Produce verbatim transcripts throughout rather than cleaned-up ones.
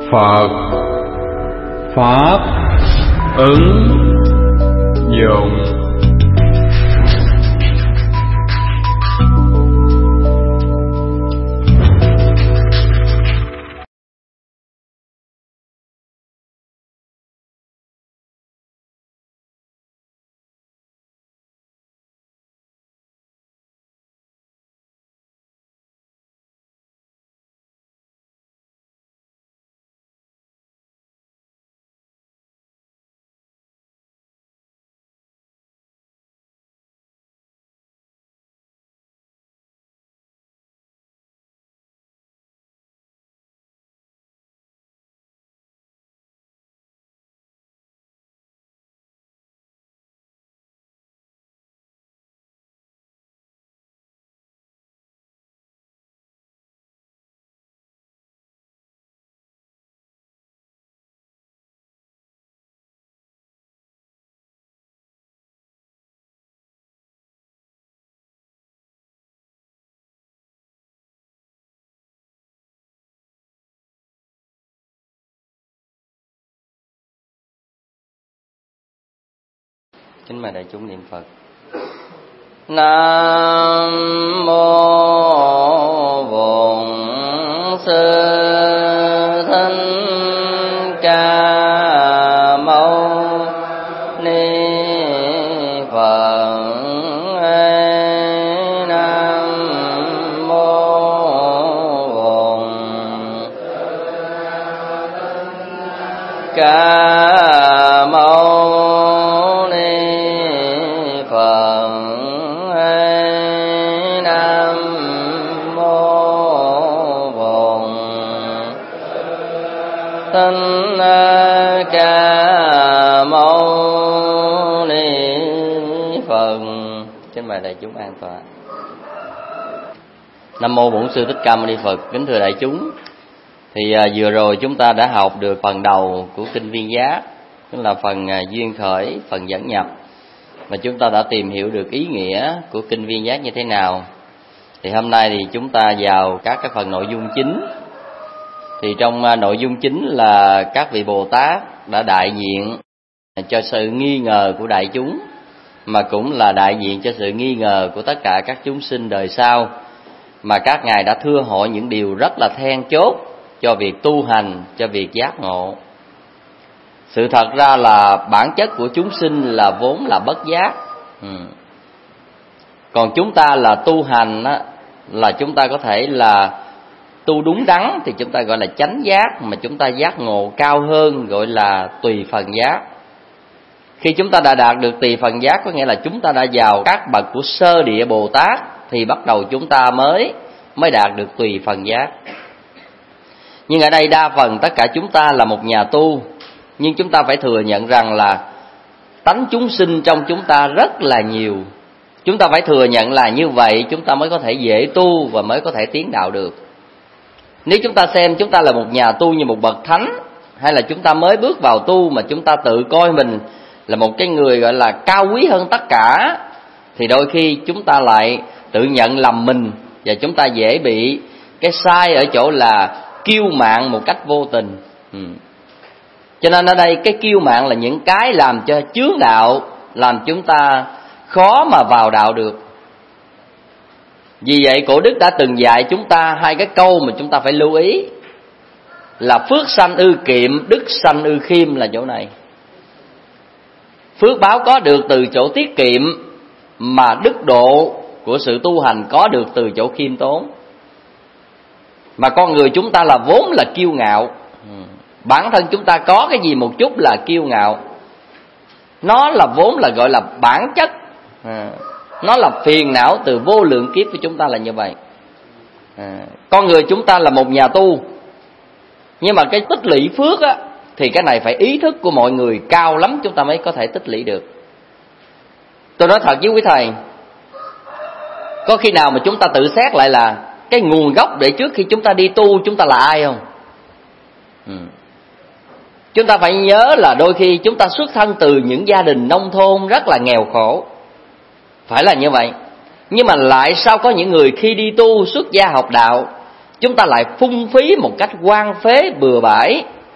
Phật Pháp ứng dụng. Kính mời đại chúng niệm Phật. Nam mô Bổn Sư Thích Ca Mâu Ni Phật. Nam mô Bổn Ca Mâu Thích Ca Mâu Ni Phật. Kính mời đại chúng an tọa. Nam mô Bổn Sư Thích Ca Mâu Ni Phật. Kính thưa đại chúng, thì à, vừa rồi chúng ta đã học được phần đầu của kinh Viên Giác, tức là phần à, duyên khởi, phần dẫn nhập, và chúng ta đã tìm hiểu được ý nghĩa của kinh Viên Giác như thế nào. Thì hôm nay thì chúng ta vào các cái phần nội dung chính. Thì trong nội dung chính là các vị Bồ Tát đã đại diện cho sự nghi ngờ của đại chúng, mà cũng là đại diện cho sự nghi ngờ của tất cả các chúng sinh đời sau, mà các ngài đã thưa hội những điều rất là then chốt cho việc tu hành, cho việc giác ngộ. Sự thật ra là bản chất của chúng sinh là vốn là bất giác. ừ. Còn chúng ta là tu hành á, là chúng ta có thể là tu đúng đắn thì chúng ta gọi là chánh giác, mà chúng ta giác ngộ cao hơn gọi là tùy phần giác. Khi chúng ta đã đạt được tùy phần giác có nghĩa là chúng ta đã vào các bậc của sơ địa Bồ Tát, thì bắt đầu chúng ta mới mới đạt được tùy phần giác. Nhưng ở đây đa phần tất cả chúng ta là một nhà tu, nhưng chúng ta phải thừa nhận rằng là tánh chúng sinh trong chúng ta rất là nhiều. Chúng ta phải thừa nhận là như vậy chúng ta mới có thể dễ tu và mới có thể tiến đạo được. Nếu chúng ta xem chúng ta là một nhà tu như một bậc thánh, hay là chúng ta mới bước vào tu mà chúng ta tự coi mình là một cái người gọi là cao quý hơn tất cả, thì đôi khi chúng ta lại tự nhận lầm mình, và chúng ta dễ bị cái sai ở chỗ là kiêu mạn một cách vô tình. ừ. Cho nên ở đây cái kiêu mạn là những cái làm cho chướng đạo, làm chúng ta khó mà vào đạo được. Vì vậy cổ đức đã từng dạy chúng ta hai cái câu mà chúng ta phải lưu ý, là phước sanh ư kiệm, đức sanh ư khiêm, là chỗ này. Phước báo có được từ chỗ tiết kiệm, mà đức độ của sự tu hành có được từ chỗ khiêm tốn. Mà con người chúng ta là vốn là kiêu ngạo. Bản thân chúng ta có cái gì một chút là kiêu ngạo. Nó là vốn là gọi là bản chất, nó là phiền não từ vô lượng kiếp của chúng ta là như vậy. à, Con người chúng ta là một nhà tu, nhưng mà cái tích lũy phước á, thì cái này phải ý thức của mọi người cao lắm chúng ta mới có thể tích lũy được. Tôi nói thật với quý thầy, có khi nào mà chúng ta tự xét lại là cái nguồn gốc để trước khi chúng ta đi tu chúng ta là ai không? ừ. Chúng ta phải nhớ là đôi khi chúng ta xuất thân từ những gia đình nông thôn rất là nghèo khổ, phải là như vậy. Nhưng mà lại sao có những người khi đi tu xuất gia học đạo, chúng ta lại phung phí một cách hoang phế bừa bãi,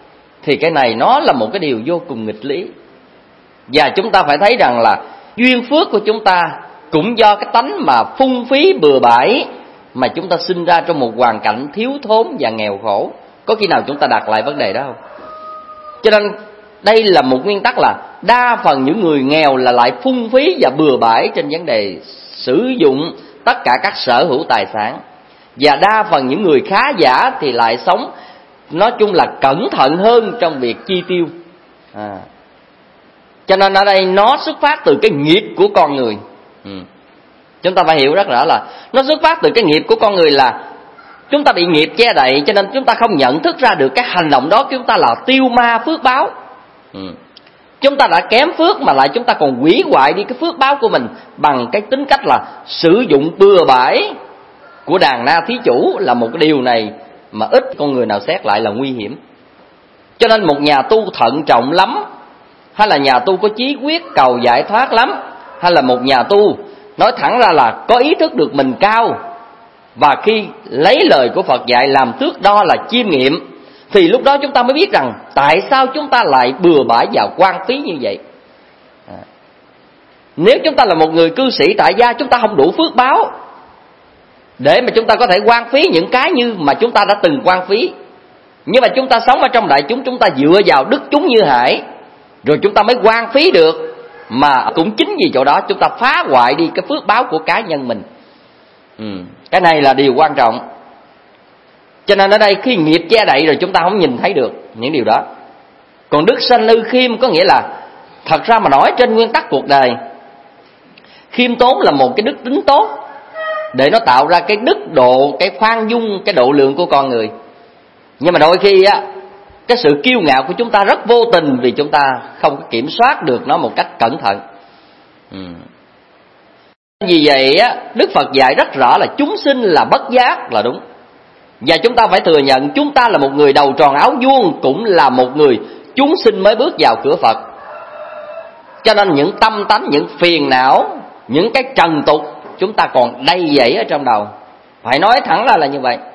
thì cái này nó là một cái điều vô cùng nghịch lý. Và chúng ta phải thấy rằng là duyên phước của chúng ta cũng do cái tánh mà phung phí bừa bãi mà chúng ta sinh ra trong một hoàn cảnh thiếu thốn và nghèo khổ. Có khi nào chúng ta đặt lại vấn đề đó không? Cho nên đây là một nguyên tắc là đa phần những người nghèo là lại phung phí và bừa bãi trên vấn đề sử dụng tất cả các sở hữu tài sản. Và đa phần những người khá giả thì lại sống nói chung là cẩn thận hơn trong việc chi tiêu. À. Cho nên ở đây nó xuất phát từ cái nghiệp của con người. Ừ. Chúng ta phải hiểu rất rõ là nó xuất phát từ cái nghiệp của con người, là chúng ta bị nghiệp che đậy, cho nên chúng ta không nhận thức ra được cái hành động đó chúng ta là tiêu ma phước báo. Ừ. Chúng ta đã kém phước mà lại chúng ta còn hủy hoại đi cái phước báo của mình bằng cái tính cách là sử dụng bừa bãi của đàn na thí chủ, là một cái điều này mà ít con người nào xét lại là nguy hiểm. Cho nên một nhà tu thận trọng lắm, hay là nhà tu có chí quyết cầu giải thoát lắm, hay là một nhà tu nói thẳng ra là có ý thức được mình cao, và khi lấy lời của Phật dạy làm thước đo là chiêm nghiệm, thì lúc đó chúng ta mới biết rằng tại sao chúng ta lại bừa bãi và hoang phí như vậy. À. Nếu chúng ta là một người cư sĩ tại gia, chúng ta không đủ phước báo để mà chúng ta có thể hoang phí những cái như mà chúng ta đã từng hoang phí. Nhưng mà chúng ta sống ở trong đại chúng, chúng ta dựa vào đức chúng như hải, rồi chúng ta mới hoang phí được. Mà cũng chính vì chỗ đó chúng ta phá hoại đi cái phước báo của cá nhân mình. Ừ. Cái này là điều quan trọng. Cho nên ở đây khi nghiệp che đậy rồi chúng ta không nhìn thấy được những điều đó. Còn đức sanh ư khiêm có nghĩa là thật ra mà nói trên nguyên tắc cuộc đời, khiêm tốn là một cái đức tính tốt để nó tạo ra cái đức độ, cái khoan dung, cái độ lượng của con người. Nhưng mà đôi khi á, cái sự kiêu ngạo của chúng ta rất vô tình vì chúng ta không có kiểm soát được nó một cách cẩn thận. Ừ. Vì vậy á, Đức Phật dạy rất rõ là chúng sinh là bất giác là đúng. Và chúng ta phải thừa nhận chúng ta là một người đầu tròn áo vuông, cũng là một người chúng sinh mới bước vào cửa Phật. Cho nên những tâm tánh, những phiền não, những cái trần tục chúng ta còn đầy dẫy ở trong đầu. Phải nói thẳng ra là như vậy.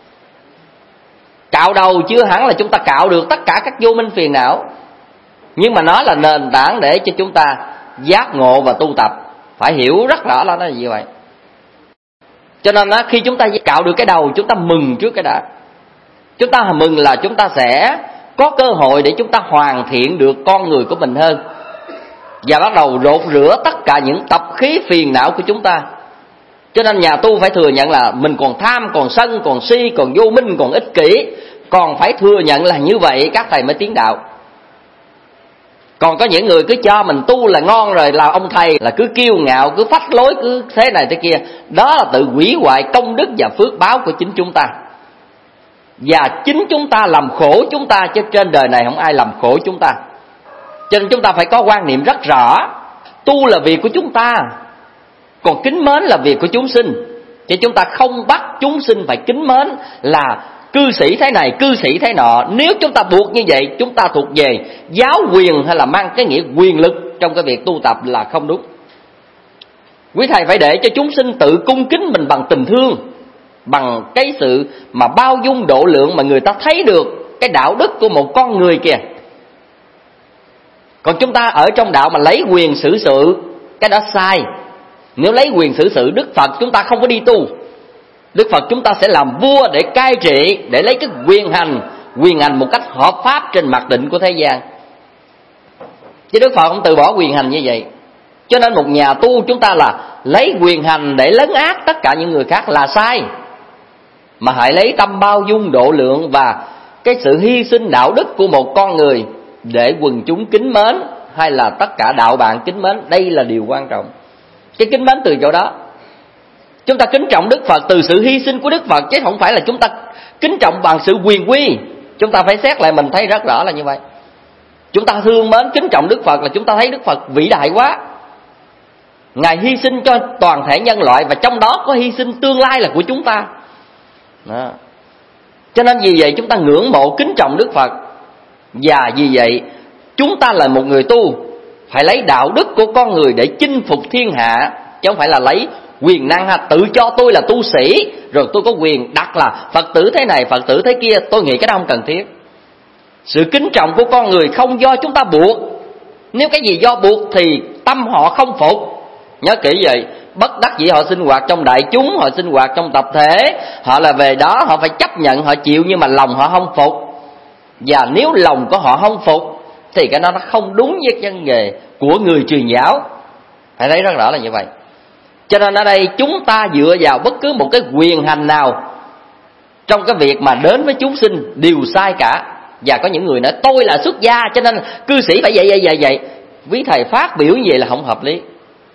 Cạo đầu chưa hẳn là chúng ta cạo được tất cả các vô minh phiền não, nhưng mà nó là nền tảng để cho chúng ta giác ngộ và tu tập. Phải hiểu rất rõ là nó là như vậy. Cho nên á, khi chúng ta cạo được cái đầu, chúng ta mừng trước cái đã. Chúng ta mừng là chúng ta sẽ có cơ hội để chúng ta hoàn thiện được con người của mình hơn, và bắt đầu rột rửa tất cả những tập khí phiền não của chúng ta. Cho nên nhà tu phải thừa nhận là mình còn tham, còn sân, còn si, còn vô minh, còn ích kỷ. Còn phải thừa nhận là như vậy các thầy mới tiến đạo. Còn có những người cứ cho mình tu là ngon rồi, là ông thầy, là cứ kiêu ngạo, cứ phách lối, cứ thế này thế kia. Đó là tự hủy hoại công đức và phước báo của chính chúng ta. Và chính chúng ta làm khổ chúng ta, chứ trên đời này không ai làm khổ chúng ta. Cho nên chúng ta phải có quan niệm rất rõ, tu là việc của chúng ta, còn kính mến là việc của chúng sinh. Chứ chúng ta không bắt chúng sinh phải kính mến là cư sĩ thế này, cư sĩ thế nọ. Nếu chúng ta buộc như vậy, chúng ta thuộc về giáo quyền hay là mang cái nghĩa quyền lực trong cái việc tu tập là không đúng. Quý thầy phải để cho chúng sinh tự cung kính mình bằng tình thương, bằng cái sự mà bao dung độ lượng mà người ta thấy được cái đạo đức của một con người kìa. Còn chúng ta ở trong đạo mà lấy quyền xử sự, cái đó sai. Nếu lấy quyền xử sự Đức Phật, chúng ta không có đi tu. Đức Phật chúng ta sẽ làm vua để cai trị, để lấy cái quyền hành, quyền hành một cách hợp pháp trên mặt định của thế gian. Chứ Đức Phật không từ bỏ quyền hành như vậy. Cho nên một nhà tu chúng ta là lấy quyền hành để lấn át tất cả những người khác là sai. Mà hãy lấy tâm bao dung độ lượng và cái sự hy sinh đạo đức của một con người để quần chúng kính mến, hay là tất cả đạo bạn kính mến. Đây là điều quan trọng. Cái kính mến từ chỗ đó. Chúng ta kính trọng Đức Phật từ sự hy sinh của Đức Phật, chứ không phải là chúng ta kính trọng bằng sự quyền quy. Chúng ta phải xét lại mình thấy rất rõ là như vậy. Chúng ta thương mến kính trọng Đức Phật là chúng ta thấy Đức Phật vĩ đại quá. Ngài hy sinh cho toàn thể nhân loại, và trong đó có hy sinh tương lai là của chúng ta đó. Cho nên vì vậy chúng ta ngưỡng mộ kính trọng Đức Phật. Và vì vậy chúng ta là một người tu phải lấy đạo đức của con người để chinh phục thiên hạ, chứ không phải là lấy quyền năng ha, tự cho tôi là tu sĩ rồi tôi có quyền đặt là Phật tử thế này, Phật tử thế kia. Tôi nghĩ cái đó không cần thiết. Sự kính trọng của con người không do chúng ta buộc. Nếu cái gì do buộc thì tâm họ không phục. Nhớ kỹ vậy. Bất đắc dĩ họ sinh hoạt trong đại chúng, họ sinh hoạt trong tập thể, họ là về đó họ phải chấp nhận, họ chịu, nhưng mà lòng họ không phục. Và nếu lòng của họ không phục thì cái đó nó không đúng với chân nghề của người truyền giáo. Phải thấy rất rõ là như vậy. Cho nên ở đây chúng ta dựa vào bất cứ một cái quyền hành nào trong cái việc mà đến với chúng sinh đều sai cả. Và có những người nói tôi là xuất gia cho nên cư sĩ phải vậy vậy vậy vậy. Quý thầy phát biểu như vậy là không hợp lý.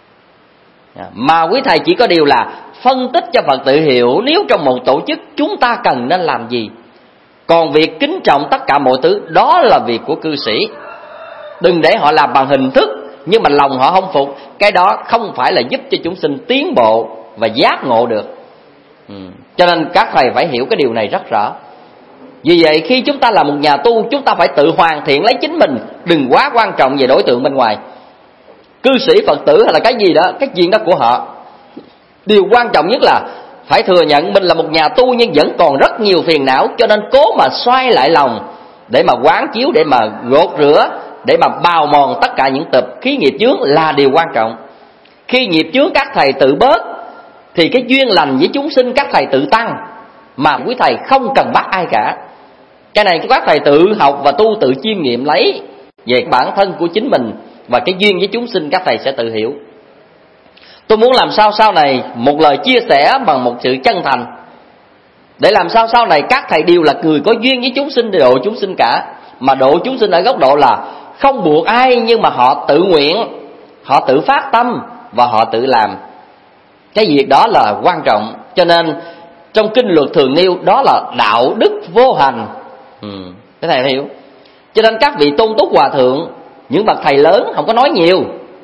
Mà quý thầy chỉ có điều là phân tích cho Phật tử hiểu nếu trong một tổ chức chúng ta cần nên làm gì. Còn việc kính trọng tất cả mọi thứ đó là việc của cư sĩ. Đừng để họ làm bằng hình thức nhưng mà lòng họ không phục. Cái đó không phải là giúp cho chúng sinh tiến bộ và giác ngộ được. ừ. Cho nên các thầy phải hiểu cái điều này rất rõ. Vì vậy khi chúng ta là một nhà tu, chúng ta phải tự hoàn thiện lấy chính mình, đừng quá quan trọng về đối tượng bên ngoài. Cư sĩ Phật tử hay là cái gì đó, cái chuyện đó của họ. Điều quan trọng nhất là phải thừa nhận mình là một nhà tu nhưng vẫn còn rất nhiều phiền não. Cho nên cố mà xoay lại lòng để mà quán chiếu, để mà gột rửa, để mà bào mòn tất cả những tập khí nghiệp chướng là điều quan trọng. Khi nghiệp chướng các thầy tự bớt thì cái duyên lành với chúng sinh các thầy tự tăng, mà quý thầy không cần bắt ai cả. Cái này các thầy tự học và tu tự chiêm nghiệm lấy về bản thân của chính mình, và cái duyên với chúng sinh các thầy sẽ tự hiểu. Tôi muốn làm sao sau này một lời chia sẻ bằng một sự chân thành, để làm sao sau này các thầy đều là người có duyên với chúng sinh để độ chúng sinh cả. Mà độ chúng sinh ở góc độ là không buộc ai, nhưng mà họ tự nguyện, họ tự phát tâm và họ tự làm. Cái việc đó là quan trọng. Cho nên trong kinh luật thường nêu đó là đạo đức vô hành. ừ, Cái thầy hiểu. Cho nên các vị tôn túc hòa thượng, những bậc thầy lớn không có nói nhiều,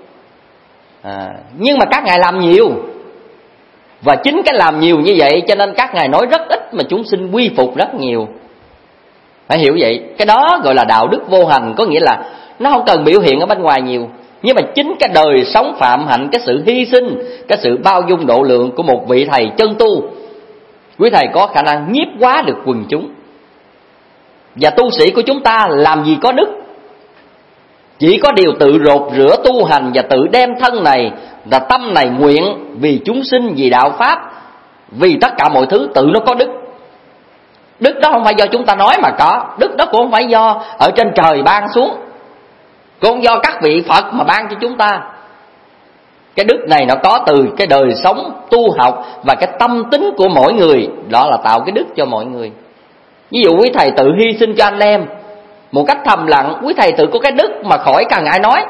à, nhưng mà các ngài làm nhiều. Và chính cái làm nhiều như vậy cho nên các ngài nói rất ít mà chúng sinh quy phục rất nhiều. Phải hiểu vậy. Cái đó gọi là đạo đức vô hành. Có nghĩa là nó không cần biểu hiện ở bên ngoài nhiều, nhưng mà chính cái đời sống phạm hạnh, cái sự hy sinh, cái sự bao dung độ lượng của một vị thầy chân tu, quý thầy có khả năng nhiếp hóa được quần chúng. Và tu sĩ của chúng ta làm gì có đức, chỉ có điều tự rột rửa tu hành và tự đem thân này và tâm này nguyện vì chúng sinh, vì đạo pháp, vì tất cả mọi thứ, tự nó có đức. Đức đó không phải do chúng ta nói mà có, đức đó cũng không phải do ở trên trời ban xuống, cũng không do các vị Phật mà ban cho chúng ta. Cái đức này nó có từ cái đời sống tu học và cái tâm tính của mỗi người, đó là tạo cái đức cho mọi người. Ví dụ quý thầy tự hy sinh cho anh em một cách thầm lặng, quý thầy tự có cái đức mà khỏi cần ai nói.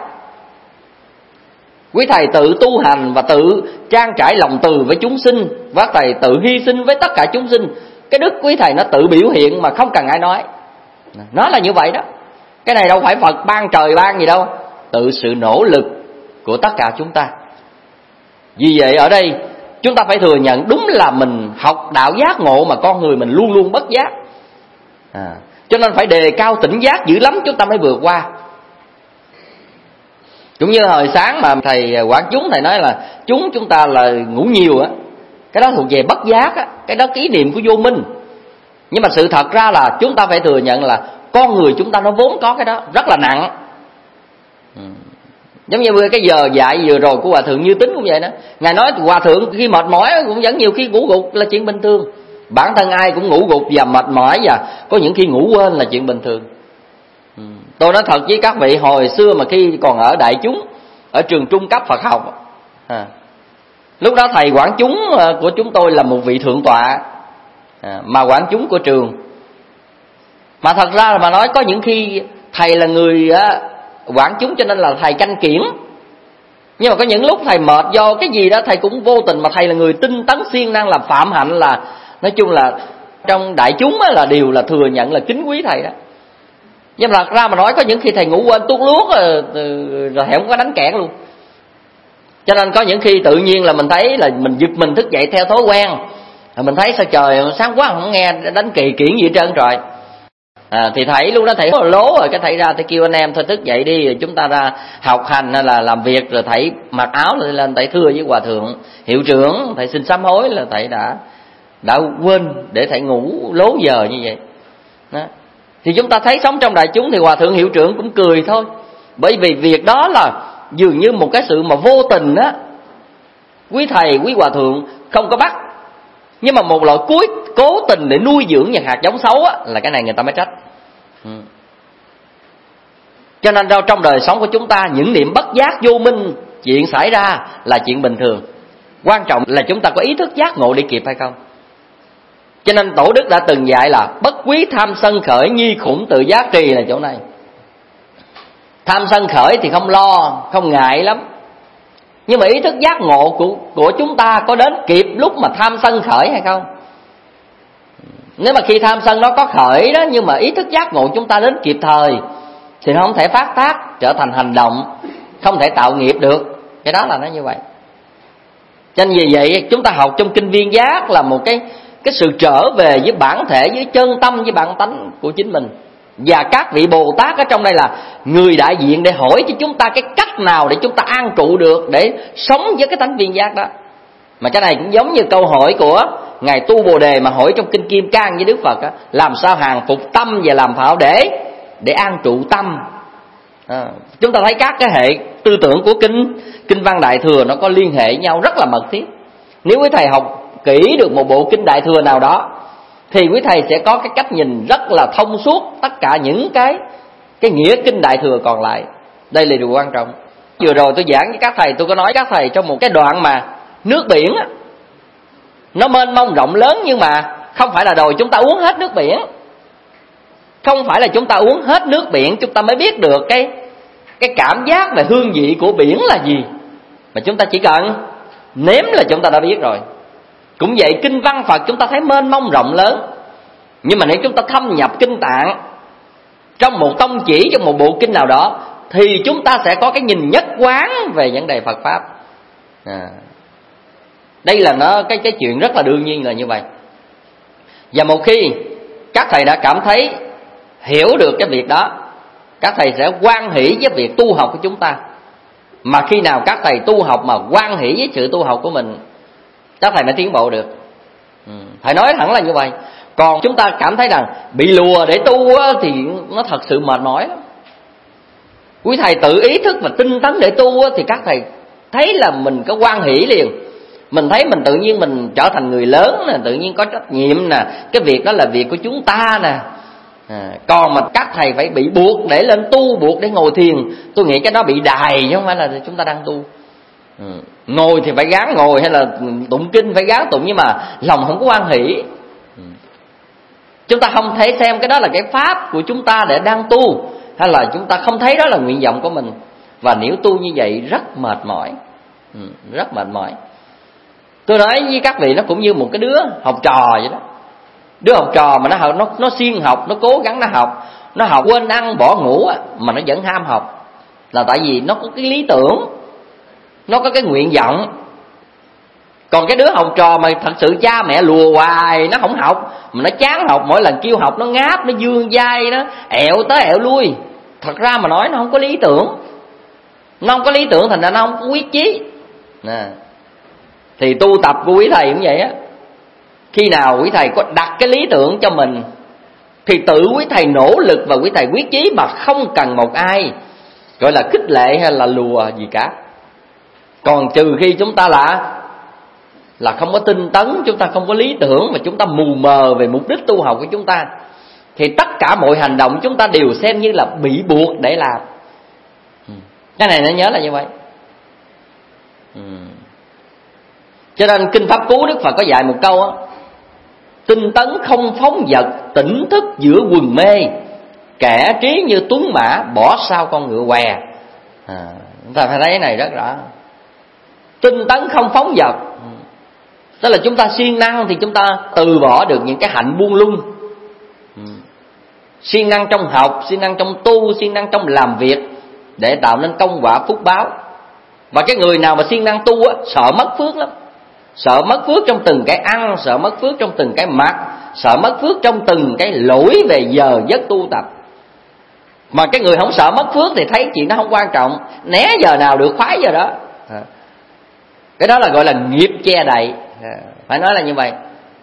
Quý thầy tự tu hành và tự trang trải lòng từ với chúng sinh, và thầy tự hy sinh với tất cả chúng sinh. Cái đức quý thầy nó tự biểu hiện mà không cần ai nói. Nó là như vậy đó. Cái này đâu phải Phật ban trời ban gì đâu, tự sự nỗ lực của tất cả chúng ta. Vì vậy ở đây chúng ta phải thừa nhận đúng là mình học đạo giác ngộ mà con người mình luôn luôn bất giác, à, cho nên phải đề cao tỉnh giác dữ lắm chúng ta mới vượt qua. Cũng như hồi sáng mà thầy Quảng chúng thầy nói là chúng chúng ta là ngủ nhiều á, cái đó thuộc về bất giác á, cái đó kỷ niệm của vô minh. Nhưng mà sự thật ra là chúng ta phải thừa nhận là con người chúng ta nó vốn có cái đó rất là nặng. ừ. Giống như cái giờ dạy vừa rồi của Hòa Thượng Như Tính cũng vậy đó. Ngài nói Hòa Thượng khi mệt mỏi cũng vẫn nhiều khi ngủ gục là chuyện bình thường. Bản thân ai cũng ngủ gục và mệt mỏi, và có những khi ngủ quên là chuyện bình thường. ừ. Tôi nói thật với các vị, hồi xưa mà khi còn ở đại chúng, ở trường trung cấp Phật học, à, lúc đó thầy quản chúng của chúng tôi là một vị thượng tọa, à, mà quản chúng của trường. Mà thật ra là mà nói có những khi thầy là người á, quản chúng cho nên là thầy canh kiển. Nhưng mà có những lúc thầy mệt do cái gì đó thầy cũng vô tình, mà thầy là người tinh tấn siêng năng làm phạm hạnh, là nói chung là trong đại chúng là đều là thừa nhận là kính quý thầy đó. Nhưng mà thật ra mà nói có những khi thầy ngủ quên tuốt luốt rồi, rồi thầy không có đánh kẽn luôn. Cho nên có những khi tự nhiên là mình thấy là mình giật mình thức dậy theo thói quen, rồi mình thấy sao trời sáng quá không nghe đánh kỳ kiển gì hết trơn rồi. À, thì thầy lúc đó thầy lố rồi, cái thầy ra thầy kêu anh em thôi thức dậy đi, rồi chúng ta ra học hành hay là làm việc. Rồi thầy mặc áo lên thầy thưa với Hòa Thượng hiệu trưởng, thầy xin sám hối là thầy đã đã quên để thầy ngủ lố giờ như vậy đó. Thì chúng ta thấy sống trong đại chúng thì Hòa Thượng Hiệu Trưởng cũng cười thôi. Bởi vì việc đó là dường như một cái sự mà vô tình á. Quý thầy, quý Hòa Thượng không có bắt, nhưng mà một loại cuối cố tình để nuôi dưỡng những hạt giống xấu á, là cái này người ta mới trách. ừ. Cho nên trong đời sống của chúng ta, những niệm bất giác vô minh chuyện xảy ra là chuyện bình thường. Quan trọng là chúng ta có ý thức giác ngộ để kịp hay không. Cho nên Tổ Đức đã từng dạy là bất quý tham sân khởi, nhi khủng tự giác trì là chỗ này. Tham sân khởi thì không lo, không ngại lắm. Nhưng mà ý thức giác ngộ của, của chúng ta có đến kịp lúc mà tham sân khởi hay không? Nếu mà khi tham sân nó có khởi đó, nhưng mà ý thức giác ngộ chúng ta đến kịp thời thì nó không thể phát tác trở thành hành động, không thể tạo nghiệp được. Cái đó là nó như vậy. Cho nên vì vậy chúng ta học trong Kinh Viên Giác là một cái cái sự trở về với bản thể, với chân tâm, với bản tánh của chính mình. Và các vị Bồ Tát ở trong đây là người đại diện để hỏi cho chúng ta cái cách nào để chúng ta an trụ được, để sống với cái tánh viên giác đó. Mà cái này cũng giống như câu hỏi của Ngài Tu Bồ Đề mà hỏi trong Kinh Kim Cang với Đức Phật á, làm sao hàng phục tâm và làm phạo để để an trụ tâm. À, chúng ta thấy các cái hệ tư tưởng của kinh kinh văn Đại Thừa nó có liên hệ nhau rất là mật thiết. Nếu quý thầy học kỹ được một bộ kinh Đại Thừa nào đó thì quý thầy sẽ có cái cách nhìn rất là thông suốt tất cả những cái cái nghĩa kinh Đại Thừa còn lại. Đây là điều quan trọng. Vừa rồi tôi giảng với các thầy, tôi có nói các thầy trong một cái đoạn mà nước biển á, nó mênh mông rộng lớn, nhưng mà không phải là đòi chúng ta uống hết nước biển. Không phải là chúng ta uống hết nước biển chúng ta mới biết được cái cái cảm giác về hương vị của biển là gì. Mà chúng ta chỉ cần nếm là chúng ta đã biết rồi. Cũng vậy, kinh văn Phật chúng ta thấy mênh mông rộng lớn, nhưng mà nếu chúng ta thâm nhập kinh tạng trong một tông chỉ, trong một bộ kinh nào đó, thì chúng ta sẽ có cái nhìn nhất quán về vấn đề Phật Pháp. à. Đây là nó cái, cái chuyện rất là đương nhiên là như vậy. Và một khi các thầy đã cảm thấy hiểu được cái việc đó, các thầy sẽ hoan hỷ với việc tu học của chúng ta. Mà khi nào các thầy tu học mà hoan hỷ với sự tu học của mình, các thầy mới tiến bộ được. ừ. Thầy nói thẳng là như vậy. Còn chúng ta cảm thấy rằng bị lùa để tu á, thì nó thật sự mệt mỏi lắm. Quý thầy tự ý thức và tinh tấn để tu á, thì các thầy thấy là mình có hoan hỷ liền. Mình thấy mình tự nhiên mình trở thành người lớn nè, tự nhiên có trách nhiệm nè, cái việc đó là việc của chúng ta nè. À, còn mà các thầy phải bị buộc để lên tu, buộc để ngồi thiền, tôi nghĩ cái đó bị đài chứ không phải là chúng ta đang tu. ừ. Ngồi thì phải gắng ngồi, hay là tụng kinh phải gắng tụng, nhưng mà lòng không có hoan hỷ. ừ. Chúng ta không thể xem cái đó là cái pháp của chúng ta để đang tu, hay là chúng ta không thấy đó là nguyện vọng của mình. Và nếu tu như vậy rất mệt mỏi. ừ. Rất mệt mỏi. Tôi nói với các vị, nó cũng như một cái đứa học trò vậy đó. Đứa học trò mà nó học, nó nó siêng học, nó cố gắng nó học, nó học quên ăn bỏ ngủ mà nó vẫn ham học, là tại vì nó có cái lý tưởng, nó có cái nguyện vọng. Còn cái đứa học trò mà thật sự cha mẹ lùa hoài, nó không học, mà nó chán học, mỗi lần kêu học nó ngáp, nó dương vai, nó ẹo tới ẹo lui. Thật ra mà nói nó không có lý tưởng. Nó không có lý tưởng thành ra nó không có quyết chí. Nè. Thì tu tập của quý thầy cũng vậy á. Khi nào quý thầy có đặt cái lý tưởng cho mình thì tự quý thầy nỗ lực và quý thầy quyết chí mà không cần một ai gọi là khích lệ hay là lùa gì cả. Còn trừ khi chúng ta là là không có tinh tấn, chúng ta không có lý tưởng, mà chúng ta mù mờ về mục đích tu học của chúng ta, thì tất cả mọi hành động chúng ta đều xem như là bị buộc để làm. Cái này nó nhớ là như vậy. Cho nên Kinh Pháp Cú Đức Phật có dạy một câu á: tinh tấn không phóng dật, tỉnh thức giữa quần mê, kẻ trí như tuấn mã, bỏ sau con ngựa què. à, Chúng ta phải thấy cái này rất rõ. Tinh tấn không phóng dật, tức là chúng ta siêng năng thì chúng ta từ bỏ được những cái hạnh buông lung. Siêng năng trong học, siêng năng trong tu, siêng năng trong làm việc để tạo nên công quả phúc báo. Và cái người nào mà siêng năng tu á, sợ mất phước lắm. Sợ mất phước trong từng cái ăn, sợ mất phước trong từng cái mặc, sợ mất phước trong từng cái lỗi về giờ giấc tu tập. Mà cái người không sợ mất phước thì thấy chuyện nó không quan trọng, né giờ nào được khoái giờ đó. Cái đó là gọi là nghiệp che đậy, phải nói là như vậy.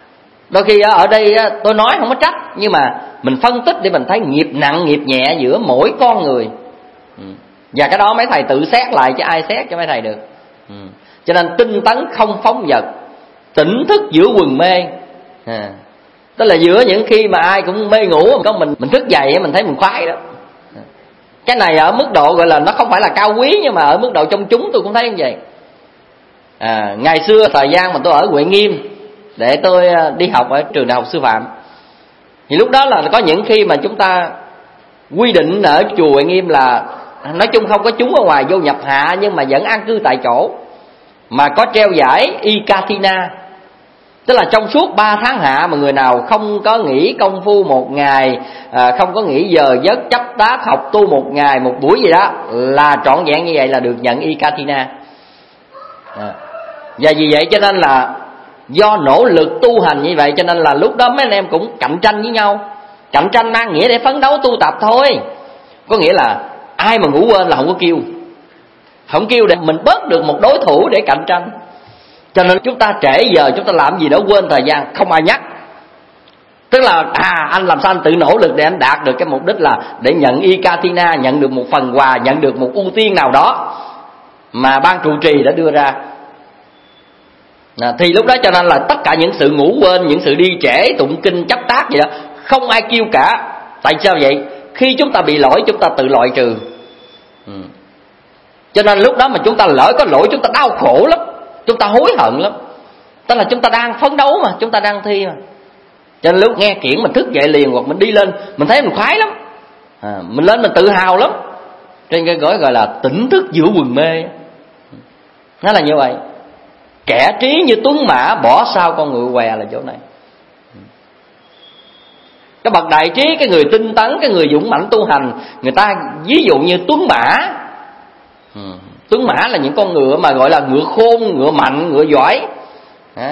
Đôi khi ở đây tôi nói không có trách, nhưng mà mình phân tích để mình thấy nghiệp nặng nghiệp nhẹ giữa mỗi con người. Và cái đó mấy thầy tự xét lại, chứ ai xét cho mấy thầy được. Cho nên tinh tấn không phóng dật, tỉnh thức giữa quần mê. à, Tức là giữa những khi mà ai cũng mê ngủ, có mình mình thức dậy mình thấy mình khoái đó. Cái này ở mức độ gọi là nó không phải là cao quý, nhưng mà ở mức độ trong chúng tôi cũng thấy như vậy. à, Ngày xưa thời gian mà tôi ở Huệ Nghiêm để tôi đi học ở trường đại học sư phạm, thì lúc đó là có những khi mà chúng ta quy định ở chùa Huệ Nghiêm là nói chung không có chúng ở ngoài vô nhập hạ, nhưng mà vẫn an cư tại chỗ, mà có treo giải Ikatina. Tức là trong suốt ba tháng hạ mà người nào không có nghỉ công phu một ngày, à, không có nghỉ giờ giấc chấp tác học tu một ngày một buổi gì đó, là trọn vẹn như vậy là được nhận Ikatina. à. Và vì vậy cho nên là do nỗ lực tu hành như vậy, cho nên là lúc đó mấy anh em cũng cạnh tranh với nhau. Cạnh tranh mang nghĩa để phấn đấu tu tập thôi. Có nghĩa là ai mà ngủ quên là không có kêu, không kêu để mình bớt được một đối thủ để cạnh tranh. Cho nên chúng ta trễ giờ, chúng ta làm gì đó quên thời gian, không ai nhắc. Tức là à anh làm sao anh tự nỗ lực để anh đạt được cái mục đích là để nhận Ikatina, nhận được một phần quà, nhận được một ưu tiên nào đó mà ban trụ trì đã đưa ra. À, thì lúc đó cho nên là tất cả những sự ngủ quên, những sự đi trễ, tụng kinh, chấp tác gì đó, không ai kêu cả. Tại sao vậy? Khi chúng ta bị lỗi, chúng ta tự loại trừ. ừ. Cho nên lúc đó mà chúng ta lỡ có lỗi, chúng ta đau khổ lắm, chúng ta hối hận lắm. Tức là chúng ta đang phấn đấu mà, chúng ta đang thi mà. Cho nên lúc nghe kiển mình thức dậy liền, hoặc mình đi lên mình thấy mình khoái lắm, à, mình lên mình tự hào lắm. Trên cái gọi gọi là tỉnh thức giữa quần mê. Nó là như vậy. Kẻ trí như tuấn mã, bỏ sau con ngựa què là chỗ này. Cái bậc đại trí, cái người tinh tấn, cái người dũng mãnh tu hành, người ta ví dụ như tuấn mã. ừ. Tuấn mã là những con ngựa mà gọi là ngựa khôn, ngựa mạnh, ngựa giỏi. Đó.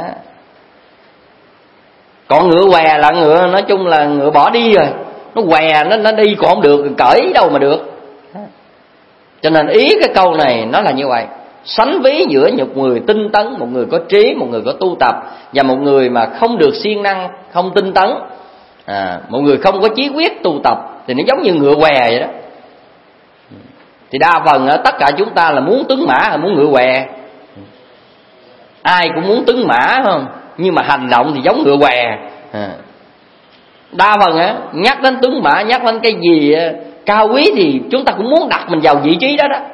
Còn ngựa què là ngựa, nói chung là ngựa bỏ đi rồi. Nó què, nó, nó đi còn không được, cởi đâu mà được. Đó. Cho nên ý cái câu này nó là như vậy. Sánh ví giữa một người tinh tấn, một người có trí, một người có tu tập, và một người mà không được siêng năng, không tinh tấn, à, một người không có chí quyết tu tập, thì nó giống như ngựa què vậy đó. Thì đa phần tất cả chúng ta là muốn tuấn mã hay muốn ngựa què. Ai cũng muốn tuấn mã không, nhưng mà hành động thì giống ngựa què. à. Đa phần á, nhắc đến tuấn mã, nhắc đến cái gì cao quý thì chúng ta cũng muốn đặt mình vào vị trí đó đó.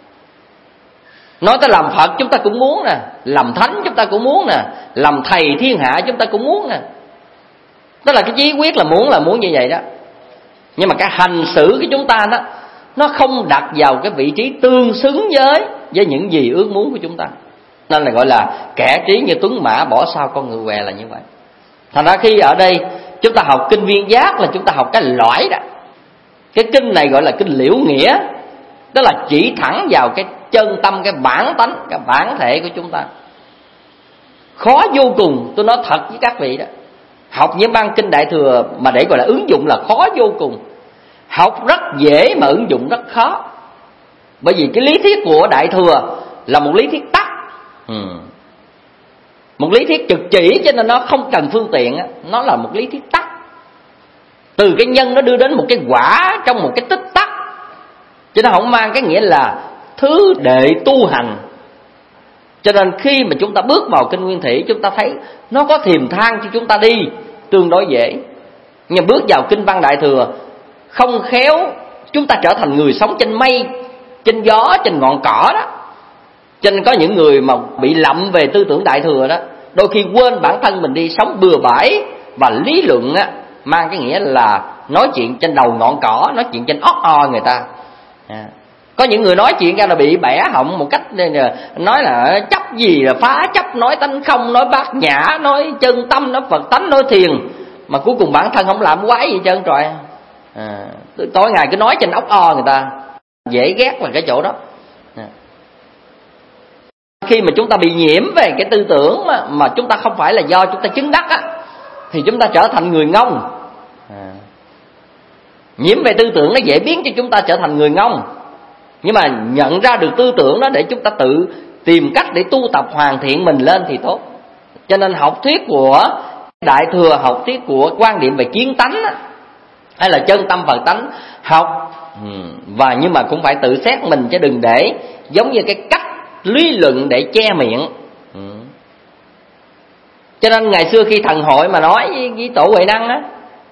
Nói tới làm Phật chúng ta cũng muốn nè, làm thánh chúng ta cũng muốn nè, làm thầy thiên hạ chúng ta cũng muốn nè. Đó là cái chí quyết là muốn là muốn như vậy đó. Nhưng mà cái hành xử của chúng ta đó, nó không đặt vào cái vị trí tương xứng với với những gì ước muốn của chúng ta. Nên là gọi là kẻ trí như tuấn mã, bỏ sau con ngựa què là như vậy. Thành ra khi ở đây chúng ta học kinh Viên Giác là chúng ta học cái lõi đó. Cái kinh này gọi là kinh liễu nghĩa, đó là chỉ thẳng vào cái chân tâm, cái bản tánh, cái bản thể của chúng ta. Khó vô cùng, tôi nói thật với các vị đó. Học những băng kinh Đại Thừa mà để gọi là ứng dụng là khó vô cùng. Học rất dễ mà ứng dụng rất khó. Bởi vì cái lý thuyết của Đại Thừa là một lý thuyết tắt, ừ. một lý thuyết trực chỉ, cho nên nó không cần phương tiện. Nó là một lý thuyết tắt. Từ cái nhân nó đưa đến một cái quả trong một cái tích tắc, cho nên không mang cái nghĩa là thứ đệ tu hành. Cho nên khi mà chúng ta bước vào kinh Nguyên Thủy, chúng ta thấy nó có thềm thang cho chúng ta đi tương đối dễ. Nhưng bước vào kinh Văn Đại Thừa, không khéo chúng ta trở thành người sống trên mây, trên gió, trên ngọn cỏ đó. Cho nên có những người mà bị lậm về tư tưởng Đại Thừa đó, đôi khi quên bản thân mình đi, sống bừa bãi và lý luận á, mang cái nghĩa là nói chuyện trên đầu ngọn cỏ, nói chuyện trên óc o người ta. à. Có những người nói chuyện ra là bị bẻ họng một cách nói là chấp gì là phá chấp, nói tánh không, nói bát nhã, nói chân tâm, nói Phật tánh, nói thiền, mà cuối cùng bản thân không làm quái gì trơn trọi. à. Tối ngày cứ nói trên óc o người ta, dễ ghét là cái chỗ đó. à. Khi mà chúng ta bị nhiễm về cái tư tưởng mà, mà chúng ta không phải là do chúng ta chứng đắc á, thì chúng ta trở thành người ngông. à. Nhiễm về tư tưởng nó dễ biến cho chúng ta trở thành người ngông. Nhưng mà nhận ra được tư tưởng đó để chúng ta tự tìm cách để tu tập hoàn thiện mình lên thì tốt. Cho nên học thuyết của Đại thừa học thuyết của quan điểm về kiến tánh á, hay là chân tâm Phật tánh, học và nhưng mà cũng phải tự xét mình, chứ đừng để giống như cái cách lý luận để che miệng. Cho nên ngày xưa khi thần hội mà nói với, với Tổ Huệ Năng á,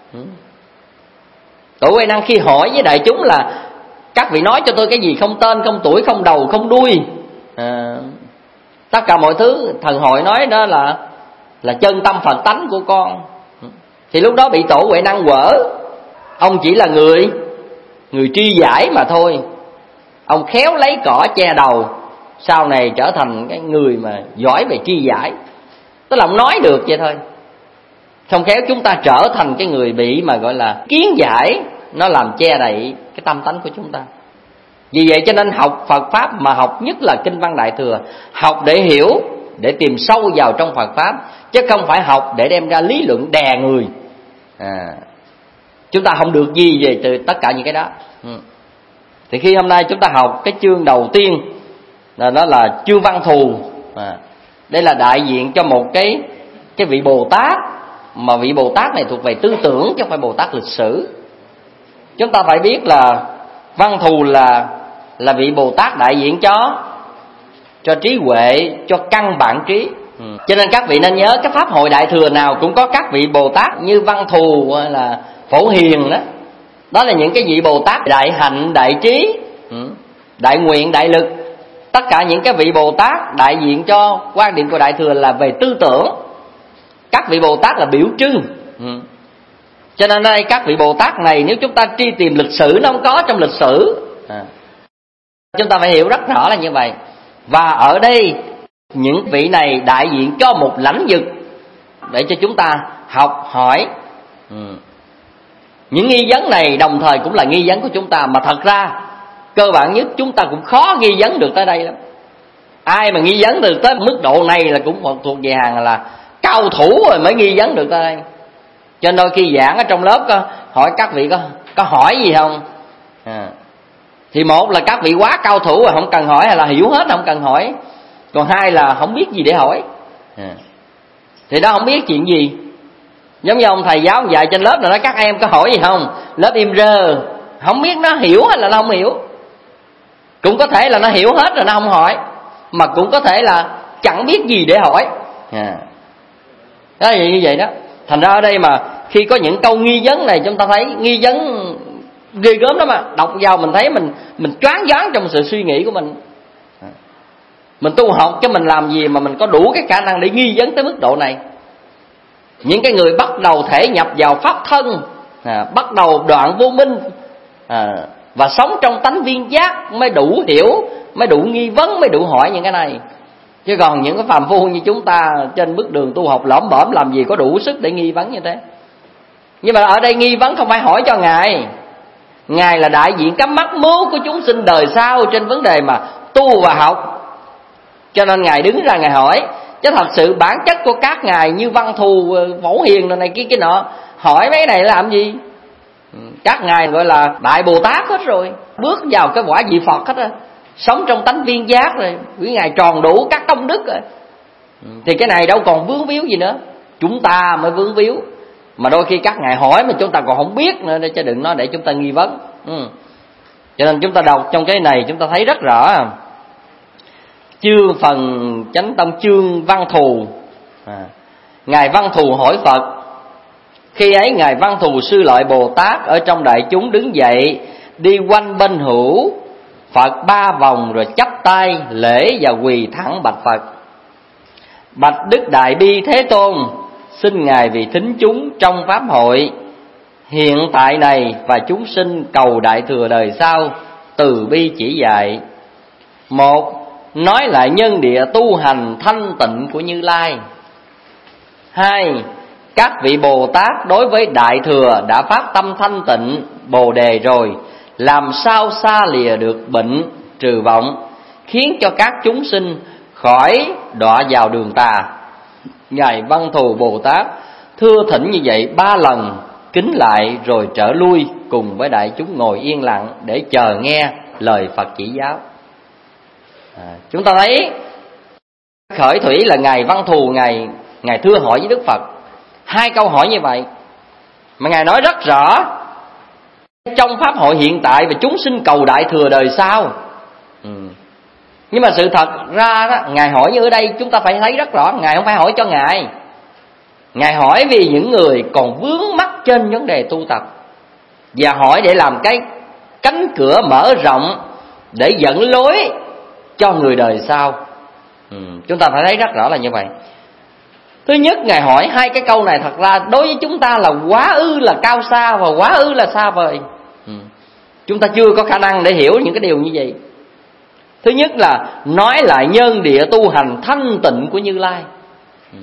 Tổ Huệ Năng khi hỏi với đại chúng là các vị nói cho tôi cái gì không tên, không tuổi, không đầu, không đuôi, à, tất cả mọi thứ. Thần hội nói đó là là chân tâm Phật tánh của con. Thì lúc đó bị Tổ Huệ Năng quở. Ông chỉ là người người tri giải mà thôi. Ông khéo lấy cỏ che đầu, sau này trở thành cái người mà giỏi về tri giải. Tức là ông nói được vậy thôi. Không khéo chúng ta trở thành cái người bị mà gọi là kiến giải, nó làm che đậy cái tâm tánh của chúng ta. Vì vậy cho nên học Phật Pháp, mà học nhất là Kinh Văn Đại Thừa, học để hiểu, để tìm sâu vào trong Phật Pháp, chứ không phải học để đem ra lý luận đè người. à, Chúng ta không được gì về từ tất cả những cái đó. ừ. Thì khi hôm nay chúng ta học cái chương đầu tiên là đó là chương Văn Thù. à, Đây là đại diện cho một cái cái vị Bồ Tát, mà vị Bồ Tát này thuộc về tư tưởng chứ không phải Bồ Tát lịch sử. Chúng ta phải biết là Văn Thù là là vị Bồ Tát đại diện cho cho trí huệ, cho căn bản trí. ừ. Cho nên các vị nên nhớ cái pháp hội Đại Thừa nào cũng có các vị Bồ Tát như Văn Thù hay là Phổ Hiền đó. Đó là những cái vị Bồ Tát đại hạnh, đại trí, ừ. đại nguyện, đại lực. Tất cả những cái vị Bồ Tát đại diện cho quan điểm của Đại Thừa là về tư tưởng. Các vị Bồ Tát là biểu trưng. ừ. Cho nên đây các vị Bồ Tát này, nếu chúng ta truy tìm lịch sử, nó không có trong lịch sử. à. Chúng ta phải hiểu rất rõ là như vậy. Và ở đây những vị này đại diện cho một lãnh vực để cho chúng ta học hỏi. ừ. Những nghi vấn này đồng thời cũng là nghi vấn của chúng ta, mà thật ra cơ bản nhất chúng ta cũng khó nghi vấn được tới đây lắm. Ai mà nghi vấn được tới mức độ này là cũng thuộc về hàng là cao thủ rồi mới nghi vấn được tới đây. Cho nên đôi khi giảng ở trong lớp có hỏi các vị có có hỏi gì không, à, thì một là các vị quá cao thủ rồi không cần hỏi, hay là hiểu hết không cần hỏi. Còn hai là không biết gì để hỏi. à. Thì đó không biết chuyện gì. Giống như ông thầy giáo dạy trên lớp là nói các em có hỏi gì không, lớp im rơ, không biết nó hiểu hay là nó không hiểu. Cũng có thể là nó hiểu hết rồi nó không hỏi, mà cũng có thể là chẳng biết gì để hỏi. à. Đó là như vậy đó. Thành ra ở đây mà khi có những câu nghi vấn này, chúng ta thấy nghi vấn ghê gớm lắm mà. Đọc vào mình thấy mình mình choáng váng trong sự suy nghĩ của mình. à. Mình tu học chứ mình làm gì mà mình có đủ cái khả năng để nghi vấn tới mức độ này. Những cái người bắt đầu thể nhập vào pháp thân, à, bắt đầu đoạn vô minh, à, và sống trong tánh viên giác mới đủ hiểu, mới đủ nghi vấn, mới đủ hỏi những cái này. Chứ còn những cái phàm phu như chúng ta trên bước đường tu học lỏm bõm làm gì có đủ sức để nghi vấn như thế. Nhưng mà ở đây nghi vấn không phải hỏi cho Ngài. Ngài là đại diện cái mắc mướu của chúng sinh đời sau trên vấn đề mà tu và học. Cho nên Ngài đứng ra Ngài hỏi. Chứ thật sự bản chất của các Ngài như Văn Thù, Phổ Hiền rồi này kia cái nọ, hỏi mấy này làm gì? Các Ngài gọi là Đại Bồ Tát hết rồi, bước vào cái quả vị Phật hết rồi, sống trong tánh viên giác rồi, quý Ngài tròn đủ các công đức rồi. Thì cái này đâu còn vướng víu gì nữa. Chúng ta mới vướng víu. Mà đôi khi các Ngài hỏi mà chúng ta còn không biết nữa, chứ đừng nói để chúng ta nghi vấn. ừ. Cho nên chúng ta đọc trong cái này chúng ta thấy rất rõ. Chương phần Chánh Tông chương Văn Thù. à. Ngài Văn Thù hỏi Phật. Khi ấy Ngài Văn Thù Sư Lợi Bồ Tát ở trong đại chúng đứng dậy, đi quanh bên hữu Phật ba vòng, rồi chắp tay lễ và quỳ thẳng bạch Phật. Bạch Đức Đại Bi Thế Tôn, xin Ngài vì thính chúng trong pháp hội hiện tại này và chúng sinh cầu Đại Thừa đời sau từ bi chỉ dạy. Một, nói lại nhân địa tu hành thanh tịnh của Như Lai. Hai, các vị Bồ Tát đối với Đại Thừa đã phát tâm thanh tịnh Bồ Đề rồi, làm sao xa lìa được bệnh trừ vọng, khiến cho các chúng sinh khỏi đọa vào đường tà. Ngài Văn Thù Bồ Tát thưa thỉnh như vậy ba lần, kính lại rồi trở lui, cùng với đại chúng ngồi yên lặng để chờ nghe lời Phật chỉ giáo. à, Chúng ta thấy khởi thủy là Ngài Văn Thù, Ngài Ngài thưa hỏi với Đức Phật. Hai câu hỏi như vậy mà Ngài nói rất rõ trong pháp hội hiện tại và chúng sinh cầu đại thừa đời sau. ừ. Nhưng mà sự thật ra đó, Ngài hỏi như ở đây chúng ta phải thấy rất rõ, Ngài không phải hỏi cho Ngài. Ngài hỏi vì những người còn vướng mắc trên vấn đề tu tập, và hỏi để làm cái cánh cửa mở rộng để dẫn lối cho người đời sau. ừ. Chúng ta phải thấy rất rõ là như vậy. Thứ nhất, Ngài hỏi hai cái câu này thật ra đối với chúng ta là quá ư là cao xa và quá ư là xa vời. ừ. Chúng ta chưa có khả năng để hiểu những cái điều như vậy. Thứ nhất là nói lại nhân địa tu hành thanh tịnh của Như Lai. ừ.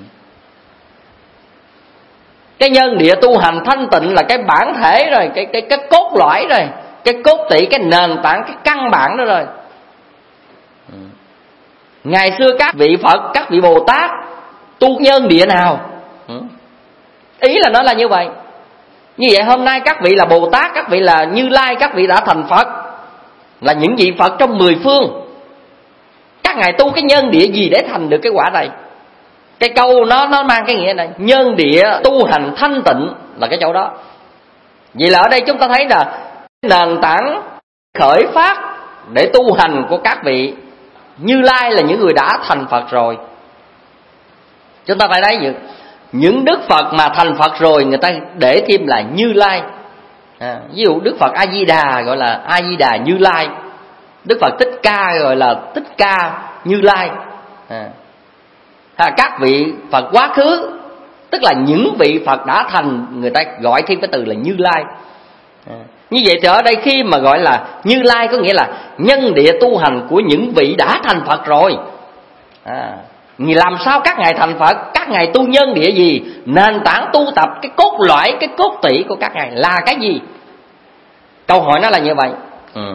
Cái nhân địa tu hành thanh tịnh là cái bản thể rồi, cái cái cái cốt lõi rồi, cái cốt tủy, cái nền tảng, cái căn bản đó rồi. ừ. Ngày xưa các vị Phật, các vị Bồ Tát tu nhân địa nào? ừ. Ý là nó là như vậy. Như vậy hôm nay các vị là Bồ Tát, các vị là Như Lai, các vị đã thành Phật, là những vị Phật trong mười phương. Các ngài tu cái nhân địa gì để thành được cái quả này? Cái câu nó nó mang cái nghĩa này, nhân địa tu hành thanh tịnh là cái chỗ đó. Vậy là ở đây chúng ta thấy là nền tảng khởi phát để tu hành của các vị Như Lai là những người đã thành Phật rồi. Chúng ta phải thấy những, những Đức Phật mà thành Phật rồi người ta để thêm là Như Lai. à, Ví dụ Đức Phật A-di-đà gọi là A-di-đà Như Lai, Đức Phật Thích Ca gọi là Thích Ca Như Lai. à. À, các vị Phật quá khứ tức là những vị Phật đã thành, người ta gọi thêm cái từ là Như Lai. à. Như vậy thì ở đây khi mà gọi là Như Lai có nghĩa là nhân địa tu hành của những vị đã thành Phật rồi. à. Làm sao các ngài thành Phật? Các ngài tu nhân địa gì? Nền tảng tu tập, cái cốt lõi, cái cốt tủy của các ngài là cái gì? Câu hỏi nó là như vậy. ừ.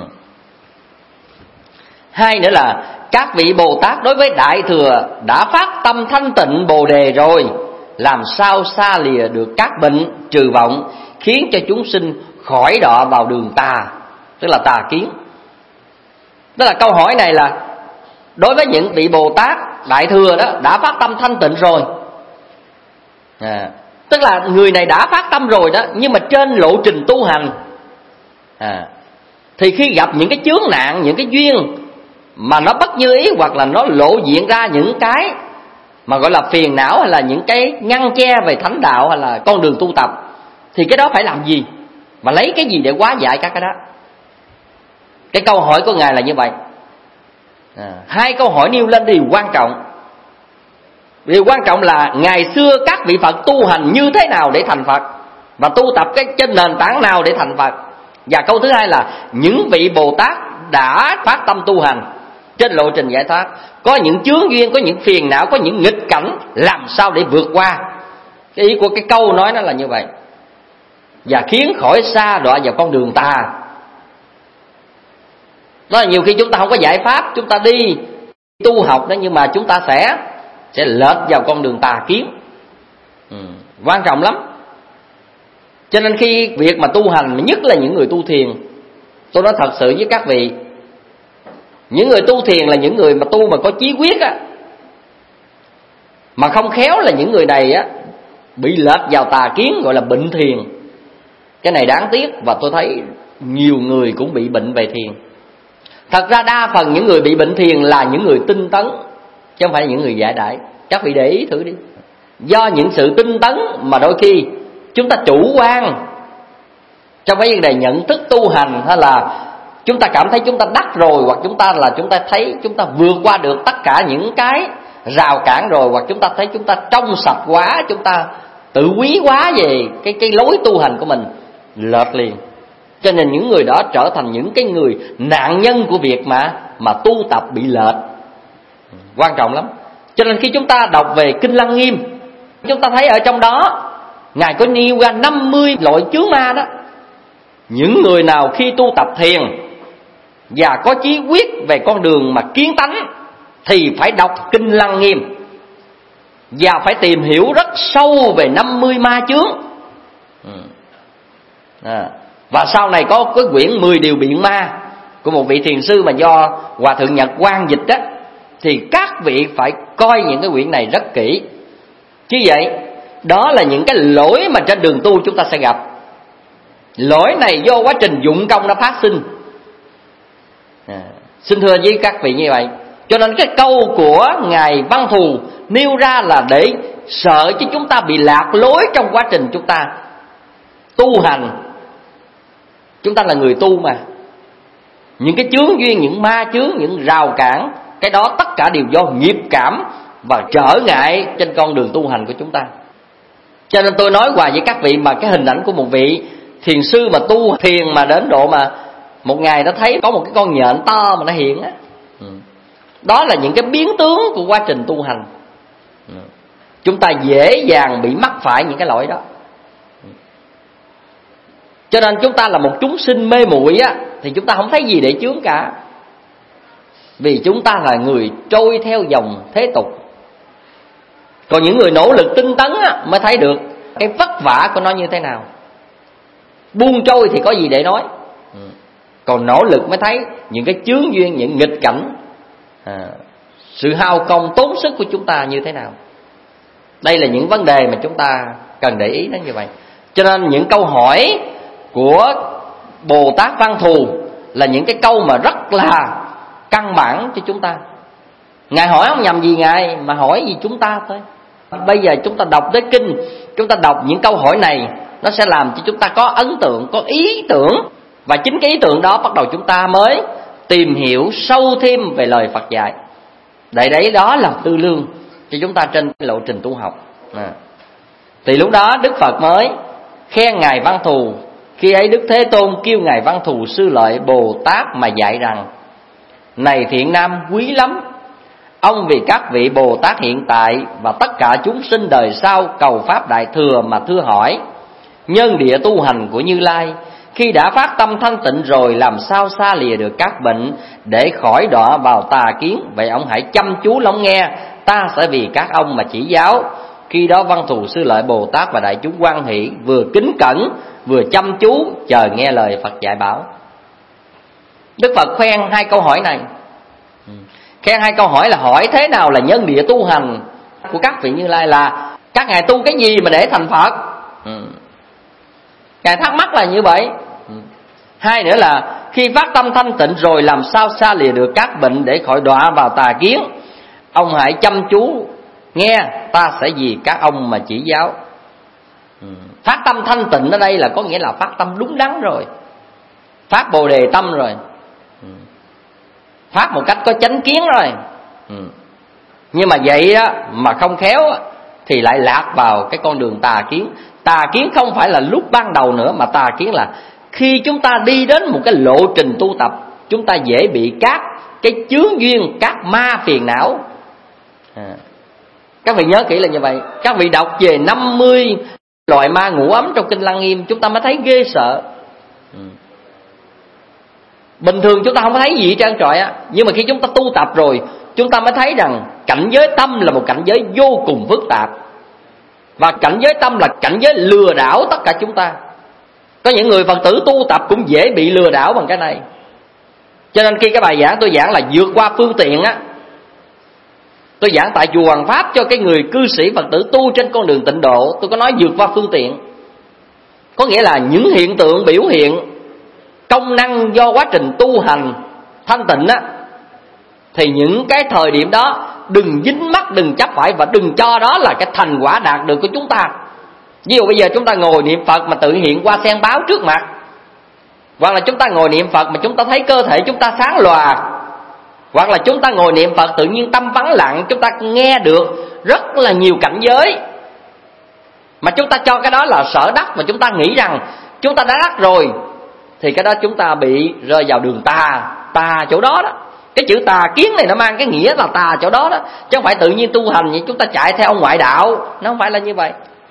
Hai nữa là các vị Bồ Tát đối với Đại Thừa đã phát tâm thanh tịnh Bồ Đề rồi, làm sao xa lìa được các bệnh trừ vọng, khiến cho chúng sinh khỏi đọa vào đường tà, tức là tà kiến. Tức là câu hỏi này là đối với những vị Bồ Tát Đại Thừa đó đã phát tâm thanh tịnh rồi. à, Tức là người này đã phát tâm rồi đó, nhưng mà trên lộ trình tu hành à, thì khi gặp những cái chướng nạn, những cái duyên mà nó bất như ý, hoặc là nó lộ diện ra những cái mà gọi là phiền não, hay là những cái ngăn che về thánh đạo, hay là con đường tu tập, thì cái đó phải làm gì? Và lấy cái gì để hóa giải các cái đó? Cái câu hỏi của Ngài là như vậy. à, Hai câu hỏi nêu lên điều quan trọng. Điều quan trọng là ngày xưa các vị Phật tu hành như thế nào để thành Phật, và tu tập cái trên nền tảng nào để thành Phật. Và câu thứ hai là những vị Bồ Tát đã phát tâm tu hành trên lộ trình giải thoát, có những chướng duyên, có những phiền não, có những nghịch cảnh, làm sao để vượt qua. Cái ý của cái câu nói nó là như vậy. Và khiến khỏi xa đọa vào con đường tà. Đó là nhiều khi chúng ta không có giải pháp, chúng ta đi tu học đó, nhưng mà chúng ta sẽ sẽ lệch vào con đường tà kiến. ừ, Quan trọng lắm. Cho nên khi việc mà tu hành, nhất là những người tu thiền, tôi nói thật sự với các vị, những người tu thiền là những người mà tu mà có chí quyết á, mà không khéo là những người này á bị lệch vào tà kiến, gọi là bệnh thiền. Cái này đáng tiếc, và tôi thấy nhiều người cũng bị bệnh về thiền. Thật ra đa phần những người bị bệnh thiền là những người tinh tấn, chứ không phải những người giải đãi. Các vị để ý thử đi. Do những sự tinh tấn mà đôi khi chúng ta chủ quan trong cái vấn đề nhận thức tu hành, hay là chúng ta cảm thấy chúng ta đắc rồi, hoặc chúng ta là chúng ta thấy chúng ta vượt qua được tất cả những cái rào cản rồi, hoặc chúng ta thấy chúng ta trong sạch quá, chúng ta tự quý quá về cái cái lối tu hành của mình, lệch liền. Cho nên những người đó trở thành những cái người nạn nhân của việc mà mà tu tập bị lệch. Quan trọng lắm. Cho nên khi chúng ta đọc về Kinh Lăng Nghiêm, chúng ta thấy ở trong đó Ngài có nêu ra năm mươi loại chướng ma đó. Những người nào khi tu tập thiền và có chí quyết về con đường mà kiến tánh thì phải đọc Kinh Lăng Nghiêm và phải tìm hiểu rất sâu về năm mươi ma chướng. à. Và sau này có cái quyển mười điều biện ma của một vị thiền sư mà do Hòa Thượng Nhật Quang dịch đó, thì các vị phải coi những cái quyển này rất kỹ. Chứ vậy Đó là những cái lỗi mà trên đường tu chúng ta sẽ gặp. Lỗi này do quá trình dụng công đã phát sinh. à, Xin thưa với các vị như vậy. Cho nên cái câu của Ngài Văn Thù nêu ra là để sợ cho chúng ta bị lạc lối trong quá trình chúng ta tu hành. Chúng ta là người tu mà. Những cái chướng duyên, những ma chướng, những rào cản, cái đó tất cả đều do nghiệp cảm và trở ngại trên con đường tu hành của chúng ta. Cho nên tôi nói hoài với các vị mà cái hình ảnh của một vị thiền sư mà tu thiền mà đến độ mà một ngày nó thấy có một cái con nhện to mà nó hiện á. Đó là những cái biến tướng của quá trình tu hành. Chúng ta dễ dàng bị mắc phải những cái lỗi đó. Cho nên chúng ta là một chúng sinh mê muội á, thì chúng ta không thấy gì để chướng cả. Vì chúng ta là người trôi theo dòng thế tục. Còn những người nỗ lực tinh tấn á, mới thấy được cái vất vả của nó như thế nào. Buông trôi thì có gì để nói. Còn nỗ lực mới thấy những cái chướng duyên, những nghịch cảnh, à, sự hao công tốn sức của chúng ta như thế nào. Đây là những vấn đề mà chúng ta cần để ý đến như vậy. Cho nên những câu hỏi của Bồ Tát Văn Thù là những cái câu mà rất là căn bản cho chúng ta. Ngài hỏi không nhầm gì Ngài, mà hỏi gì chúng ta thôi. Bây giờ chúng ta đọc tới kinh, chúng ta đọc những câu hỏi này, nó sẽ làm cho chúng ta có ấn tượng, có ý tưởng. Và chính cái ý tưởng đó bắt đầu chúng ta mới tìm hiểu sâu thêm về lời Phật dạy. Để đấy đó là tư lương cho chúng ta trên lộ trình tu học. à. Thì lúc đó Đức Phật mới khen Ngài Văn Thù. Khi ấy Đức Thế Tôn kêu Ngài Văn Thù Sư Lợi Bồ Tát mà dạy rằng: này thiện nam quý lắm, ông vì các vị Bồ Tát hiện tại và tất cả chúng sinh đời sau cầu Pháp Đại Thừa mà thưa hỏi. Nhân địa tu hành của Như Lai, khi đã phát tâm thanh tịnh rồi, làm sao xa lìa được các bệnh để khỏi đọa vào tà kiến? Vậy ông hãy chăm chú lắng nghe, ta sẽ vì các ông mà chỉ giáo. Khi đó Văn Thù Sư Lợi Bồ Tát và đại chúng hoan hỷ, vừa kính cẩn vừa chăm chú chờ nghe lời Phật dạy bảo. Đức Phật khen hai câu hỏi này. Khen hai câu hỏi là hỏi thế nào là nhân địa tu hành của các vị Như Lai, là các ngài tu cái gì mà để thành Phật. Ngài thắc mắc là như vậy. Hai nữa là khi phát tâm thanh tịnh rồi, làm sao xa lìa được các bệnh để khỏi đọa vào tà kiến? Ông hãy chăm chú nghe, ta sẽ vì các ông mà chỉ giáo. Phát tâm thanh tịnh ở đây là có nghĩa là phát tâm đúng đắn rồi, phát bồ đề tâm rồi, phát một cách có chánh kiến rồi. Nhưng mà vậy á, mà không khéo thì lại lạc vào cái con đường tà kiến. Tà kiến không phải là lúc ban đầu nữa, mà tà kiến là khi chúng ta đi đến một cái lộ trình tu tập, chúng ta dễ bị các cái chướng duyên, các ma phiền não. à. Các vị nhớ kỹ là như vậy. Các vị đọc về năm mươi loại ma ngủ ấm trong kinh Lăng Nghiêm, chúng ta mới thấy ghê sợ. ừ. Bình thường chúng ta không thấy gì trơn trọi á, nhưng mà khi chúng ta tu tập rồi, chúng ta mới thấy rằng cảnh giới tâm là một cảnh giới vô cùng phức tạp. Và cảnh giới tâm là cảnh giới lừa đảo tất cả chúng ta. Có những người Phật tử tu tập cũng dễ bị lừa đảo bằng cái này. Cho nên khi cái bài giảng tôi giảng là vượt qua phương tiện á, tôi giảng tại chùa Hoàng Pháp cho cái người cư sĩ Phật tử tu trên con đường tịnh độ, tôi có nói vượt qua phương tiện. Có nghĩa là những hiện tượng biểu hiện công năng do quá trình tu hành thanh tịnh á, thì những cái thời điểm đó đừng dính mắc, đừng chấp phải, và đừng cho đó là cái thành quả đạt được của chúng ta. Ví dụ bây giờ chúng ta ngồi niệm Phật mà tự hiện qua sen báo trước mặt, hoặc là chúng ta ngồi niệm Phật mà chúng ta thấy cơ thể chúng ta sáng lòa, hoặc là chúng ta ngồi niệm Phật tự nhiên tâm vắng lặng, chúng ta nghe được rất là nhiều cảnh giới, mà chúng ta cho cái đó là sở đắc, và chúng ta nghĩ rằng chúng ta đã đắc rồi, thì cái đó chúng ta bị rơi vào đường tà. Tà chỗ đó đó. Cái chữ tà kiến này nó mang cái nghĩa là tà chỗ đó đó, chứ không phải tự nhiên tu hành vậy chúng ta chạy theo ông ngoại đạo. Nó không phải là như vậy.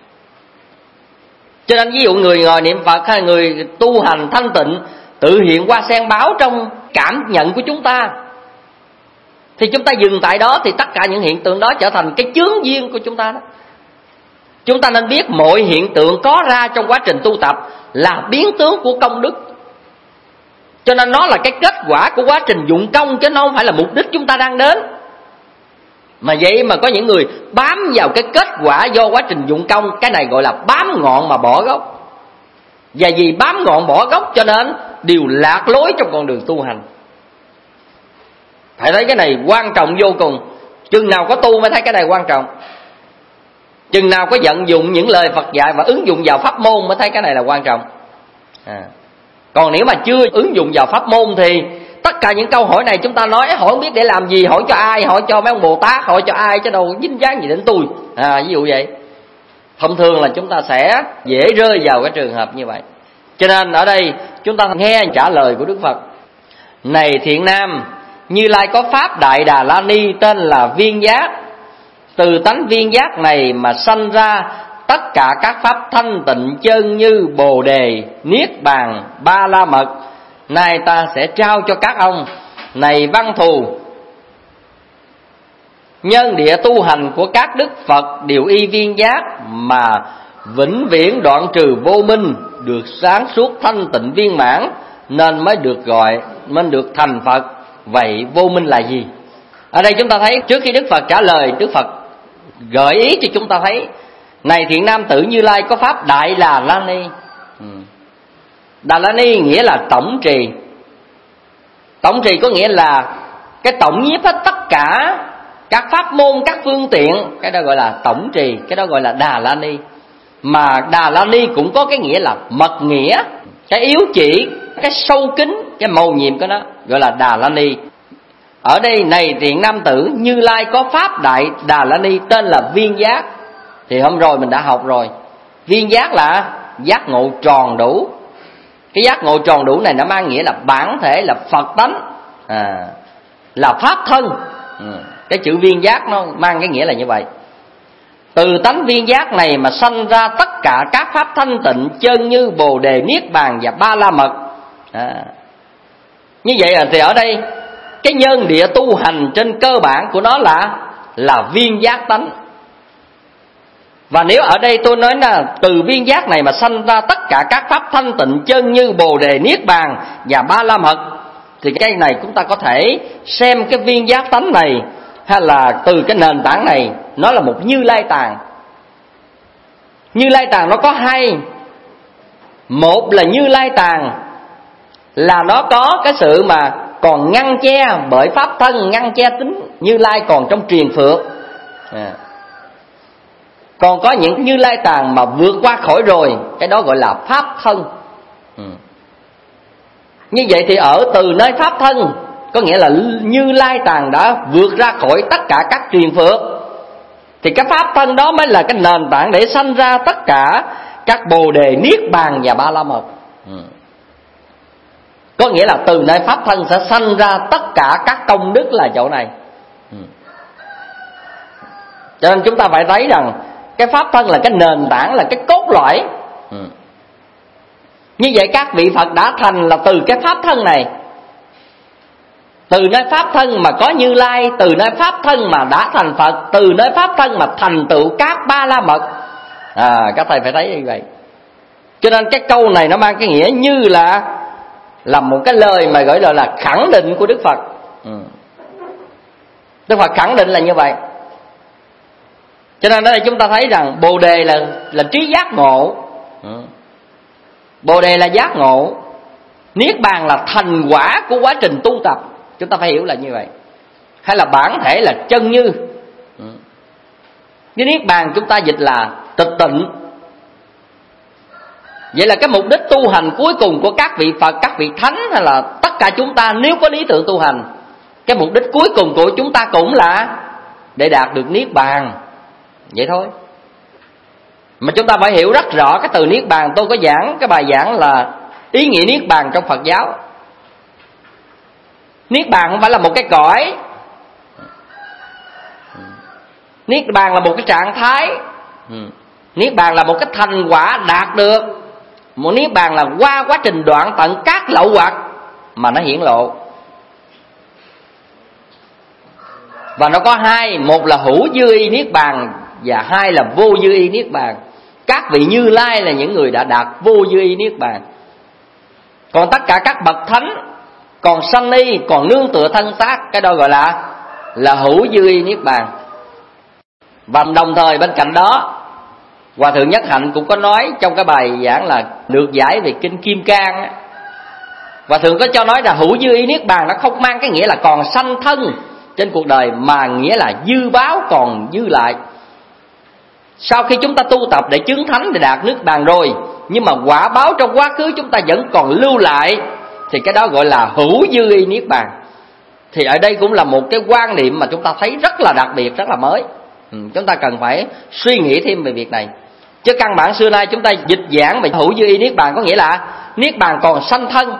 Cho nên ví dụ người ngồi niệm Phật hay người tu hành thanh tịnh tự hiện qua sen báo trong cảm nhận của chúng ta, thì chúng ta dừng tại đó, thì tất cả những hiện tượng đó trở thành cái chướng duyên của chúng ta đó. Chúng ta nên biết mọi hiện tượng có ra trong quá trình tu tập là biến tướng của công đức. Cho nên nó là cái kết quả của quá trình dụng công, chứ nó không phải là mục đích chúng ta đang đến. Mà vậy mà có những người bám vào cái kết quả do quá trình dụng công, cái này gọi là bám ngọn mà bỏ gốc. Và vì bám ngọn bỏ gốc cho nên đều lạc lối trong con đường tu hành. Phải thấy cái này quan trọng vô cùng. Chừng nào có tu mới thấy cái này quan trọng. Chừng nào có vận dụng những lời Phật dạy và ứng dụng vào pháp môn mới thấy cái này là quan trọng. à. Còn nếu mà chưa ứng dụng vào pháp môn thì tất cả những câu hỏi này chúng ta nói hỏi không biết để làm gì, hỏi cho ai, hỏi cho mấy ông Bồ Tát, hỏi cho ai chứ đâu dính dáng gì đến tôi. à, Ví dụ vậy. Thông thường là chúng ta sẽ dễ rơi vào cái trường hợp như vậy. Cho nên ở đây chúng ta nghe trả lời của Đức Phật. Này thiện nam, Như Lai có pháp Đại Đà La Ni tên là viên giác. Từ tánh viên giác này mà sanh ra tất cả các pháp thanh tịnh chân như Bồ Đề, Niết Bàn, Ba La Mật. Nay ta sẽ trao cho các ông. Này văn thù, nhân địa tu hành của các đức Phật đều y viên giác mà vĩnh viễn đoạn trừ vô minh, được sáng suốt thanh tịnh viên mãn, nên mới được gọi, mới được thành Phật. Vậy vô minh là gì? Ở đây chúng ta thấy trước khi Đức Phật trả lời, Đức Phật gợi ý cho chúng ta thấy: này thiện nam tử, Như Lai có pháp Đại Đà La Ni. Đà La Ni nghĩa là tổng trì. Tổng trì có nghĩa là cái tổng nhiếp hết tất cả các pháp môn, các phương tiện. Cái đó gọi là tổng trì, cái đó gọi là Đà La Ni. Mà Đà La Ni cũng có cái nghĩa là mật nghĩa, cái yếu chỉ, cái sâu kín, cái mầu nhiệm của nó gọi là Đà La Ni. Ở đây này thiện nam tử, Như Lai có pháp Đại Đà La Ni tên là viên giác. Thì hôm rồi mình đã học rồi. Viên giác là giác ngộ tròn đủ. Cái giác ngộ tròn đủ này nó mang nghĩa là bản thể, là Phật tánh, à, là pháp thân. ừ. Cái chữ viên giác nó mang cái nghĩa là như vậy. Từ tánh viên giác này mà sanh ra tất cả các pháp thanh tịnh chân như Bồ Đề, Niết Bàn và Ba La Mật. à. Như vậy là thì ở đây cái nhân địa tu hành trên cơ bản của nó là là viên giác tánh. Và nếu ở đây tôi nói là từ viên giác này mà sanh ra tất cả các pháp thanh tịnh chân như Bồ Đề, Niết Bàn và Ba La Mật, thì cái này chúng ta có thể xem cái viên giác tánh này hay là từ cái nền tảng này nó là một Như Lai tàng. Như Lai tàng nó có hai. Một là Như Lai tàng là nó có cái sự mà còn ngăn che bởi pháp thân, ngăn che tính Như Lai còn trong truyền phược. à. Còn có những Như Lai tàng mà vượt qua khỏi rồi, cái đó gọi là pháp thân. ừ. Như vậy thì ở từ nơi pháp thân có nghĩa là Như Lai tàng đã vượt ra khỏi tất cả các truyền phược, thì cái pháp thân đó mới là cái nền tảng để sanh ra tất cả các Bồ Đề, Niết Bàn và Ba La Mật. ừ. Có nghĩa là từ nơi pháp thân sẽ sanh ra tất cả các công đức là chỗ này. ừ. Cho nên chúng ta phải thấy rằng cái pháp thân là cái nền tảng, là cái cốt lõi. ừ. Như vậy các vị Phật đã thành là từ cái pháp thân này. Từ nơi pháp thân mà có Như Lai, từ nơi pháp thân mà đã thành Phật, từ nơi pháp thân mà thành tựu các Ba La Mật. À, các thầy phải thấy như vậy. Cho nên cái câu này nó mang cái nghĩa như là là một cái lời mà gọi là, là khẳng định của Đức Phật. ừ. Đức Phật khẳng định là như vậy. Cho nên ở đây chúng ta thấy rằng Bồ Đề là là trí giác ngộ. ừ. Bồ Đề là giác ngộ. Niết Bàn là thành quả của quá trình tu tập. Chúng ta phải hiểu là như vậy. Hay là bản thể là chân như. ừ. Với Niết Bàn chúng ta dịch là tịch tịnh. Vậy là cái mục đích tu hành cuối cùng của các vị Phật, các vị Thánh hay là tất cả chúng ta nếu có lý tưởng tu hành, cái mục đích cuối cùng của chúng ta cũng là để đạt được Niết Bàn. Vậy thôi. Mà chúng ta phải hiểu rất rõ cái từ Niết Bàn. Tôi có giảng cái bài giảng là ý nghĩa Niết Bàn trong Phật giáo. Niết Bàn không phải là một cái cõi. Niết Bàn là một cái trạng thái. Niết Bàn là một cái thành quả đạt được. Một Niết Bàn là qua quá trình đoạn tận các lậu hoặc mà nó hiển lộ. Và nó có hai. Một là hữu dư y Niết Bàn, và hai là vô dư y Niết Bàn. Các vị Như Lai là những người đã đạt vô dư y Niết Bàn. Còn tất cả các bậc thánh còn sanh y, còn nương tựa thân xác, cái đó gọi là là hữu dư y Niết Bàn. Và đồng thời bên cạnh đó, Hòa Thượng Nhất Hạnh cũng có nói trong cái bài giảng là được giải về kinh Kim Cang. Hòa Thượng có cho nói là hữu dư y niết bàn nó không mang cái nghĩa là còn sanh thân trên cuộc đời, mà nghĩa là dư báo còn dư lại. Sau khi chúng ta tu tập để chứng thánh, để đạt niết bàn rồi, nhưng mà quả báo trong quá khứ chúng ta vẫn còn lưu lại, thì cái đó gọi là hữu dư y niết bàn. Thì ở đây cũng là một cái quan niệm mà chúng ta thấy rất là đặc biệt, rất là mới. ừ, Chúng ta cần phải suy nghĩ thêm về việc này. Chứ căn bản xưa nay chúng ta dịch giảng về hữu dư y niết bàn có nghĩa là niết bàn còn sanh thân.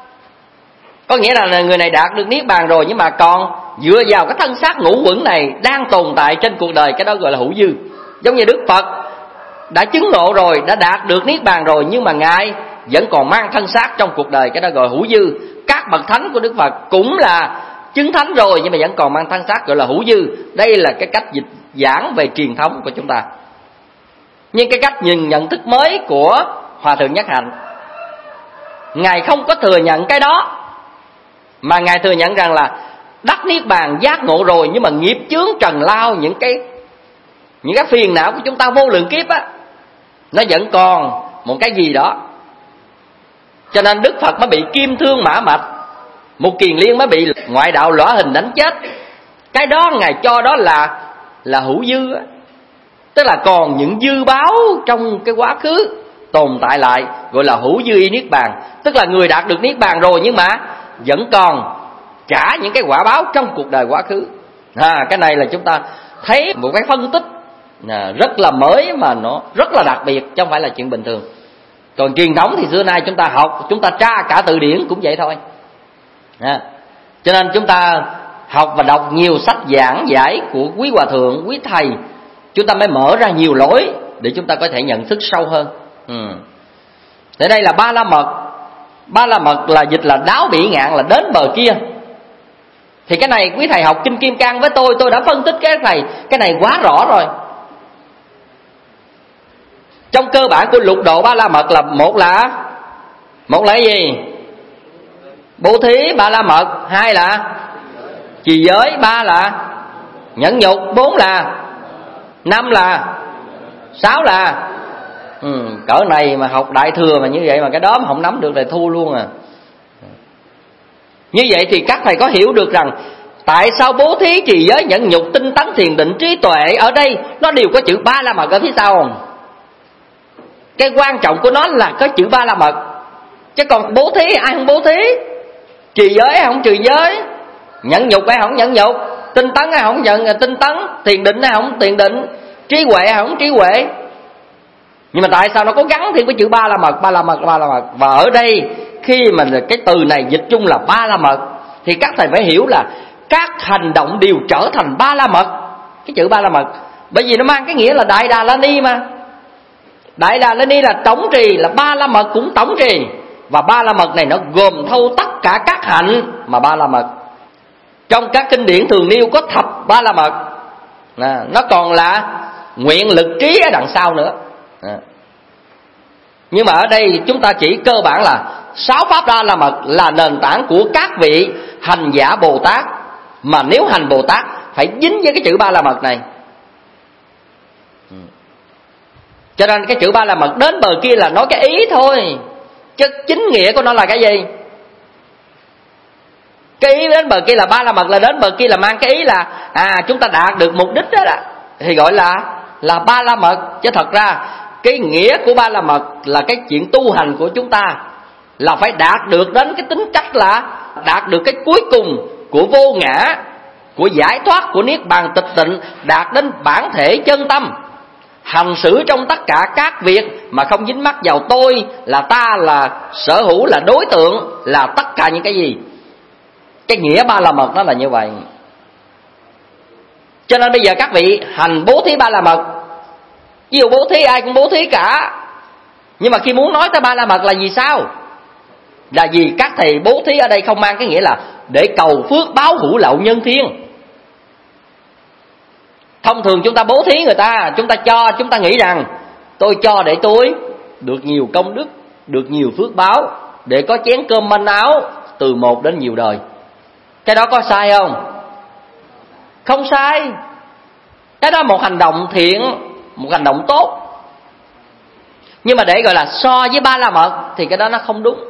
Có nghĩa là người này đạt được niết bàn rồi, nhưng mà còn dựa vào cái thân xác ngũ uẩn này đang tồn tại trên cuộc đời, cái đó gọi là hữu dư. Giống như Đức Phật đã chứng ngộ rồi, đã đạt được niết bàn rồi, nhưng mà Ngài vẫn còn mang thân xác trong cuộc đời, cái đó gọi là hữu dư. Các bậc thánh của Đức Phật cũng là chứng thánh rồi, nhưng mà vẫn còn mang thân xác, gọi là hữu dư. Đây là cái cách dịch giảng về truyền thống của chúng ta. Nhưng cái cách nhìn nhận thức mới của Hòa Thượng Nhất Hạnh, Ngài không có thừa nhận cái đó, mà Ngài thừa nhận rằng là đắc niết bàn giác ngộ rồi, nhưng mà nghiệp chướng trần lao, những cái những cái phiền não của chúng ta vô lượng kiếp á, nó vẫn còn một cái gì đó. Cho nên Đức Phật mới bị kim thương mã mạch, một kiền liên mới bị ngoại đạo lõa hình đánh chết. Cái đó Ngài cho đó là là hữu dư á, tức là còn những dư báo trong cái quá khứ tồn tại lại, gọi là hữu dư y niết bàn. Tức là người đạt được niết bàn rồi, nhưng mà vẫn còn trả những cái quả báo trong cuộc đời quá khứ. À, cái này là chúng ta thấy một cái phân tích à, rất là mới, mà nó rất là đặc biệt, chứ không phải là chuyện bình thường. Còn truyền thống thì xưa nay chúng ta học, chúng ta tra cả từ điển cũng vậy thôi. à, Cho nên chúng ta học và đọc nhiều sách giảng giải của quý hòa thượng, quý thầy, chúng ta mới mở ra nhiều lối để chúng ta có thể nhận thức sâu hơn. ừ. Thế đây là ba la mật. Ba la mật là dịch là đáo bỉ ngạn, là đến bờ kia. Thì cái này quý thầy học kinh Kim Cang với tôi, tôi đã phân tích cái này, cái này quá rõ rồi. Trong cơ bản của lục độ ba la mật là một là một là cái gì? Bố thí ba la mật, hai là trì giới, ba là nhẫn nhục, bốn là, năm là, sáu là. ừ, Cỡ này mà học đại thừa mà như vậy mà cái đó mà không nắm được là thua luôn à. Như vậy thì các thầy có hiểu được rằng tại sao bố thí, trì giới, nhẫn nhục, tinh tấn, thiền định, trí tuệ ở đây nó đều có chữ ba la mật ở phía sau không? Cái quan trọng của nó là có chữ ba la mật. Chứ còn bố thí ai không bố thí, trì giới ai không trì giới, nhẫn nhục ai không nhẫn nhục, tinh tấn ai không nhận tinh tấn, thiền định ai không thiền định, trí huệ ai không trí huệ. Nhưng mà tại sao nó có gắn thêm cái chữ ba la mật, ba la mật, ba la mật? Và ở đây khi mà cái từ này dịch chung là ba la mật, thì các thầy phải hiểu là các hành động đều trở thành ba la mật. Cái chữ ba la mật bởi vì nó mang cái nghĩa là Đại Đà La Ni mà. Đại Đà La Ni là tổng trì, là ba la mật cũng tổng trì. Và ba la mật này nó gồm thâu tất cả các hạnh mà ba la mật. Trong các kinh điển thường nêu có thập ba la mật, à, nó còn là nguyện lực trí ở đằng sau nữa. à. Nhưng mà ở đây chúng ta chỉ cơ bản là sáu pháp ba la mật là nền tảng của các vị hành giả Bồ Tát. Mà nếu hành Bồ Tát phải dính với cái chữ ba la mật này. Cho nên cái chữ ba la mật đến bờ kia là nói cái ý thôi, chứ chính nghĩa của nó là cái gì? Cái ý đến bờ kia là ba la mật, là đến bờ kia là mang cái ý là à chúng ta đạt được mục đích đó, đó thì gọi là là ba la mật. Chứ thật ra cái nghĩa của ba la mật là cái chuyện tu hành của chúng ta, là phải đạt được đến cái tính cách là đạt được cái cuối cùng của vô ngã, của giải thoát, của niết bàn tịch tịnh, đạt đến bản thể chân tâm, hành xử trong tất cả các việc mà không dính mắc vào tôi, là ta, là sở hữu, là đối tượng, là tất cả những cái gì. Cái nghĩa ba la mật nó là như vậy. Cho nên bây giờ các vị hành bố thí ba la mật, ví dụ bố thí ai cũng bố thí cả, nhưng mà khi muốn nói tới ba la mật là gì sao? Là vì các thầy bố thí ở đây không mang cái nghĩa là để cầu phước báo hữu lậu nhân thiên. Thông thường chúng ta bố thí người ta, chúng ta cho, chúng ta nghĩ rằng tôi cho để tôi được nhiều công đức, được nhiều phước báo, để có chén cơm manh áo từ một đến nhiều đời. Cái đó có sai không? Không sai. Cái đó một hành động thiện, một hành động tốt. Nhưng mà để gọi là so với ba la mật thì cái đó nó không đúng.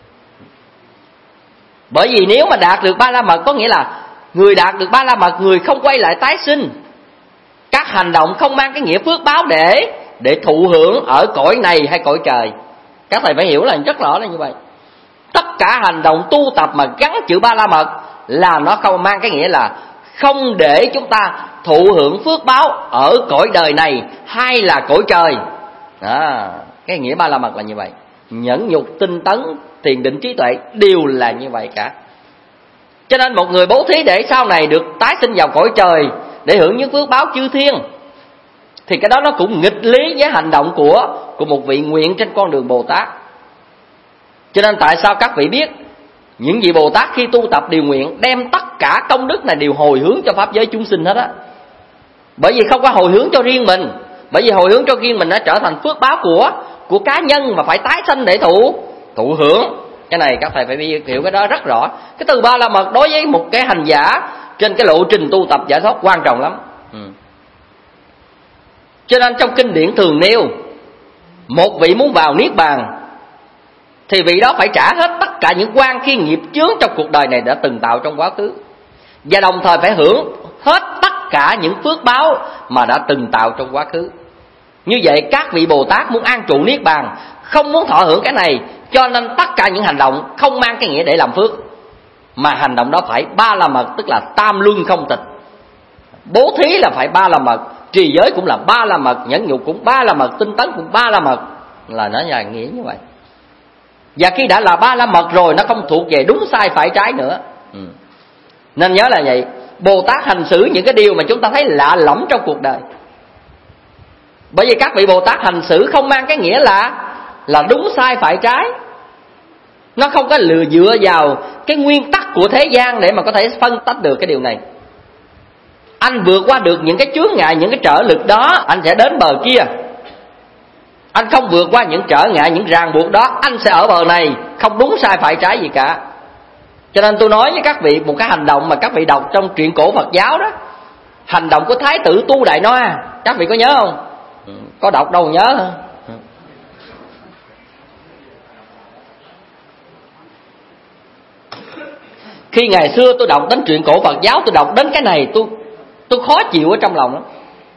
Bởi vì nếu mà đạt được ba la mật có nghĩa là người đạt được ba la mật, người không quay lại tái sinh. Các hành động không mang cái nghĩa phước báo để để thụ hưởng ở cõi này hay cõi trời. Các thầy phải hiểu là rất rõ là như vậy. Tất cả hành động tu tập mà gắn chữ ba la mật là nó không mang cái nghĩa là không để chúng ta thụ hưởng phước báo ở cõi đời này hay là cõi trời. À, cái nghĩa ba la mật là như vậy. Nhẫn nhục, tinh tấn, thiền định, trí tuệ đều là như vậy cả. Cho nên một người bố thí để sau này được tái sinh vào cõi trời để hưởng những phước báo chư thiên, thì cái đó nó cũng nghịch lý với hành động của của một vị nguyện trên con đường Bồ Tát. Cho nên tại sao các vị biết những vị Bồ Tát khi tu tập điều nguyện đem tất cả công đức này đều hồi hướng cho pháp giới chúng sinh hết á. Bởi vì không có hồi hướng cho riêng mình. Bởi vì hồi hướng cho riêng mình nó trở thành phước báo của của cá nhân mà phải tái sanh để thụ thụ hưởng. Cái này các thầy phải hiểu cái đó rất rõ. Cái từ ba la mật đối với một cái hành giả trên cái lộ trình tu tập giải thoát quan trọng lắm. Ừ. Cho nên trong kinh điển thường nêu, một vị muốn vào niết bàn thì vị đó phải trả hết tất cả những oan khi nghiệp chướng trong cuộc đời này đã từng tạo trong quá khứ, và đồng thời phải hưởng hết tất cả những phước báo mà đã từng tạo trong quá khứ. Như vậy các vị Bồ Tát muốn an trụ niết bàn, không muốn thọ hưởng cái này, cho nên tất cả những hành động không mang cái nghĩa để làm phước, mà hành động đó phải ba la mật, tức là tam luân không tịch. Bố thí là phải ba la mật, trì giới cũng là ba la mật, nhẫn nhục cũng ba la mật, tinh tấn cũng ba la mật, là nó là nghĩa như vậy. Và khi đã là ba la mật rồi, nó không thuộc về đúng sai phải trái nữa. ừ. Nên nhớ là vậy. Bồ Tát hành xử những cái điều mà chúng ta thấy lạ lẫm trong cuộc đời. Bởi vì các vị Bồ Tát hành xử không mang cái nghĩa là là đúng sai phải trái. Nó không có lừa dựa vào cái nguyên tắc của thế gian để mà có thể phân tách được cái điều này. Anh vượt qua được những cái chướng ngại, những cái trở lực đó, anh sẽ đến bờ kia. Anh không vượt qua những trở ngại, những ràng buộc đó, anh sẽ ở bờ này, không đúng sai phải trái gì cả. Cho nên tôi nói với các vị một cái hành động mà các vị đọc trong truyện cổ Phật giáo đó, hành động của Thái tử Tu Đại Noa, các vị có nhớ không? Có đọc đâu nhớ hả? Khi ngày xưa tôi đọc đến truyện cổ Phật giáo, tôi đọc đến cái này tôi tôi khó chịu ở trong lòng lắm.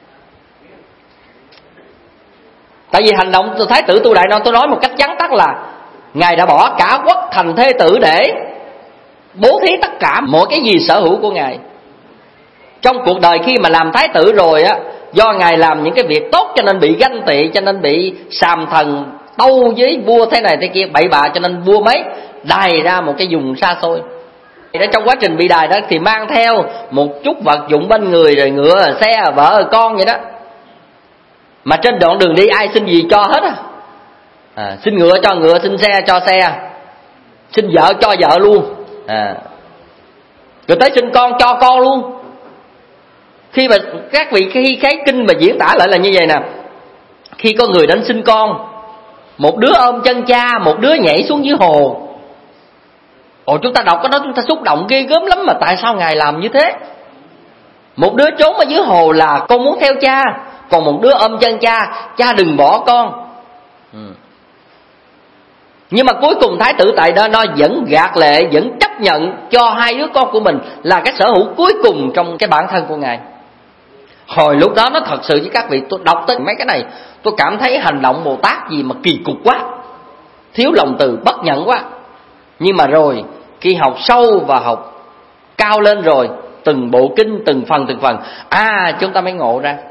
Tại vì hành động Thái tử Tu Đại Noa, tôi nói một cách vắn tắt là Ngài đã bỏ cả quốc thành thê tử để bố thí tất cả mọi cái gì sở hữu của Ngài. Trong cuộc đời khi mà làm Thái tử rồi á, do Ngài làm những cái việc tốt cho nên bị ganh tị, cho nên bị sàm thần tâu với vua thế này thế kia bậy bạ, cho nên vua mấy đày ra một cái vùng xa xôi. Thì trong quá trình bị đày đó thì mang theo một chút vật dụng bên người, rồi ngựa, xe, vợ, con vậy đó. Mà trên đoạn đường đi ai xin gì cho hết á. À, xin ngựa cho ngựa, xin xe cho xe, xin vợ cho vợ luôn. À, rồi tới xin con cho con luôn. Khi mà các vị khi cái kinh mà diễn tả lại là như vậy nè, khi có người đến xin con, một đứa ôm chân cha, một đứa nhảy xuống dưới hồ. Ồ, chúng ta đọc cái đó chúng ta xúc động ghê gớm lắm, mà tại sao Ngài làm như thế? Một đứa trốn ở dưới hồ là con muốn theo cha, còn một đứa ôm chân cha, cha đừng bỏ con. ừ. Nhưng mà cuối cùng Thái tử tại đó nó vẫn gạt lệ, vẫn chấp nhận cho hai đứa con của mình là cái sở hữu cuối cùng trong cái bản thân của Ngài. Hồi lúc đó nó thật sự với các vị, tôi đọc tới mấy cái này tôi cảm thấy hành động Bồ Tát gì mà kỳ cục quá, thiếu lòng từ, bất nhẫn quá. Nhưng mà rồi khi học sâu và học cao lên rồi, từng bộ kinh, từng phần từng phần, à chúng ta mới ngộ ra.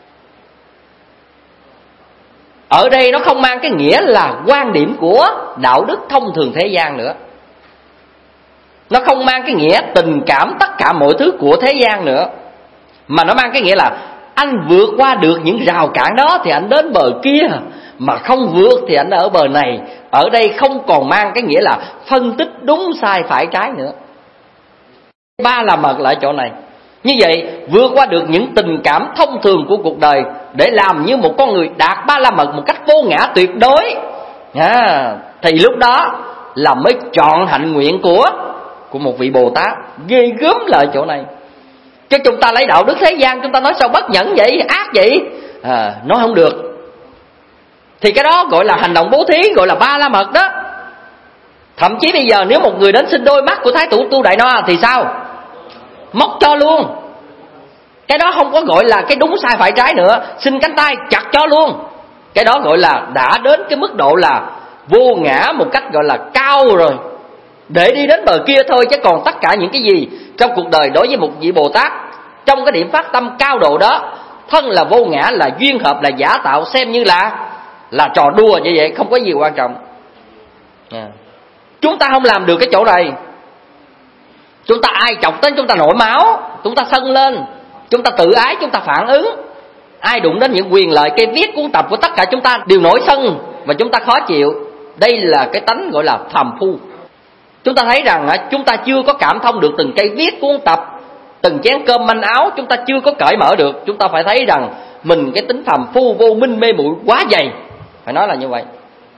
Ở đây nó không mang cái nghĩa là quan điểm của đạo đức thông thường thế gian nữa. Nó không mang cái nghĩa tình cảm tất cả mọi thứ của thế gian nữa. Mà nó mang cái nghĩa là anh vượt qua được những rào cản đó thì anh đến bờ kia, mà không vượt thì anh ở bờ này. Ở đây không còn mang cái nghĩa là phân tích đúng sai phải trái nữa. Ba la mật là ở chỗ này. Như vậy vượt qua được những tình cảm thông thường của cuộc đời để làm như một con người đạt ba la mật một cách vô ngã tuyệt đối, à, thì lúc đó là mới trọn hạnh nguyện của của một vị Bồ Tát. Ghê gớm là ở chỗ này. Chứ chúng ta lấy đạo đức thế gian, chúng ta nói sao bất nhẫn vậy, ác vậy, à, nói không được. Thì cái đó gọi là hành động bố thí, gọi là ba la mật đó. Thậm chí bây giờ nếu một người đến xin đôi mắt của Thái tử Tu Đại No thì sao? Móc cho luôn. Cái đó không có gọi là cái đúng sai phải trái nữa. Xin cánh tay chặt cho luôn. Cái đó gọi là đã đến cái mức độ là vô ngã một cách gọi là cao rồi, để đi đến bờ kia thôi. Chứ còn tất cả những cái gì trong cuộc đời đối với một vị Bồ Tát, trong cái điểm phát tâm cao độ đó, thân là vô ngã, là duyên hợp, là giả tạo, xem như là là trò đùa như vậy, không có gì quan trọng. à. Chúng ta không làm được cái chỗ này. Chúng ta ai chọc tới chúng ta nổi máu, chúng ta sân lên, chúng ta tự ái, chúng ta phản ứng. Ai đụng đến những quyền lợi cây viết cuốn tập của tất cả chúng ta đều nổi sân và chúng ta khó chịu. Đây là cái tánh gọi là phàm phu. Chúng ta thấy rằng chúng ta chưa có cảm thông được từng cây viết cuốn tập, từng chén cơm manh áo, chúng ta chưa có cởi mở được. Chúng ta phải thấy rằng mình cái tính phàm phu vô minh mê muội quá dày, phải nói là như vậy.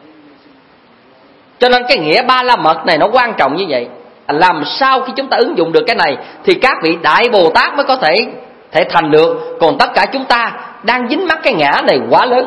Cho nên cái nghĩa ba la mật này nó quan trọng như vậy. Làm sao khi chúng ta ứng dụng được cái này thì các vị Đại Bồ Tát mới có thể thể thành được. Còn tất cả chúng ta đang dính mắc cái ngã này quá lớn.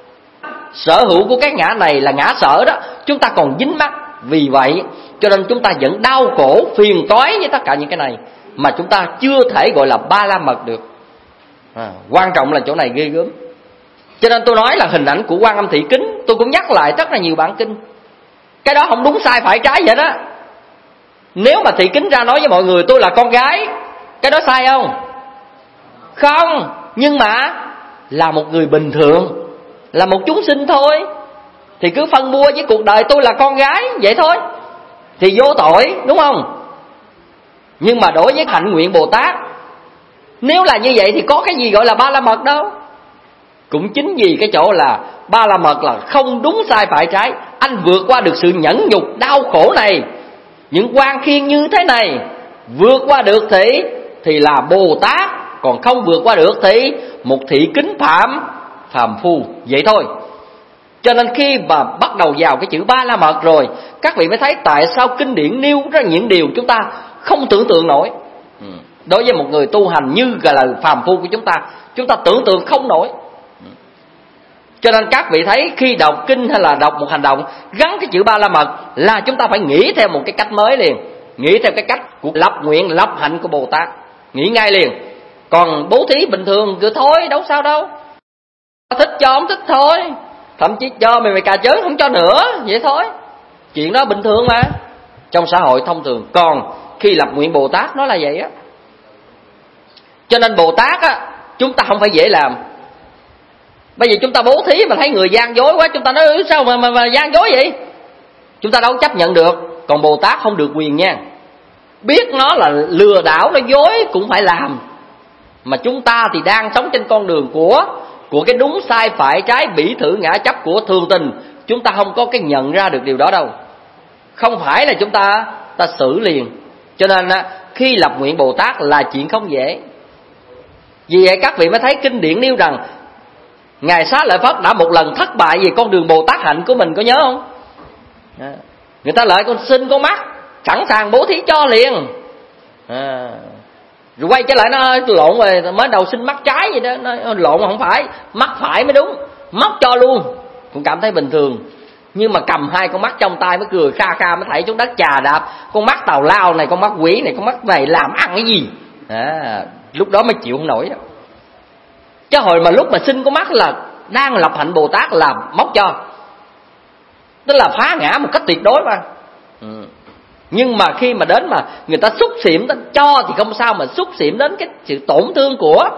Sở hữu của cái ngã này là ngã sở đó, chúng ta còn dính mắc. Vì vậy cho nên chúng ta vẫn đau khổ phiền toái với tất cả những cái này, mà chúng ta chưa thể gọi là ba la mật được. à, Quan trọng là chỗ này ghê gớm. Cho nên tôi nói là hình ảnh của Quan Âm Thị Kính, tôi cũng nhắc lại rất là nhiều bản kinh. Cái đó không đúng sai phải trái vậy đó. Nếu mà Thị Kính ra nói với mọi người tôi là con gái, cái đó sai không? Không. Nhưng mà là một người bình thường, là một chúng sinh thôi, thì cứ phân bua với cuộc đời tôi là con gái vậy thôi, thì vô tội, đúng không? Nhưng mà đối với hạnh nguyện Bồ Tát, nếu là như vậy thì có cái gì gọi là ba la mật đâu. Cũng chính vì cái chỗ là ba la mật là không đúng sai phải trái. Anh vượt qua được sự nhẫn nhục đau khổ này, những quan khiên như thế này, vượt qua được thì thì là Bồ Tát. Còn không vượt qua được thì một thị kính phạm phàm phu vậy thôi. Cho nên khi mà bắt đầu vào cái chữ ba la mật rồi, các vị mới thấy tại sao kinh điển nêu ra những điều chúng ta không tưởng tượng nổi. Đối với một người tu hành như là phàm phu của chúng ta, chúng ta tưởng tượng không nổi. Cho nên các vị thấy khi đọc kinh hay là đọc một hành động gắn cái chữ ba la mật là chúng ta phải nghĩ theo một cái cách mới liền. Nghĩ theo cái cách của lập nguyện lập hạnh của Bồ Tát, nghĩ ngay liền. Còn bố thí bình thường cứ thôi, đâu sao đâu, thích cho không thích thôi, thậm chí cho mày mày cà chớn không cho nữa, vậy thôi. Chuyện đó bình thường mà, trong xã hội thông thường. Còn khi lập nguyện Bồ Tát nó là vậy á. Cho nên Bồ Tát á, chúng ta không phải dễ làm. Bây giờ chúng ta bố thí mà thấy người gian dối quá, chúng ta nói sao mà, mà, mà gian dối vậy, chúng ta đâu chấp nhận được. Còn Bồ Tát không được quyền nha. Biết nó là lừa đảo, nó dối cũng phải làm. Mà chúng ta thì đang sống trên con đường của Của cái đúng sai phải trái, bỉ thử ngã chấp của thường tình. Chúng ta không có cái nhận ra được điều đó đâu. Không phải là chúng ta ta xử liền. Cho nên khi lập nguyện Bồ Tát là chuyện không dễ. Vì vậy các vị mới thấy kinh điển nêu rằng Ngài Xá Lợi Phất đã một lần thất bại vì con đường Bồ Tát hạnh của mình, có nhớ không? À, người ta lợi con xin con mắt, sẵn sàng bố thí cho liền. À, rồi quay trở lại nó lộn rồi, mới đầu xin mắt trái vậy đó, nó lộn không phải, mắt phải mới đúng, móc cho luôn, cũng cảm thấy bình thường. Nhưng mà cầm hai con mắt trong tay mới cười kha kha, mới thảy xuống đất chà đạp. Con mắt tào lao này, con mắt quỷ này, con mắt này làm ăn cái gì? À, lúc đó mới chịu không nổi đó. Chứ hồi mà lúc mà xin con mắt là đang lập hạnh Bồ Tát là móc cho, tức là phá ngã một cách tuyệt đối mà. Ừ. Nhưng mà khi mà đến mà người ta xúc xỉm đến cho thì không sao, mà xúc xỉm đến cái sự tổn thương của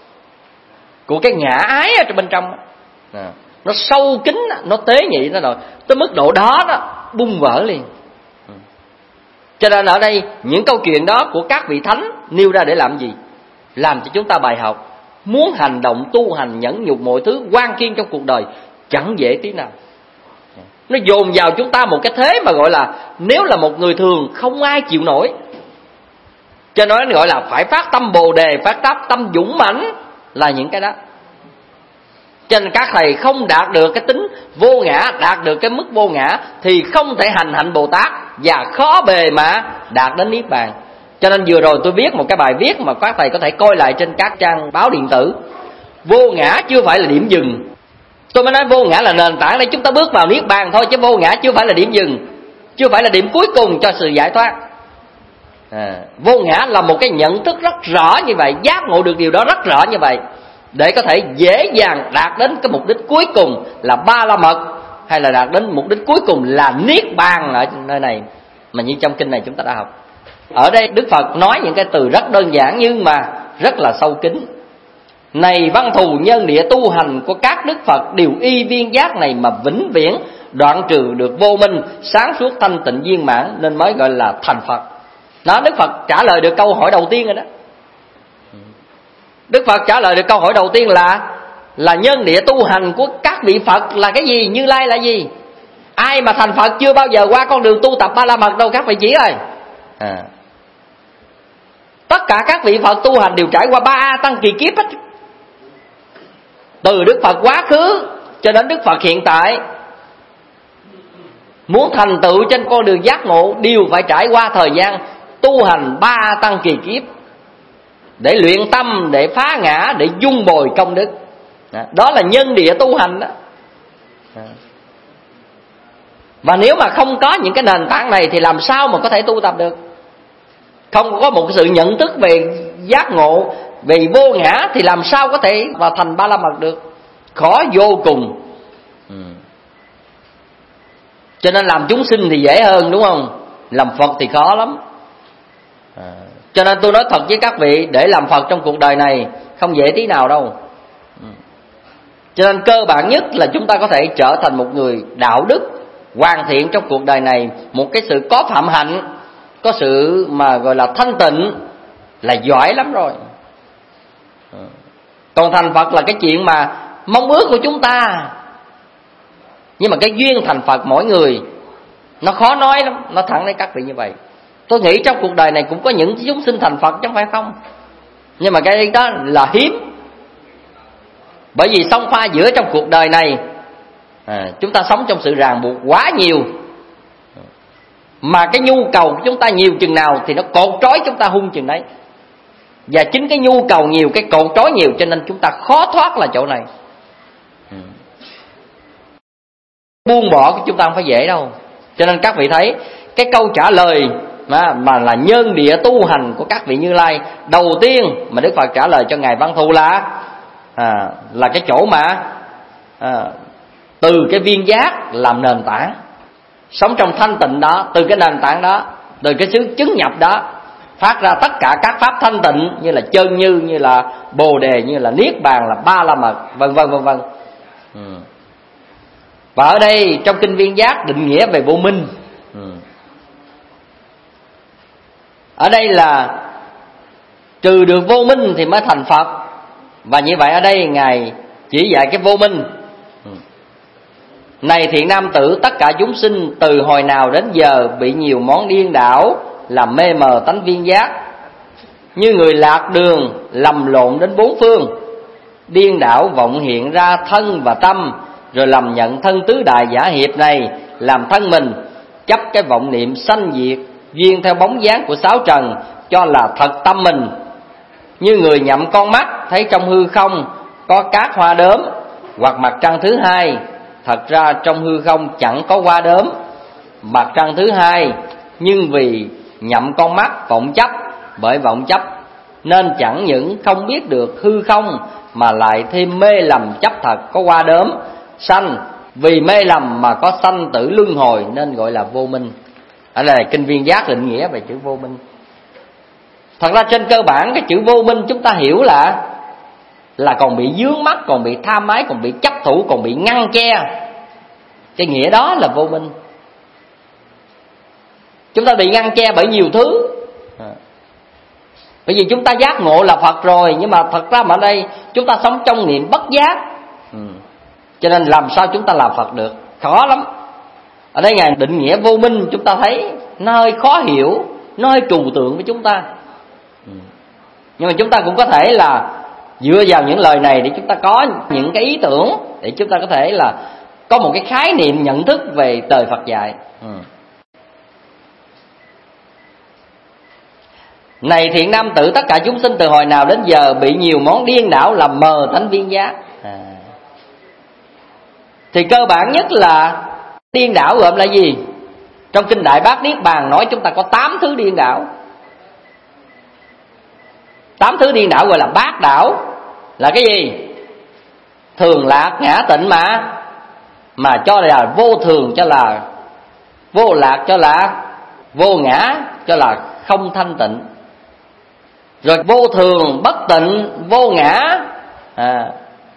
của cái ngã ái ở bên trong à, nó sâu kín, nó tế nhị nó rồi, tới mức độ đó đó bung vỡ liền. Ừ. Cho nên ở đây những câu chuyện đó của các vị thánh nêu ra để làm gì? Làm cho chúng ta bài học. Muốn hành động tu hành nhẫn nhục mọi thứ quan kiên trong cuộc đời chẳng dễ tí nào. Nó dồn vào chúng ta một cái thế mà gọi là nếu là một người thường không ai chịu nổi. Cho nên gọi là phải phát tâm Bồ Đề, phát tâm dũng mãnh là những cái đó. Cho nên các thầy không đạt được cái tính vô ngã, đạt được cái mức vô ngã thì không thể hành hạnh Bồ Tát, và khó bề mà đạt đến Niết Bàn. Cho nên vừa rồi tôi viết một cái bài viết mà các thầy có thể coi lại trên các trang báo điện tử. Vô ngã chưa phải là điểm dừng. Tôi mới nói vô ngã là nền tảng để chúng ta bước vào niết bàn thôi, chứ vô ngã chưa phải là điểm dừng, chưa phải là điểm cuối cùng cho sự giải thoát. À, vô ngã là một cái nhận thức rất rõ như vậy, giác ngộ được điều đó rất rõ như vậy, để có thể dễ dàng đạt đến cái mục đích cuối cùng là ba la mật, hay là đạt đến mục đích cuối cùng là niết bàn ở nơi này mà như trong kinh này chúng ta đã học. Ở đây Đức Phật nói những cái từ rất đơn giản nhưng mà rất là sâu kín. Này văn thù nhân địa tu hành của các Đức Phật đều y viên giác này mà vĩnh viễn đoạn trừ được vô minh, sáng suốt thanh tịnh viên mãn, nên mới gọi là thành Phật. Đó, Đức Phật trả lời được câu hỏi đầu tiên rồi đó. Đức Phật trả lời được câu hỏi đầu tiên là là nhân địa tu hành của các vị Phật là cái gì, Như Lai là gì. Ai mà thành Phật chưa bao giờ qua con đường tu tập ba la mật đâu các vị chỉ ơi. À. Tất cả các vị Phật tu hành đều trải qua ba A Tăng kỳ kiếp hết. Từ Đức Phật quá khứ cho đến Đức Phật hiện tại, muốn thành tựu trên con đường giác ngộ đều phải trải qua thời gian tu hành ba A Tăng kỳ kiếp, để luyện tâm, để phá ngã, để dung bồi công đức. Đó là nhân địa tu hành đó. Và nếu mà không có những cái nền tảng này thì làm sao mà có thể tu tập được? Không có một sự nhận thức về giác ngộ, về vô ngã thì làm sao có thể vào thành ba la mật được? Khó vô cùng. ừ. Cho nên làm chúng sinh thì dễ hơn, đúng không? Làm Phật thì khó lắm. à. Cho nên tôi nói thật với các vị, để làm Phật trong cuộc đời này không dễ tí nào đâu. ừ. Cho nên cơ bản nhất là chúng ta có thể trở thành một người đạo đức hoàn thiện trong cuộc đời này, một cái sự có phạm hạnh, có sự mà gọi là thanh tịnh là giỏi lắm rồi. Còn thành Phật là cái chuyện mà mong ước của chúng ta, nhưng mà cái duyên thành Phật mỗi người nó khó nói lắm. Nó thẳng với các vị như vậy. Tôi nghĩ trong cuộc đời này cũng có những chúng sinh thành Phật chứ không phải không, nhưng mà cái đó là hiếm. Bởi vì song pha giữa trong cuộc đời này, à, chúng ta sống trong sự ràng buộc quá nhiều, mà cái nhu cầu của chúng ta nhiều chừng nào thì nó cột trói chúng ta hung chừng đấy. Và chính cái nhu cầu nhiều, cái cột trói nhiều, cho nên chúng ta khó thoát là chỗ này. ừ. Buông bỏ của chúng ta không phải dễ đâu. Cho nên các vị thấy cái câu trả lời mà, mà là nhân địa tu hành của các vị Như Lai, đầu tiên mà Đức Phật trả lời cho Ngài Văn Thù là à, là cái chỗ mà à, từ cái viên giác làm nền tảng, sống trong thanh tịnh đó, từ cái nền tảng đó, từ cái xứ chứng nhập đó phát ra tất cả các pháp thanh tịnh, như là chân như, như là bồ đề, như là niết bàn, là ba la mật, vân vân vân vân. ừ. Và ở đây trong kinh Viên Giác định nghĩa về vô minh. ừ. Ở đây là trừ được vô minh thì mới thành Phật. Và như vậy ở đây Ngài chỉ dạy cái vô minh. ừ. Này thiện nam tử, tất cả chúng sinh từ hồi nào đến giờ bị nhiều món điên đảo làm mê mờ tánh viên giác, như người lạc đường lầm lộn đến bốn phương, điên đảo vọng hiện ra thân và tâm, rồi lầm nhận thân tứ đại giả hiệp này làm thân mình, chấp cái vọng niệm sanh diệt duyên theo bóng dáng của sáu trần cho là thật tâm mình. Như người nhậm con mắt thấy trong hư không có cát hoa đốm hoặc mặt trăng thứ hai, thật ra trong hư không chẳng có hoa đốm mặt trăng thứ hai, nhưng vì nhậm con mắt vọng chấp, bởi vọng chấp nên chẳng những không biết được hư không mà lại thêm mê lầm chấp thật có hoa đốm sanh, vì mê lầm mà có sanh tử luân hồi nên gọi là vô minh. Ở đây là kinh Viên Giác định nghĩa về chữ vô minh. Thật ra trên cơ bản cái chữ vô minh chúng ta hiểu là là còn bị vướng mắc, còn bị tham ái, còn bị chấp thủ, còn bị ngăn che. Cái nghĩa đó là vô minh. Chúng ta bị ngăn che bởi nhiều thứ. Bởi vì chúng ta giác ngộ là Phật rồi, nhưng mà thật ra mà ở đây chúng ta sống trong niệm bất giác. ừ. Cho nên làm sao chúng ta làm Phật được? Khó lắm. Ở đây Ngài định nghĩa vô minh chúng ta thấy nó hơi khó hiểu, nó hơi trừu tượng với chúng ta. ừ. Nhưng mà chúng ta cũng có thể là dựa vào những lời này để chúng ta có những cái ý tưởng, để chúng ta có thể là có một cái khái niệm nhận thức về đời Phật dạy. ừ. Này thiện nam tử, tất cả chúng sinh từ hồi nào đến giờ bị nhiều món điên đảo làm mờ tánh viên giác. à. Thì cơ bản nhất là điên đảo gồm là gì? Trong kinh Đại Bát Niết Bàn nói chúng ta có tám thứ điên đảo. Tám thứ điên đảo gọi là bát đảo. Là cái gì? Thường lạc ngã tịnh mà Mà cho là vô thường, cho là vô lạc, cho là vô ngã, cho là không thanh tịnh. Rồi vô thường, bất tịnh, vô ngã. à.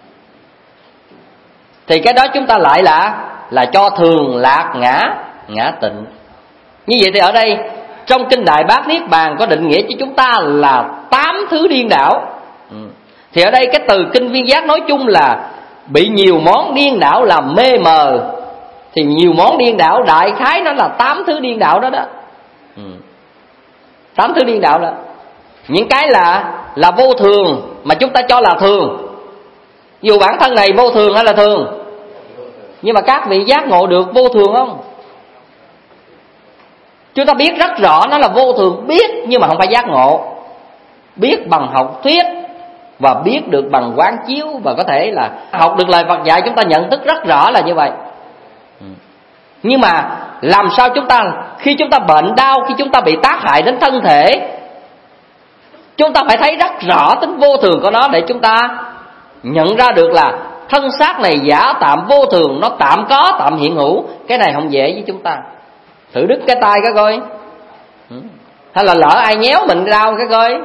Thì cái đó chúng ta lại là Là cho thường lạc ngã, ngã tịnh. Như vậy thì ở đây trong kinh Đại Bát Niết Bàn có định nghĩa cho chúng ta là tám thứ điên đảo. ừ. Thì ở đây cái từ kinh Viên Giác nói chung là bị nhiều món điên đảo làm mê mờ. Thì nhiều món điên đảo đại khái nó là tám thứ điên đảo đó đó. ừ. Tám thứ điên đảo là những cái là là vô thường mà chúng ta cho là thường. Dù bản thân này vô thường hay là thường, nhưng mà các vị giác ngộ được vô thường không? Chúng ta biết rất rõ nó là vô thường, biết nhưng mà không phải giác ngộ. Biết bằng học thuyết và biết được bằng quán chiếu, và có thể là học được lời Phật dạy chúng ta nhận thức rất rõ là như vậy. Nhưng mà làm sao chúng ta, khi chúng ta bệnh đau, khi chúng ta bị tác hại đến thân thể, chúng ta phải thấy rất rõ tính vô thường của nó để chúng ta nhận ra được là thân xác này giả tạm vô thường, nó tạm có tạm hiện hữu. Cái này không dễ với chúng ta. Thử đứt cái tay cái coi, hay là lỡ ai nhéo mình đau cái coi,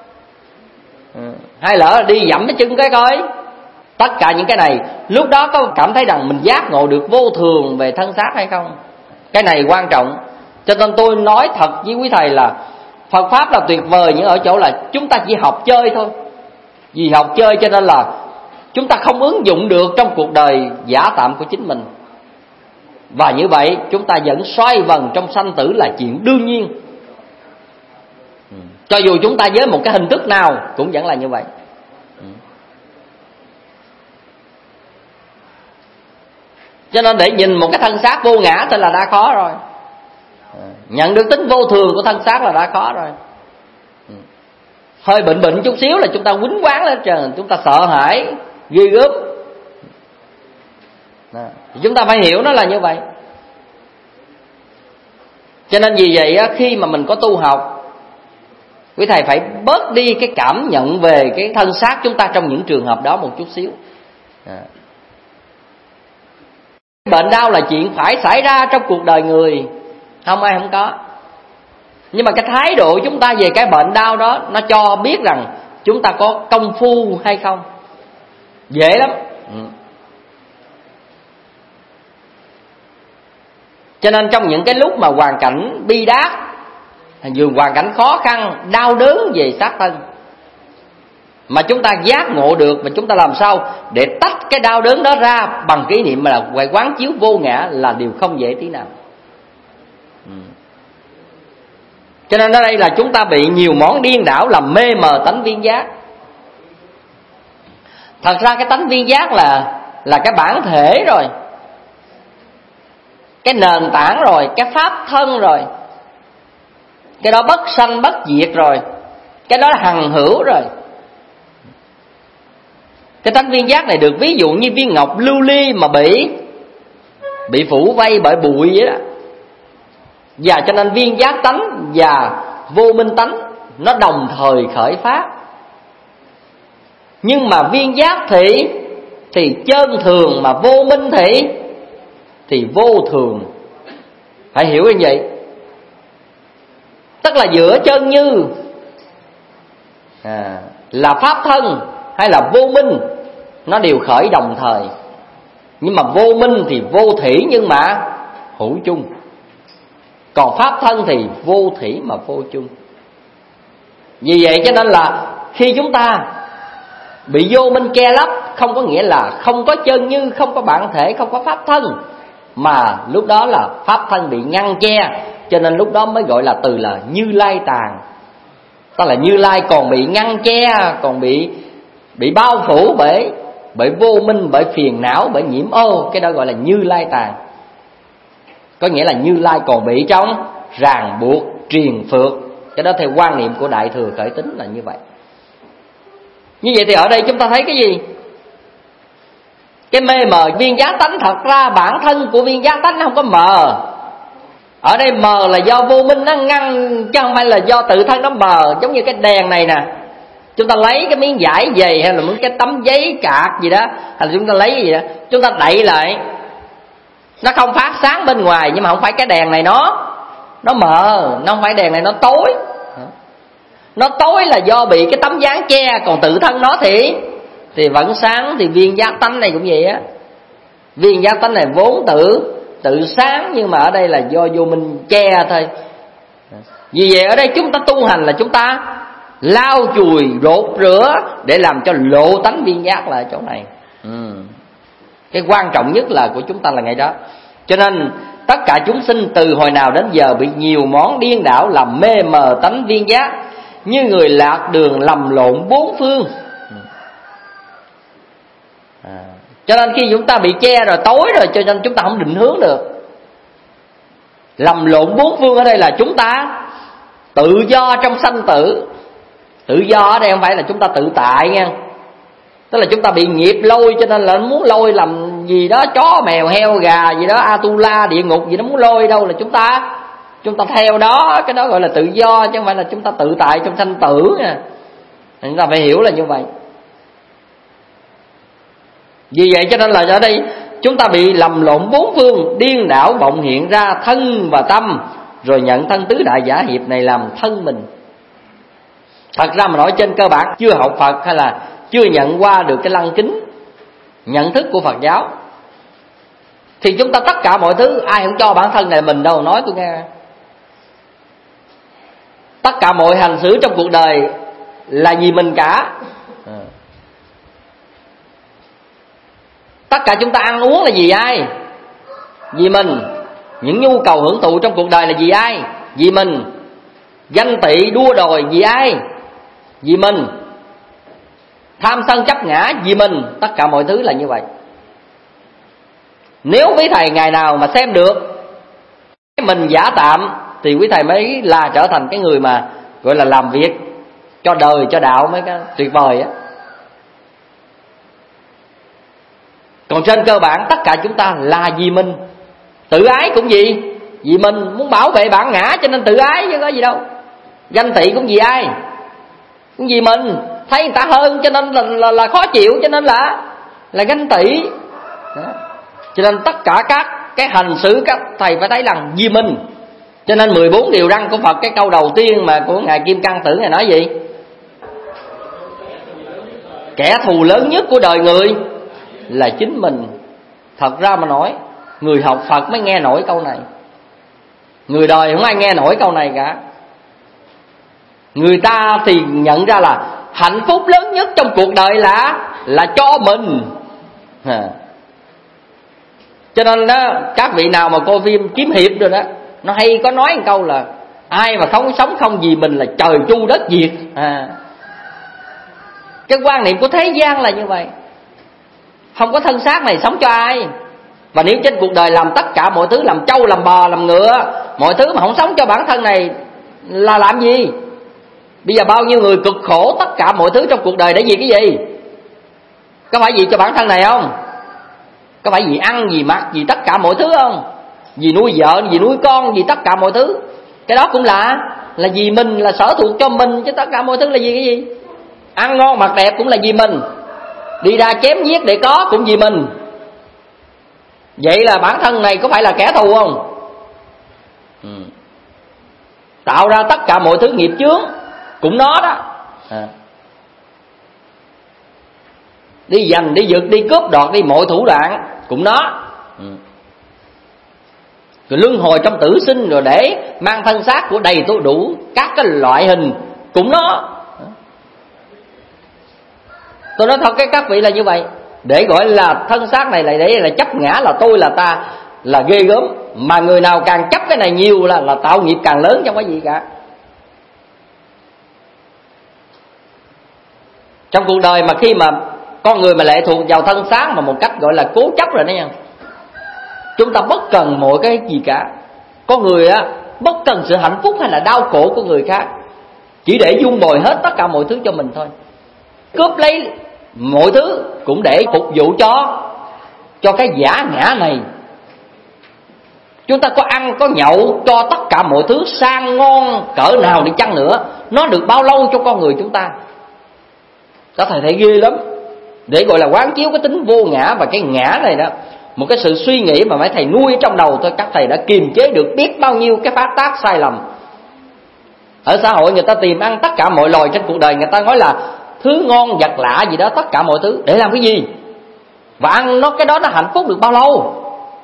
hay lỡ đi dẫm cái chân cái coi. Tất cả những cái này lúc đó có cảm thấy rằng mình giác ngộ được vô thường về thân xác hay không? Cái này quan trọng. Cho nên tôi nói thật với quý thầy là Phật Pháp là tuyệt vời nhưng ở chỗ là chúng ta chỉ học chơi thôi. Vì học chơi cho nên là chúng ta không ứng dụng được trong cuộc đời giả tạm của chính mình. Và như vậy chúng ta vẫn xoay vần trong sanh tử là chuyện đương nhiên. Cho dù chúng ta với một cái hình thức nào cũng vẫn là như vậy. Cho nên để nhìn một cái thân xác vô ngã thôi là đã khó rồi. Nhận được tính vô thường của thân xác là đã khó rồi. Hơi bệnh bệnh chút xíu là chúng ta quýnh quáng lên trời, chúng ta sợ hãi ghê gớm. Chúng ta phải hiểu nó là như vậy. Cho nên vì vậy khi mà mình có tu học, quý thầy phải bớt đi cái cảm nhận về cái thân xác chúng ta trong những trường hợp đó một chút xíu. Bệnh đau là chuyện phải xảy ra trong cuộc đời người, không ai không có. Nhưng mà cái thái độ chúng ta về cái bệnh đau đó, nó cho biết rằng chúng ta có công phu hay không. Dễ lắm. ừ. Cho nên trong những cái lúc mà hoàn cảnh bi đát, dù hoàn cảnh khó khăn, đau đớn về xác thân, mà chúng ta giác ngộ được, và chúng ta làm sao để tách cái đau đớn đó ra bằng kỷ niệm mà là quán chiếu vô ngã, là điều không dễ tí nào. ừ. Cho nên ở đây là chúng ta bị nhiều món điên đảo làm mê mờ tánh viên giác. Thật ra cái tánh viên giác là là cái bản thể rồi, cái nền tảng rồi, cái pháp thân rồi, cái đó bất sanh bất diệt rồi, cái đó là hằng hữu rồi. Cái tánh viên giác này được ví dụ như viên ngọc lưu ly mà bị bị phủ vây bởi bụi vậy đó. Và cho nên viên giác tánh và vô minh tánh nó đồng thời khởi phát. Nhưng mà viên giác thì thì chân thường, mà vô minh thì thì vô thường. Phải hiểu như vậy. Tức là giữa chân như à, là pháp thân hay là vô minh, nó đều khởi đồng thời. Nhưng mà vô minh thì vô thủy nhưng mà hữu chung, còn pháp thân thì vô thủy mà vô chung. Vì vậy cho nên là khi chúng ta bị vô minh che lấp, không có nghĩa là không có chân như, không có bản thể, không có pháp thân, mà lúc đó là pháp thân bị ngăn che. Cho nên lúc đó mới gọi là từ là Như Lai tàn. Tức là Như Lai còn bị ngăn che, còn bị bị bao phủ bởi bởi vô minh, bởi phiền não, bởi nhiễm ô. Cái đó gọi là Như Lai tàn. Có nghĩa là Như Lai còn bị trong ràng buộc, triền phược Cái đó theo quan niệm của Đại Thừa Khởi Tín là như vậy. Như vậy thì ở đây chúng ta thấy cái gì? Cái mê mờ viên giác tánh, thật ra bản thân của viên giác tánh nó không có mờ. Ở đây mờ là do vô minh nó ngăn, chứ không phải là do tự thân nó mờ. Giống như cái đèn này nè, chúng ta lấy cái miếng vải dày hay là một cái tấm giấy cạc gì đó, hay là chúng ta lấy cái gì đó, chúng ta đậy lại, nó không phát sáng bên ngoài. Nhưng mà không phải cái đèn này nó Nó mờ, nó không phải đèn này nó tối. Nó tối là do bị cái tấm dáng che, còn tự thân nó thì Thì vẫn sáng. Thì viên giác tánh này cũng vậy á. Viên giác tánh này vốn tự Tự sáng, nhưng mà ở đây là do vô minh che thôi. Vì vậy ở đây chúng ta tu hành là chúng ta lau chùi, rột rửa để làm cho lộ tánh viên giác là ở chỗ này. ừ. Cái quan trọng nhất là của chúng ta là ngày đó. Cho nên tất cả chúng sinh từ hồi nào đến giờ bị nhiều món điên đảo làm mê mờ tánh viên giác, như người lạc đường lầm lộn bốn phương. à. Cho nên khi chúng ta bị che rồi, tối rồi, cho nên chúng ta không định hướng được. Lầm lộn bốn phương ở đây là chúng ta tự do trong sanh tử. Tự do ở đây không phải là chúng ta tự tại nha. Tức là chúng ta bị nghiệp lôi, cho nên là muốn lôi làm gì đó, chó mèo heo gà gì đó, Atula địa ngục gì đó, muốn lôi đâu là chúng ta Chúng ta theo đó. Cái đó gọi là tự do, chứ không phải là chúng ta tự tại trong sanh tử nha. Chúng ta phải hiểu là như vậy. Vì vậy cho nên là ở đây chúng ta bị lầm lộn bốn phương, điên đảo vọng hiện ra thân và tâm, rồi nhận thân tứ đại giả hiệp này làm thân mình. Thật ra mà nói trên cơ bản chưa học Phật hay là chưa nhận qua được cái lăng kính nhận thức của Phật giáo, thì chúng ta tất cả mọi thứ ai không cho bản thân này mình đâu. Nói tôi nghe, tất cả mọi hành xử trong cuộc đời là vì mình cả. Tất cả chúng ta ăn uống là vì ai? Vì mình. Những nhu cầu hưởng thụ trong cuộc đời là vì ai? Vì mình. Danh tị đua đòi vì ai? Vì mình. Tham sân chấp ngã vì mình. Tất cả mọi thứ là như vậy. Nếu quý thầy ngày nào mà xem được mình giả tạm, thì quý thầy mới là trở thành cái người mà gọi là làm việc cho đời, cho đạo mới cái tuyệt vời á. Còn trên cơ bản tất cả chúng ta là vì mình. Tự ái cũng gì? Vì mình. Muốn bảo vệ bản ngã cho nên tự ái chứ có gì đâu. Danh tị cũng vì ai? Cũng vì mình. Thấy người ta hơn cho nên là, là, là khó chịu, cho nên là là ganh tị. Đó. Cho nên tất cả các cái hành xử các thầy phải thấy rằng vì mình. Cho nên mười bốn điều răn của Phật, cái câu đầu tiên mà của Ngài Kim Cang Tử Ngài nói gì? Kẻ thù lớn nhất của đời người là chính mình. Thật ra mà nói, người học Phật mới nghe nổi câu này. Người đời không ai nghe nổi câu này cả. Người ta thì nhận ra là hạnh phúc lớn nhất trong cuộc đời là là cho mình. à. Cho nên đó, các vị nào mà coi phim kiếm hiệp rồi đó, nó hay có nói một câu là ai mà không sống không vì mình là trời tru đất diệt. à. Cái quan niệm của thế gian là như vậy. Không có thân xác này sống cho ai. Và nếu trên cuộc đời làm tất cả mọi thứ, làm trâu, làm bò, làm ngựa, mọi thứ mà không sống cho bản thân này là làm gì? Bây giờ bao nhiêu người cực khổ tất cả mọi thứ trong cuộc đời để vì cái gì? Có phải vì cho bản thân này không? Có phải vì ăn, vì mặc, vì tất cả mọi thứ không? Vì nuôi vợ, vì nuôi con, vì tất cả mọi thứ. Cái đó cũng là là vì mình, là sở thuộc cho mình. Chứ tất cả mọi thứ là vì cái gì? Ăn ngon mặc đẹp cũng là vì mình. Đi ra chém giết để có cũng vì mình. Vậy là bản thân này có phải là kẻ thù không? Ừ. Tạo ra tất cả mọi thứ nghiệp chướng cũng nó đó. à. Đi giành, đi giật, đi cướp đoạt, đi mọi thủ đoạn cũng nó. ừ. Rồi luân hồi trong tử sinh, rồi để mang thân xác của đầy đủ đủ các cái loại hình cũng nó. Tôi nói thật cái các vị là như vậy. Để gọi là thân xác này lại để là chấp ngã là tôi là ta là ghê gớm. Mà người nào càng chấp cái này nhiều là là tạo nghiệp càng lớn, chẳng có gì cả. Trong cuộc đời mà khi mà con người mà lệ thuộc vào thân xác mà một cách gọi là cố chấp rồi đó nha, chúng ta bất cần mọi cái gì cả. Con người á, bất cần sự hạnh phúc hay là đau khổ của người khác, chỉ để dung bồi hết tất cả mọi thứ cho mình thôi, cướp lấy mọi thứ cũng để phục vụ cho cho cái giả ngã này. Chúng ta có ăn có nhậu, cho tất cả mọi thứ sang ngon cỡ nào đi chăng nữa, nó được bao lâu cho con người chúng ta? Các thầy thấy ghê lắm. Để gọi là quán chiếu cái tính vô ngã và cái ngã này đó, một cái sự suy nghĩ mà mấy thầy nuôi ở trong đầu thôi, các thầy đã kiềm chế được biết bao nhiêu cái phát tác sai lầm. Ở xã hội người ta tìm ăn tất cả mọi loài trên cuộc đời, người ta nói là thứ ngon vật lạ gì đó, tất cả mọi thứ để làm cái gì? Và ăn nó cái đó nó hạnh phúc được bao lâu?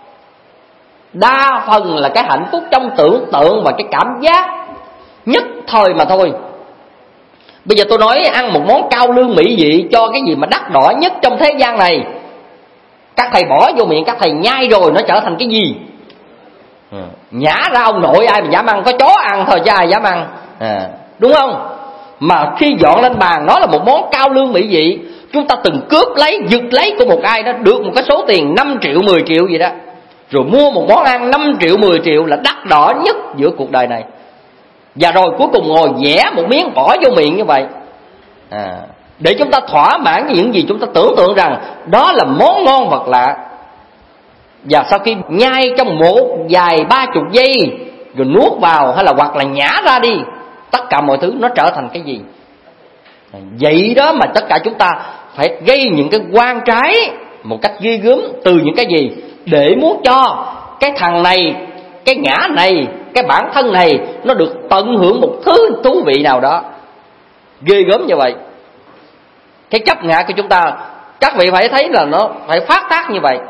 Đa phần là cái hạnh phúc trong tưởng tượng và cái cảm giác nhất thời mà thôi. Bây giờ tôi nói ăn một món cao lương mỹ vị cho cái gì mà đắt đỏ nhất trong thế gian này, các thầy bỏ vô miệng các thầy nhai rồi nó trở thành cái gì? À, nhả ra ông nội ai mà dám ăn, có chó ăn thôi chứ ai dám ăn, à, đúng không? Mà khi dọn lên bàn nó là một món cao lương mỹ vị, chúng ta từng cướp lấy, giật lấy của một ai đó được một cái số tiền năm triệu, mười triệu gì đó, rồi mua một món ăn năm triệu, mười triệu là đắt đỏ nhất giữa cuộc đời này. Và rồi cuối cùng ngồi vẽ một miếng bỏ vô miệng như vậy, à, để chúng ta thỏa mãn với những gì chúng ta tưởng tượng rằng đó là món ngon vật lạ. Và sau khi nhai trong một vài ba chục giây rồi nuốt vào hay là hoặc là nhả ra đi, tất cả mọi thứ nó trở thành cái gì? Vậy đó mà tất cả chúng ta phải gây những cái oan trái một cách ghê gớm từ những cái gì, để muốn cho cái thằng này, cái ngã này, cái bản thân này nó được tận hưởng một thứ thú vị nào đó. Ghê gớm như vậy. Cái chấp ngã của chúng ta, các vị phải thấy là nó phải phát tác như vậy.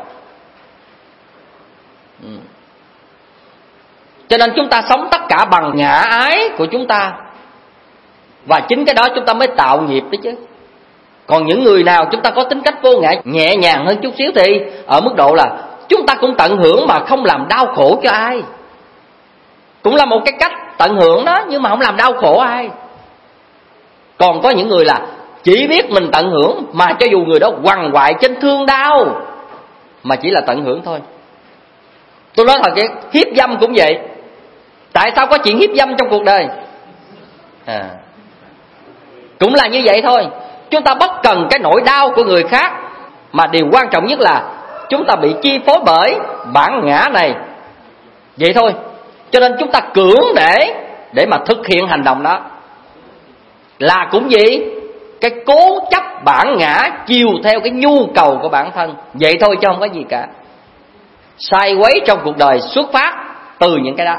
ừ. Cho nên chúng ta sống tất cả bằng ngã ái của chúng ta, và chính cái đó chúng ta mới tạo nghiệp đấy chứ. Còn những người nào chúng ta có tính cách vô ngã nhẹ nhàng hơn chút xíu thì ở mức độ là chúng ta cũng tận hưởng mà không làm đau khổ cho ai. Cũng là một cái cách tận hưởng đó, nhưng mà không làm đau khổ ai. Còn có những người là chỉ biết mình tận hưởng, mà cho dù người đó quằn quại trên thương đau mà chỉ là tận hưởng thôi. Tôi nói thật, cái hiếp dâm cũng vậy. Tại sao có chuyện hiếp dâm trong cuộc đời? À, cũng là như vậy thôi. Chúng ta bất cần cái nỗi đau của người khác, mà điều quan trọng nhất là chúng ta bị chi phối bởi bản ngã này. Vậy thôi. Cho nên chúng ta cưỡng để Để mà thực hiện hành động đó là cũng gì? Cái cố chấp bản ngã chiều theo cái nhu cầu của bản thân. Vậy thôi chứ không có gì cả. Sai quấy trong cuộc đời xuất phát từ những cái đó.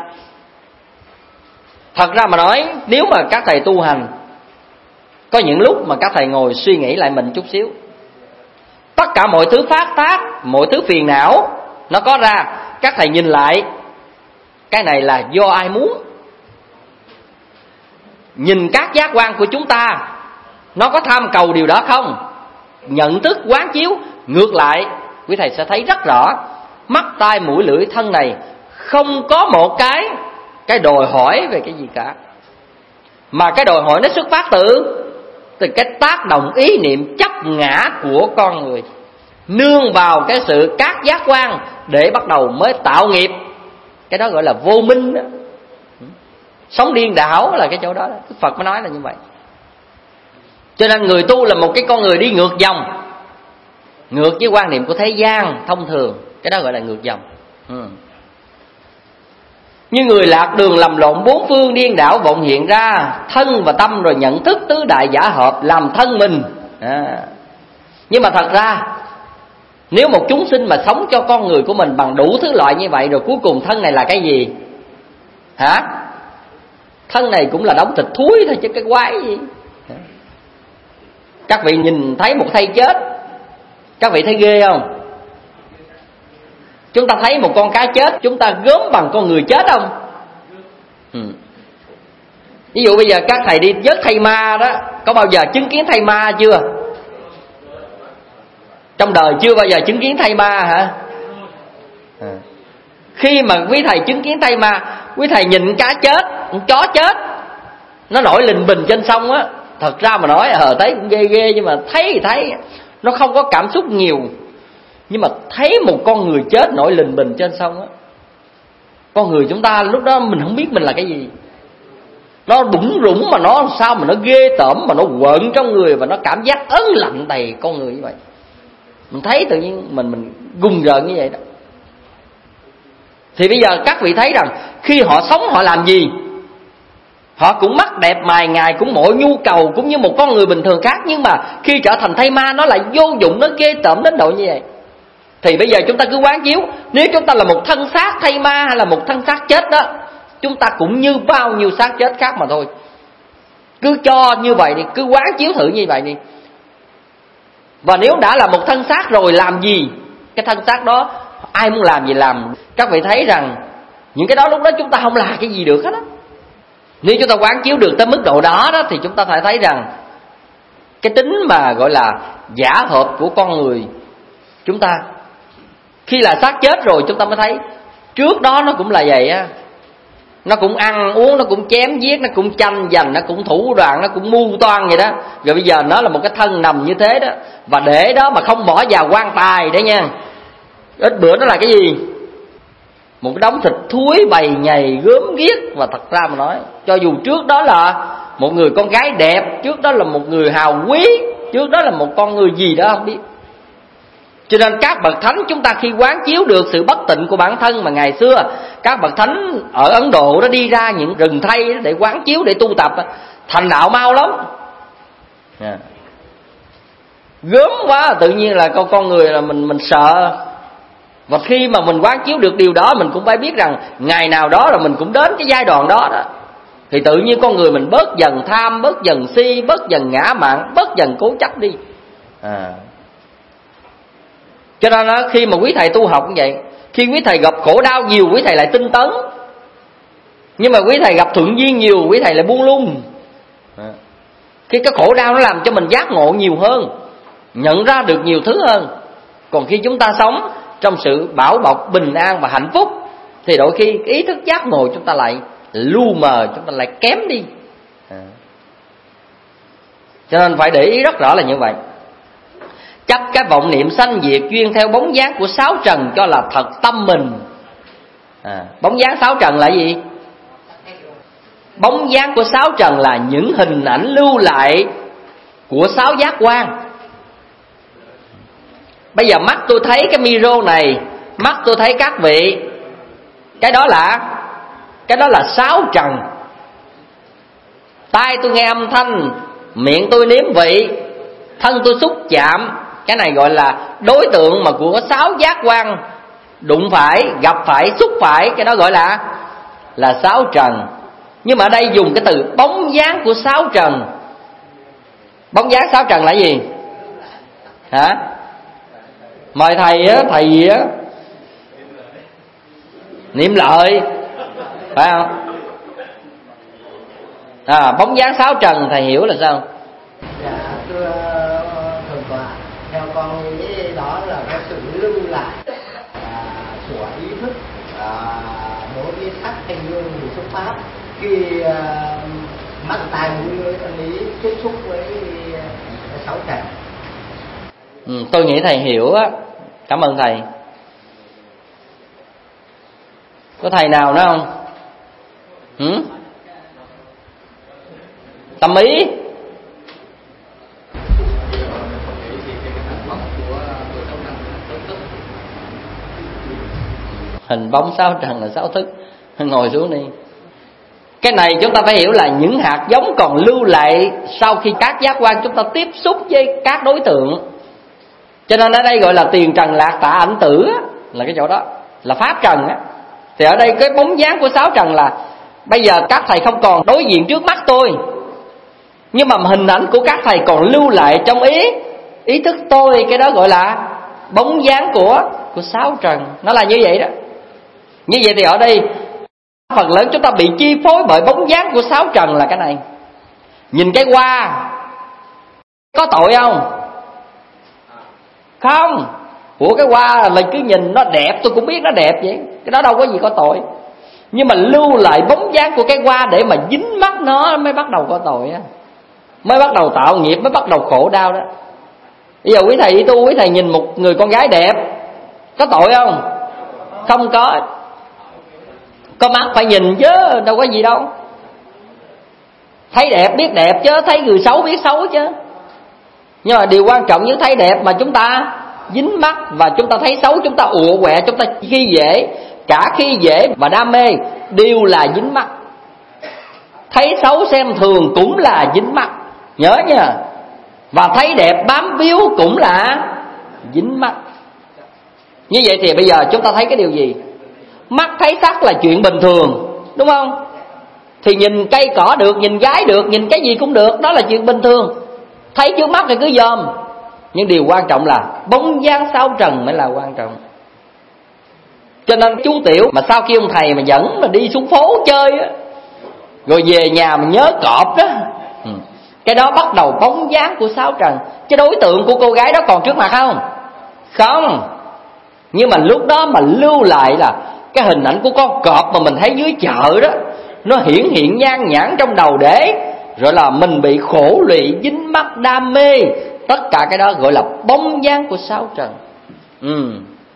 Thật ra mà nói, nếu mà các thầy tu hành, có những lúc mà các thầy ngồi suy nghĩ lại mình chút xíu, tất cả mọi thứ phát tác, mọi thứ phiền não nó có ra, các thầy nhìn lại, cái này là do ai muốn? Nhìn các giác quan của chúng ta, nó có tham cầu điều đó không? Nhận thức quán chiếu ngược lại, quý thầy sẽ thấy rất rõ, mắt tai mũi lưỡi thân này không có một cái cái đòi hỏi về cái gì cả, mà cái đòi hỏi nó xuất phát từ từ cái tác động ý niệm chấp ngã của con người, nương vào cái sự các giác quan để bắt đầu mới tạo nghiệp. Cái đó gọi là vô minh đó. Sống điên đảo là cái chỗ đó, Đức Phật mới nói là như vậy. Cho nên người tu là một cái con người đi ngược dòng, ngược với quan niệm của thế gian thông thường. Cái đó gọi là ngược dòng. ừ. Như người lạc đường lầm lộn bốn phương, điên đảo vọng hiện ra, thân và tâm rồi nhận thức tứ đại giả hợp làm thân mình. à. Nhưng mà thật ra nếu một chúng sinh mà sống cho con người của mình bằng đủ thứ loại như vậy, rồi cuối cùng thân này là cái gì? Hả? Thân này cũng là đống thịt thúi thôi chứ cái quái gì. Các vị nhìn thấy một thây chết, các vị thấy ghê không? Chúng ta thấy một con cá chết, chúng ta gớm bằng con người chết không? ừ. Ví dụ bây giờ các thầy đi vớt thây ma đó, có bao giờ chứng kiến thây ma chưa? Trong đời chưa bao giờ chứng kiến thây ma hả? à. Khi mà quý thầy chứng kiến thây ma, quý thầy nhìn cá chết, con chó chết, nó nổi lình bình trên sông á, thật ra mà nói ờ thấy cũng ghê ghê, nhưng mà thấy thì thấy nó không có cảm xúc nhiều. Nhưng mà thấy một con người chết nổi lình bình trên sông á, con người chúng ta lúc đó mình không biết mình là cái gì. nó bủng rủng mà nó sao mà nó ghê tởm, mà nó quợn trong người, và nó cảm giác ớn lạnh đầy con người như vậy. Mình thấy tự nhiên mình mình rùng rợn như vậy đó. Thì bây giờ các vị thấy rằng khi họ sống họ làm gì? Họ cũng mắt đẹp mày ngài, cũng mọi nhu cầu cũng như một con người bình thường khác, nhưng mà khi trở thành thây ma nó lại vô dụng, nó ghê tởm đến độ như vậy. Thì bây giờ chúng ta cứ quán chiếu, nếu chúng ta là một thân xác thây ma hay là một thân xác chết đó, chúng ta cũng như bao nhiêu xác chết khác mà thôi. Cứ cho như vậy đi, cứ quán chiếu thử như vậy đi. Và nếu đã là một thân xác rồi làm gì? Cái thân xác đó ai muốn làm gì làm. Các vị thấy rằng những cái đó lúc đó chúng ta không làm cái gì được hết á. Nếu chúng ta quán chiếu được tới mức độ đó đó, thì chúng ta phải thấy rằng cái tính mà gọi là giả hợp của con người chúng ta, khi là xác chết rồi chúng ta mới thấy trước đó nó cũng là vậy á. Nó cũng ăn uống, nó cũng chém giết, nó cũng tranh giành, nó cũng thủ đoạn, nó cũng mưu toan vậy đó. Rồi bây giờ nó là một cái thân nằm như thế đó, và để đó mà không bỏ vào quan tài đấy nha. Ít bữa nó là cái gì? Một cái đống thịt thúi bầy nhầy gớm ghiếc. Và thật ra mà nói, cho dù trước đó là một người con gái đẹp, trước đó là một người hào quý, trước đó là một con người gì đó không biết. Cho nên các bậc thánh chúng ta khi quán chiếu được sự bất tịnh của bản thân, mà ngày xưa các bậc thánh ở Ấn Độ đó đi ra những rừng thây để quán chiếu, để tu tập, thành đạo mau lắm. Yeah. Gớm quá tự nhiên là con con người là mình mình sợ. Và khi mà mình quán chiếu được điều đó, mình cũng phải biết rằng ngày nào đó là mình cũng đến cái giai đoạn đó đó. Thì tự nhiên con người mình bớt dần tham, bớt dần si, bớt dần ngã mạn, bớt dần cố chấp đi. À. Cho nên đó, khi mà quý thầy tu học như vậy, khi quý thầy gặp khổ đau nhiều, quý thầy lại tinh tấn. Nhưng mà quý thầy gặp thuận duyên nhiều, quý thầy lại buông lung. À. Khi cái khổ đau nó làm cho mình giác ngộ nhiều hơn, nhận ra được nhiều thứ hơn. Còn khi chúng ta sống trong sự bảo bọc, bình an và hạnh phúc, thì đôi khi ý thức giác ngộ chúng ta lại lu mờ, chúng ta lại kém đi. À. Cho nên phải để ý rất rõ là như vậy. Chấp cái vọng niệm sanh diệt duyên theo bóng dáng của sáu trần cho là thật tâm mình. À, bóng dáng sáu trần là gì? Bóng dáng của sáu trần là những hình ảnh lưu lại của sáu giác quan. Bây giờ mắt tôi thấy cái micro này, mắt tôi thấy các vị, cái đó là cái đó là sáu trần. Tai tôi nghe âm thanh, miệng tôi nếm vị, thân tôi xúc chạm, cái này gọi là đối tượng mà của sáu giác quan đụng phải, gặp phải, xúc phải, cái đó gọi là là sáu trần. Nhưng mà ở đây dùng cái từ bóng dáng của sáu trần. Bóng dáng sáu trần là gì? Hả? Mời thầy á, thầy gì á? Niệm lợi, phải không? À, bóng dáng sáu trần thầy hiểu là sao? Dạ thưa thượng tọa, theo con nghĩ đó là cái sự lưu lại à, của ý thức à, đối với sắc thanh hương thì xuất pháp khi à, mắt tai mũi lưỡi thân ý tiếp xúc với à, sáu trần. Ừ, tôi nghĩ thầy hiểu á. Cảm ơn thầy. Có thầy nào nữa không? Ừ? Tâm ý. Hình bóng sáu trần là sáu thức. Ngồi xuống đi. Cái này chúng ta phải hiểu là những hạt giống còn lưu lại sau khi các giác quan chúng ta tiếp xúc với các đối tượng. Cho nên ở đây gọi là tiền trần lạc tạ ảnh tử á, là cái chỗ đó, là pháp trần á. Thì ở đây cái bóng dáng của sáu trần là bây giờ các thầy không còn đối diện trước mắt tôi, nhưng mà hình ảnh của các thầy còn lưu lại trong ý ý thức tôi. Cái đó gọi là bóng dáng của của sáu trần. Nó là như vậy đó. Như vậy thì ở đây phần lớn chúng ta bị chi phối bởi bóng dáng của sáu trần là cái này. Nhìn cái hoa có tội không? Không. Ủa cái hoa là mình cứ nhìn nó đẹp, tôi cũng biết nó đẹp vậy, cái đó đâu có gì có tội. Nhưng mà lưu lại bóng dáng của cái hoa để mà dính mắt nó mới bắt đầu có tội á, mới bắt đầu tạo nghiệp, mới bắt đầu khổ đau đó. Bây giờ quý thầy đi tu, quý thầy nhìn một người con gái đẹp, có tội không? Không có. Có mắt phải nhìn chứ, đâu có gì đâu. Thấy đẹp biết đẹp chứ, thấy người xấu biết xấu chứ. Nhưng mà điều quan trọng nhất thấy đẹp mà chúng ta dính mắc, và chúng ta thấy xấu chúng ta ùa quẹ, chúng ta khi dễ. Cả khi dễ và đam mê đều là dính mắc. Thấy xấu xem thường cũng là dính mắc, nhớ nha. Và thấy đẹp bám víu cũng là dính mắc. Như vậy thì bây giờ chúng ta thấy cái điều gì? Mắt thấy sắc là chuyện bình thường, đúng không? Thì nhìn cây cỏ được, nhìn gái được, nhìn cái gì cũng được, đó là chuyện bình thường. Thấy trước mắt thì cứ dòm. Nhưng điều quan trọng là bóng dáng sao trần mới là quan trọng. Cho nên chú Tiểu mà sau khi ông thầy mà dẫn mà đi xuống phố chơi á, rồi về nhà mà nhớ cọp đó, ừ. Cái đó bắt đầu bóng dáng của sao trần. Chứ đối tượng của cô gái đó còn trước mặt không? Không. Nhưng mà lúc đó mà lưu lại là cái hình ảnh của con cọp mà mình thấy dưới chợ đó, nó hiển hiện nhan nhản trong đầu để rồi là mình bị khổ lụy, dính mắc, đam mê. Tất cả cái đó gọi là bóng dáng của sao trần. ừ.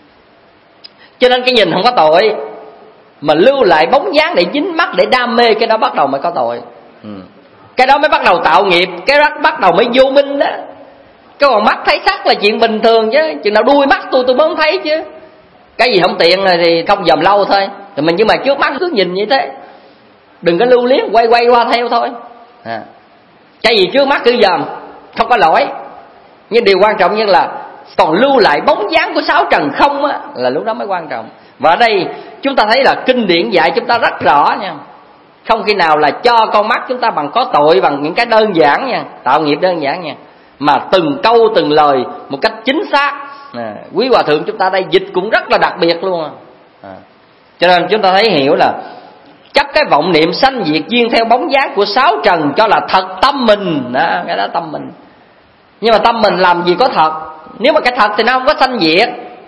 Cho nên cái nhìn không có tội, mà lưu lại bóng dáng để dính mắc, để đam mê, cái đó bắt đầu mới có tội. ừ. Cái đó mới bắt đầu tạo nghiệp. Cái đó bắt đầu mới vô minh đó. Cái còn mắt thấy sắc là chuyện bình thường chứ. Chừng nào đuôi mắt tôi tôi mới không thấy chứ. Cái gì không tiện thì không dòm lâu thôi. Thì mình nhưng mà trước mắt cứ nhìn như thế, đừng có lưu luyến, quay quay qua theo thôi. à. Cái gì trước mắt cứ dòm, không có lỗi. Nhưng điều quan trọng nhất là còn lưu lại bóng dáng của sáu trần không á, là lúc đó mới quan trọng. Và ở đây chúng ta thấy là kinh điển dạy chúng ta rất rõ nha. Không khi nào là cho con mắt chúng ta bằng có tội bằng những cái đơn giản nha, tạo nghiệp đơn giản nha, mà từng câu từng lời một cách chính xác. à, Quý hòa thượng chúng ta đây dịch cũng rất là đặc biệt luôn. à. Cho nên chúng ta thấy hiểu là chấp cái vọng niệm sanh diệt duyên theo bóng dáng của sáu trần cho là thật tâm mình đó, cái đó tâm mình. Nhưng mà tâm mình làm gì có thật? Nếu mà cái thật thì nó không có sanh diệt.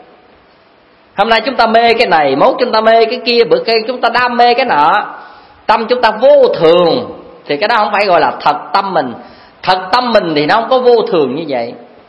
Hôm nay chúng ta mê cái này, mốt chúng ta mê cái kia, bữa kia chúng ta đam mê cái nọ. Tâm chúng ta vô thường thì cái đó không phải gọi là thật tâm mình. Thật tâm mình thì nó không có vô thường như vậy.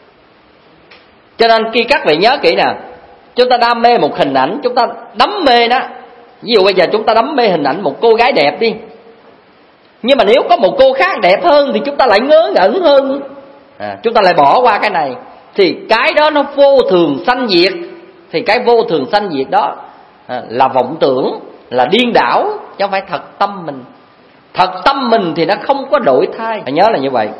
Cho nên khi các vị nhớ kỹ nè, chúng ta đam mê một hình ảnh, chúng ta đắm mê đó. Ví dụ bây giờ chúng ta đắm mê hình ảnh một cô gái đẹp đi, nhưng mà nếu có một cô khác đẹp hơn thì chúng ta lại ngớ ngẩn hơn. à, Chúng ta lại bỏ qua cái này. Thì cái đó nó vô thường sanh diệt. Thì cái vô thường sanh diệt đó à, là vọng tưởng, là điên đảo, chứ không phải thật tâm mình. Thật tâm mình thì nó không có đổi thay. Phải nhớ là như vậy.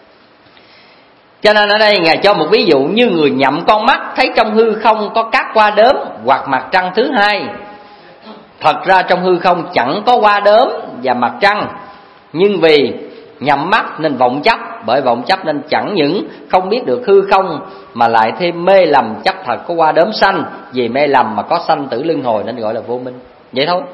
Cho nên ở đây Ngài cho một ví dụ như người nhậm con mắt, thấy trong hư không có cát qua đốm hoặc mặt trăng thứ hai. Thật ra trong hư không chẳng có hoa đốm và mặt trăng, nhưng vì nhắm mắt nên vọng chấp. Bởi vọng chấp nên chẳng những không biết được hư không, mà lại thêm mê lầm chấp thật có hoa đốm sanh. Vì mê lầm mà có sanh tử luân hồi nên gọi là vô minh. Vậy thôi.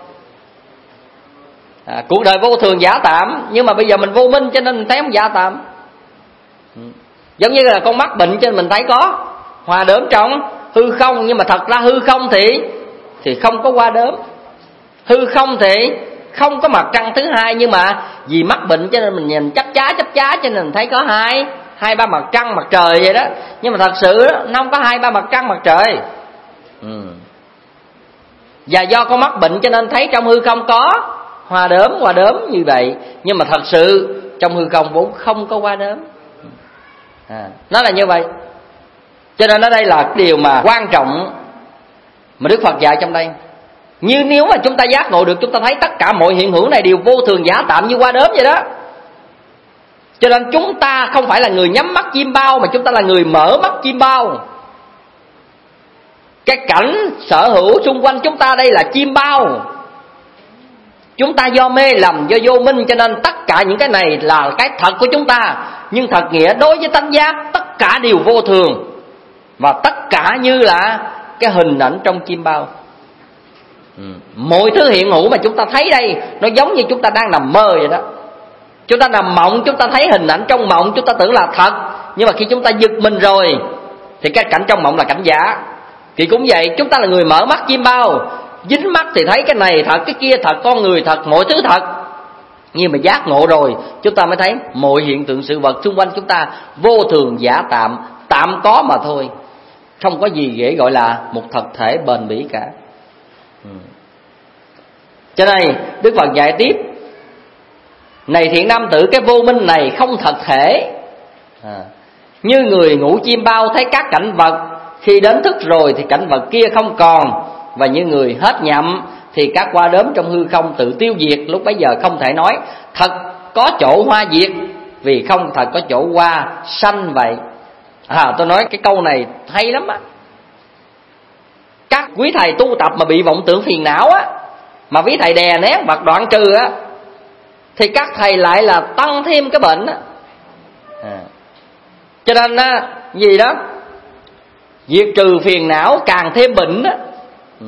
à, Cuộc đời vô thường giả tạm, nhưng mà bây giờ mình vô minh cho nên mình thấy không giả tạm. Giống như là con mắt bệnh cho nên mình thấy có hoa đốm trong hư không, nhưng mà thật ra hư không thì thì không có hoa đốm. Hư không thì không có mặt trăng thứ hai, nhưng mà vì mắc bệnh cho nên mình nhìn chấp chá chấp chá cho nên mình thấy có hai hai ba mặt trăng mặt trời vậy đó. Nhưng mà thật sự đó, nó không có hai ba mặt trăng mặt trời. ừ. Và do con mắc bệnh cho nên thấy trong hư không có hoa đốm hoa đốm như vậy, nhưng mà thật sự trong hư không vốn không có hoa đốm. à, Nó là như vậy. Cho nên ở đây là điều mà quan trọng mà Đức Phật dạy trong đây. Như nếu mà chúng ta giác ngộ được, chúng ta thấy tất cả mọi hiện hữu này đều vô thường giả tạm như hoa đốm vậy đó. Cho nên chúng ta không phải là người nhắm mắt chim bao, mà chúng ta là người mở mắt chim bao. Cái cảnh sở hữu xung quanh chúng ta đây là chim bao. Chúng ta do mê lầm, do vô minh, cho nên tất cả những cái này là cái thật của chúng ta. Nhưng thật nghĩa đối với tánh giác, tất cả đều vô thường, và tất cả như là cái hình ảnh trong chim bao. ừ. Mọi thứ hiện hữu mà chúng ta thấy đây, nó giống như chúng ta đang nằm mơ vậy đó. Chúng ta nằm mộng, chúng ta thấy hình ảnh trong mộng, chúng ta tưởng là thật. Nhưng mà khi chúng ta giật mình rồi thì cái cảnh trong mộng là cảnh giả. Thì cũng vậy, chúng ta là người mở mắt chim bao, dính mắt thì thấy cái này thật, cái kia thật, con người thật, mọi thứ thật. Nhưng mà giác ngộ rồi, chúng ta mới thấy mọi hiện tượng sự vật xung quanh chúng ta vô thường giả tạm, tạm có mà thôi. Không có gì để gọi là một thật thể bền bỉ cả. ừ. Cho nên Đức Phật dạy tiếp Này thiện nam tử, cái vô minh này không thật thể. à, Như người ngủ chim bao thấy các cảnh vật, khi đến thức rồi thì cảnh vật kia không còn. Và như người hết nhậm thì các hoa đốm trong hư không tự tiêu diệt. Lúc bấy giờ không thể nói thật có chỗ hoa diệt, vì không thật có chỗ hoa sanh vậy. À, tôi nói cái câu này hay lắm á. Các quý thầy tu tập mà bị vọng tưởng phiền não á, mà quý thầy đè nén hoặc đoạn trừ á, thì các thầy lại là tăng thêm cái bệnh á. à. Cho nên á, gì đó, diệt trừ phiền não càng thêm bệnh á. ừ.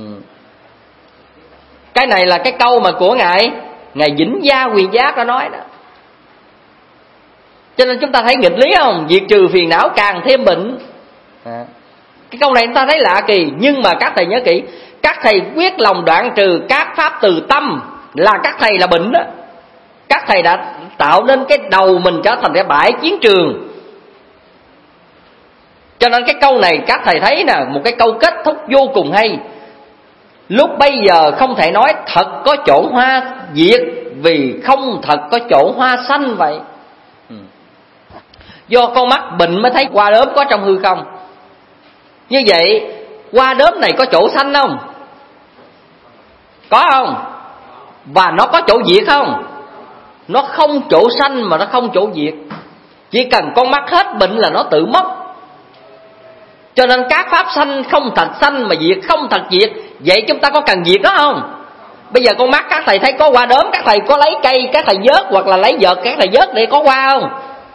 Cái này là cái câu mà của ngài ngài Vĩnh Gia Quyền Giác đã nói đó. Cho nên chúng ta thấy nghịch lý không? Diệt trừ phiền não càng thêm bệnh. à. Cái câu này chúng ta thấy lạ kỳ, nhưng mà các thầy nhớ kỹ, các thầy quyết lòng đoạn trừ các pháp từ tâm là các thầy là bệnh đó. Các thầy đã tạo nên cái đầu mình trở thành cái bãi chiến trường. Cho nên cái câu này các thầy thấy nè, một cái câu kết thúc vô cùng hay. Lúc bây giờ không thể nói thật có chỗ hoa diệt, vì không thật có chỗ hoa sanh vậy. Do con mắt bệnh mới thấy hoa đốm có trong hư không. Như vậy hoa đốm này có chỗ sanh không? Có không? Và nó có chỗ diệt không? Nó không chỗ sanh mà nó không chỗ diệt. Chỉ cần con mắt hết bệnh là nó tự mất. Cho nên các pháp sanh không thật sanh mà diệt không thật diệt. Vậy chúng ta có cần diệt nó không? Bây giờ con mắt các thầy thấy có hoa đốm, các thầy có lấy cây, các thầy vớt hoặc là lấy vợt các thầy vớt để có hoa không?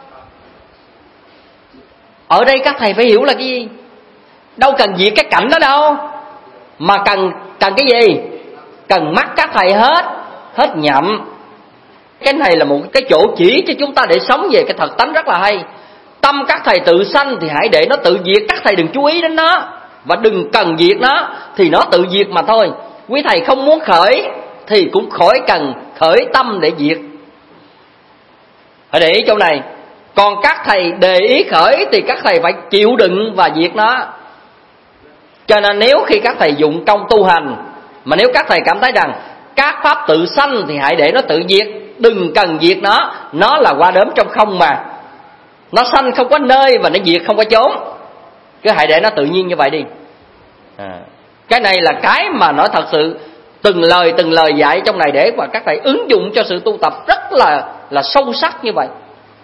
Ở đây các thầy phải hiểu là cái gì? Đâu cần diệt cái cảnh đó đâu, mà cần cần cái gì? Cần mắt các thầy hết hết nhậm. Cái này là một cái chỗ chỉ cho chúng ta để sống về cái thật tánh rất là hay. Tâm các thầy tự sanh thì hãy để nó tự diệt, các thầy đừng chú ý đến nó và đừng cần diệt nó, thì nó tự diệt mà thôi. Quý thầy không muốn khởi thì cũng khỏi cần khởi tâm để diệt. Hãy để ý chỗ này. Còn các thầy đề ý khởi thì các thầy phải chịu đựng và diệt nó. Cho nên nếu khi các thầy dụng công tu hành, mà nếu các thầy cảm thấy rằng các pháp tự sanh thì hãy để nó tự diệt, đừng cần diệt nó. Nó là hoa đốm trong không mà, nó sanh không có nơi và nó diệt không có chốn. Cứ hãy để nó tự nhiên như vậy đi. à. Cái này là cái mà nói thật sự từng lời từng lời dạy trong này, để mà các thầy ứng dụng cho sự tu tập rất là là sâu sắc như vậy.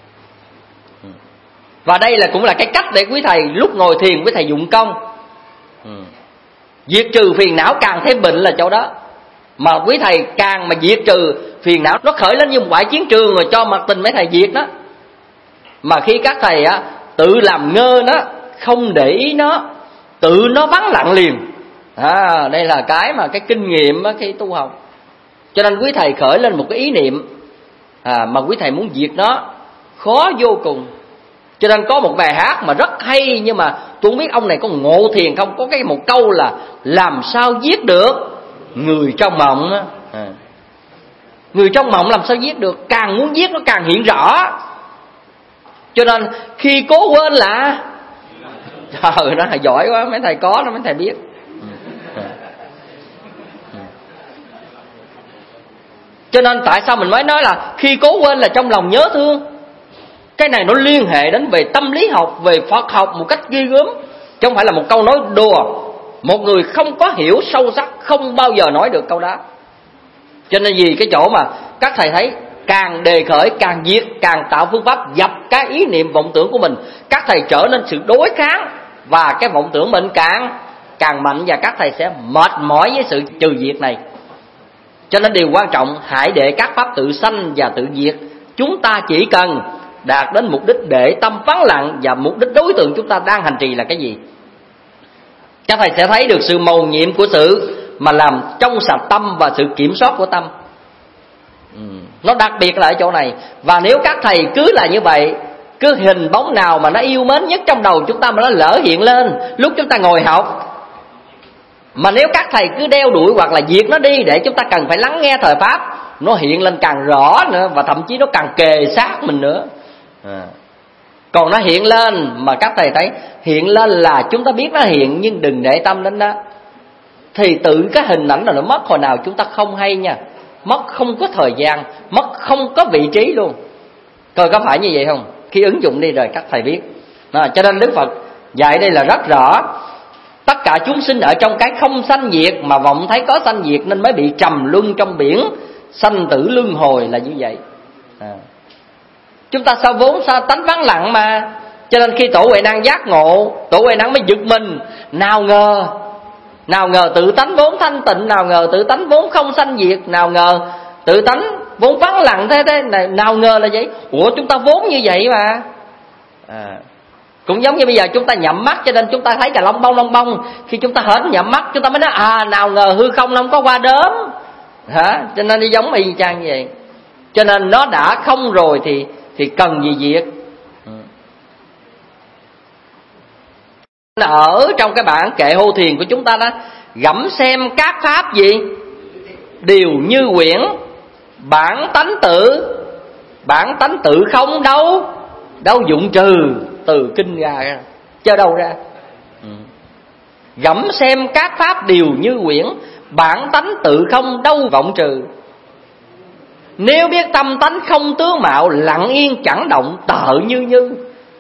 Và đây là cũng là cái cách để quý thầy lúc ngồi thiền quý thầy dụng công. ừ. Diệt trừ phiền não càng thêm bệnh là chỗ đó. Mà quý thầy càng mà diệt trừ phiền não, nó khởi lên như một bãi chiến trường rồi cho mặt tình mấy thầy diệt đó. Mà khi các thầy á tự làm ngơ nó, không để ý nó, tự nó vắng lặng liền. À, đây là cái mà cái kinh nghiệm á khi tu học. Cho nên quý thầy khởi lên một cái ý niệm à, mà quý thầy muốn diệt nó khó vô cùng. Cho nên có một bài hát mà rất hay, nhưng mà tôi không biết ông này có ngộ thiền không. Có cái một câu là làm sao giết được người trong mộng á. à. Người trong mộng làm sao giết được? Càng muốn giết nó càng hiện rõ. Cho nên khi cố quên là trời, nó là giỏi quá, mấy thầy có nó mấy thầy biết. Cho nên tại sao mình mới nói là khi cố quên là trong lòng nhớ thương. Cái này nó liên hệ đến về tâm lý học, về Phật học một cách ghê gớm, chứ không phải là một câu nói đùa. Một người không có hiểu sâu sắc không bao giờ nói được câu đó. Cho nên vì cái chỗ mà các thầy thấy càng đề khởi, càng diệt, càng tạo phương pháp dập cái ý niệm vọng tưởng của mình, các thầy trở nên sự đối kháng, và cái vọng tưởng mình càng càng mạnh, và các thầy sẽ mệt mỏi với sự trừ diệt này. Cho nên điều quan trọng hãy để các pháp tự sanh và tự diệt. Chúng ta chỉ cần đạt đến mục đích để tâm vắng lặng, và mục đích đối tượng chúng ta đang hành trì là cái gì. Các thầy sẽ thấy được sự mầu nhiệm của sự mà làm trong sạch tâm và sự kiểm soát của tâm. ừ. Nó đặc biệt là ở chỗ này. Và nếu các thầy cứ là như vậy, cứ hình bóng nào mà nó yêu mến nhất trong đầu chúng ta mà nó lỡ hiện lên lúc chúng ta ngồi học, mà nếu các thầy cứ đeo đuổi hoặc là diệt nó đi để chúng ta cần phải lắng nghe thời pháp, nó hiện lên càng rõ nữa, và thậm chí nó càng kề sát mình nữa. à. Còn nó hiện lên mà các thầy thấy hiện lên là chúng ta biết nó hiện, nhưng đừng để tâm đến đó, thì tự cái hình ảnh nào nó mất hồi nào chúng ta không hay nha. mất không có thời gian, mất không có vị trí luôn. Coi có phải như vậy không? Khi ứng dụng đi rồi các thầy biết. À, cho nên Đức Phật dạy đây là rất rõ. Tất cả chúng sinh ở trong cái không sanh diệt, mà vọng thấy có sanh diệt nên mới bị trầm luân trong biển sanh tử luân hồi là như vậy. À. Chúng ta sao vốn sao tánh vắng lặng mà. Cho nên khi Tổ Huệ Năng giác ngộ, Tổ Huệ Năng mới giật mình. Nào ngờ, nào ngờ tự tánh vốn thanh tịnh, nào ngờ tự tánh vốn không sanh diệt, nào ngờ tự tánh vốn vắng lặng thế thế này, nào ngờ là vậy. Ủa chúng ta vốn như vậy mà. À. Cũng giống như bây giờ chúng ta nhắm mắt, cho nên chúng ta thấy cả lông bông lông bông. Khi chúng ta hết nhắm mắt, chúng ta mới nói à nào ngờ hư không nó không có qua đốm. Hả? Cho nên nó giống y chang như vậy. Cho nên nó đã không rồi thì thì cần gì diệt. Ở trong cái bản kệ hô thiền của chúng ta đó, gẫm xem các pháp gì đều như quyển, bản tánh tự, bản tánh tự không đâu, đâu dụng trừ từ kinh ra, cho đâu ra. Ừ. Gẫm xem các pháp đều như quyển, bản tánh tự không đâu vọng trừ. Nếu biết tâm tánh không tướng mạo, lặng yên chẳng động tợ như như.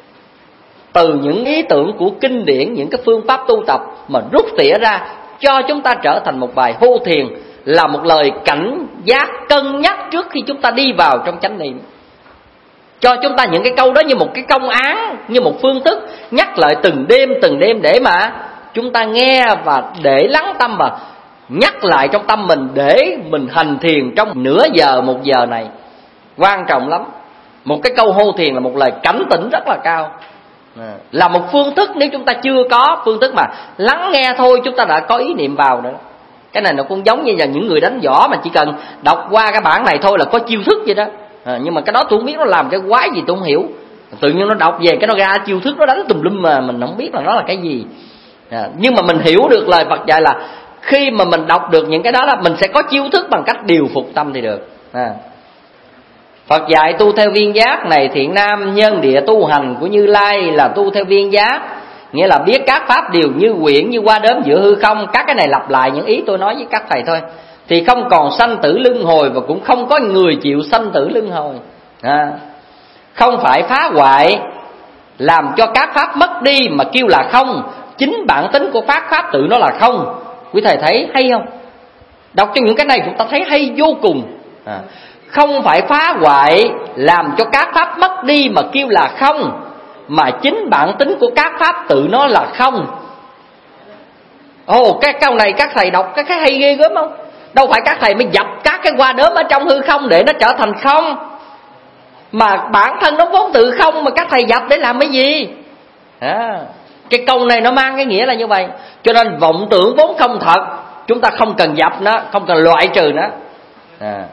Từ những ý tưởng của kinh điển, những cái phương pháp tu tập mà rút tỉa ra cho chúng ta trở thành một bài hô thiền, là một lời cảnh giác cân nhắc trước khi chúng ta đi vào trong chánh niệm. Cho chúng ta những cái câu đó như một cái công án, như một phương thức nhắc lại từng đêm từng đêm, để mà chúng ta nghe và để lắng tâm và nhắc lại trong tâm mình, để mình hành thiền trong nửa giờ một giờ này. Quan trọng lắm. Một cái câu hô thiền là một lời cảnh tỉnh rất là cao, là một phương thức. Nếu chúng ta chưa có phương thức mà lắng nghe thôi, chúng ta đã có ý niệm vào nữa. Cái này nó cũng giống như là những người đánh võ mà chỉ cần đọc qua cái bản này thôi là có chiêu thức vậy đó. À, nhưng mà cái đó tôi không biết nó làm cái quái gì, tôi không hiểu. Tự nhiên nó đọc về cái nó ra chiêu thức, nó đánh tùm lum mà mình không biết là nó là cái gì. À, nhưng mà mình hiểu được lời Phật dạy là khi mà mình đọc được những cái đó là mình sẽ có chiêu thức bằng cách điều phục tâm thì được. À. Phật dạy tu theo viên giác này, thiện nam nhân địa tu hành của Như Lai là tu theo viên giác, nghĩa là biết các pháp đều như quyển, như qua đốm giữa hư không. Các cái này lặp lại những ý tôi nói với các thầy thôi. Thì không còn sanh tử luân hồi, và cũng không có người chịu sanh tử luân hồi. À. Không phải phá hoại làm cho các pháp mất đi mà kêu là không. Chính bản tính của các pháp tự nó là không. Quý thầy thấy hay không? Đọc cho những cái này chúng ta thấy hay vô cùng. À. Không phải phá hoại làm cho các pháp mất đi mà kêu là không, mà chính bản tính của các pháp tự nó là không. Ồ, cái câu này các thầy đọc cái, cái hay ghê gớm không? Đâu phải các thầy mới dập các cái qua đốm ở trong hư không để nó trở thành không, mà bản thân nó vốn tự không, mà các thầy dập để làm cái gì? À, cái câu này nó mang cái nghĩa là như vậy. Cho nên vọng tưởng vốn không thật, chúng ta không cần dập nó, không cần loại trừ nó. À.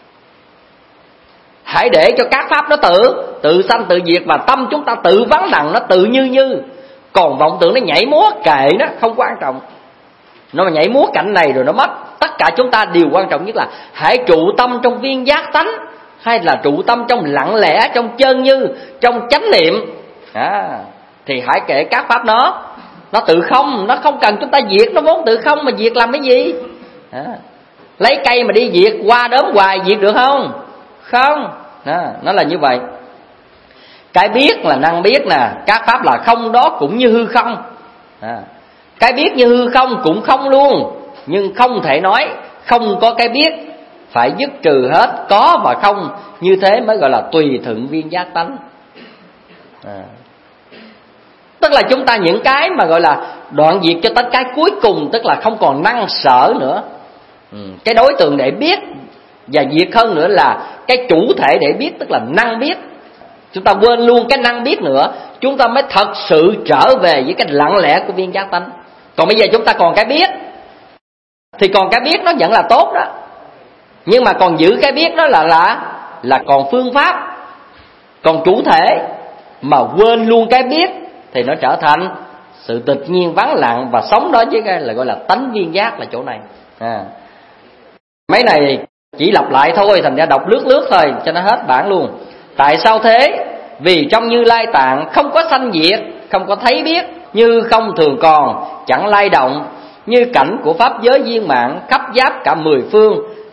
Hãy để cho các pháp nó tự tự sanh tự diệt, và tâm chúng ta tự vắng lặng, nó tự như như. Còn vọng tưởng nó nhảy múa kệ nó, không quan trọng. Nó mà nhảy múa cảnh này rồi nó mất. Tất cả chúng ta điều quan trọng nhất là hãy trụ tâm trong viên giác tánh, hay là trụ tâm trong lặng lẽ, trong chân như, trong chánh niệm. À, thì hãy kể các pháp nó nó tự không, nó không cần chúng ta diệt, nó vốn tự không mà diệt làm cái gì? À, lấy cây mà đi diệt qua đốm hoài diệt được không? Không. Đó, nó là như vậy. Cái biết là năng biết nè, các pháp là không đó cũng như hư không. À, cái biết như hư không cũng không luôn, nhưng không thể nói không có cái biết, phải dứt trừ hết có và không, như thế mới gọi là tùy thuận viên giác tánh. À, tức là chúng ta những cái mà gọi là đoạn diệt cho tới cái cuối cùng, tức là không còn năng sở nữa. Ừ, cái đối tượng để biết và diệt hơn nữa là cái chủ thể để biết, tức là năng biết. Chúng ta quên luôn cái năng biết nữa, chúng ta mới thật sự trở về với cái lặng lẽ của viên giác tánh. Còn bây giờ chúng ta còn cái biết, thì còn cái biết nó vẫn là tốt đó, nhưng mà còn giữ cái biết đó là là là còn phương pháp, còn chủ thể. Mà quên luôn cái biết thì nó trở thành sự tịch nhiên vắng lặng, và sống đó với cái là gọi là tánh viên giác là chỗ này. À, mấy này chỉ lặp lại thôi, thành ra đọc lướt lướt thôi cho nó hết bản luôn. Tại sao thế? Vì trong Như Lai Tạng không có sanh diệt, không có thấy biết, như không thường còn, chẳng lay động, như cảnh của pháp giới viên mạng khắp giáp cả mười phương,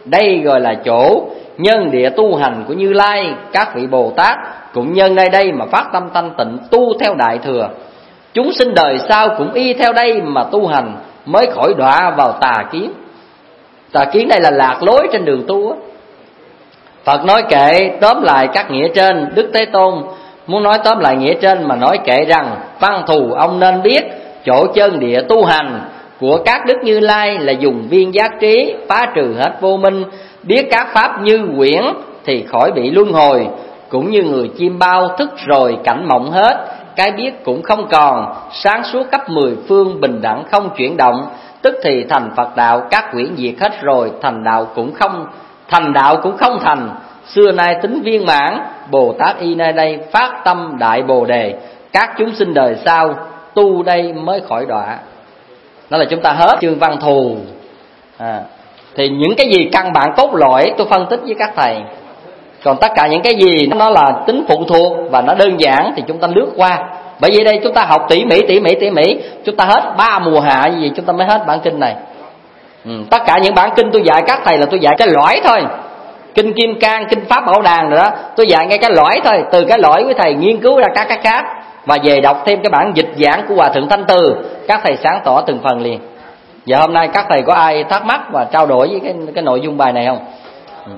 Đây gọi là chỗ nhân địa tu hành của Như Lai. Các vị Bồ Tát cũng nhân nơi đây mà phát tâm thanh tịnh tu theo Đại Thừa. Chúng sinh đời sau cũng y theo đây mà tu hành, mới khỏi đọa vào tà kiến. Tà kiến đây là lạc lối trên đường tu á. Phật nói kệ tóm lại các nghĩa trên. Đức Thế Tôn muốn nói tóm lại nghĩa trên mà nói kệ rằng: văn thù ông nên biết chỗ chân địa tu hành của các đức Như Lai là dùng viên giác trí phá trừ hết vô minh, biết các pháp như quyển thì khỏi bị luân hồi. Cũng như người chim bao thức rồi cảnh mộng hết, cái biết cũng không còn, sáng suốt khắp mười phương bình đẳng không chuyển động, tức thì thành Phật đạo. Các quyển diệt hết rồi, thành đạo cũng không thành đạo cũng không thành. Xưa nay tính viên mãn, Bồ Tát y nơi đây phát tâm đại bồ đề. Các chúng sinh đời sau tu đây mới khỏi đọa. Đó là chúng ta hết chương văn thù. à, Thì những cái gì căn bản cốt lõi tôi phân tích với các thầy. Còn tất cả những cái gì nó là tính phụ thuộc và nó đơn giản thì chúng ta lướt qua. Bởi vì đây chúng ta học tỉ mỉ tỉ mỉ tỉ mỉ, chúng ta hết ba mùa hạ như vậy chúng ta mới hết bản kinh này. ừ, Tất cả những bản kinh tôi dạy các thầy là tôi dạy cái lõi thôi. Kinh Kim Cang, kinh Pháp Bảo Đàn rồi đó, tôi dạy ngay cái lõi thôi. Từ cái lõi với thầy nghiên cứu ra các cái khác, và về đọc thêm cái bản dịch giảng của Hòa Thượng Thanh Từ, các thầy sáng tỏ từng phần liền. Giờ hôm nay các thầy có ai thắc mắc và trao đổi với cái, cái nội dung bài này không? ừ.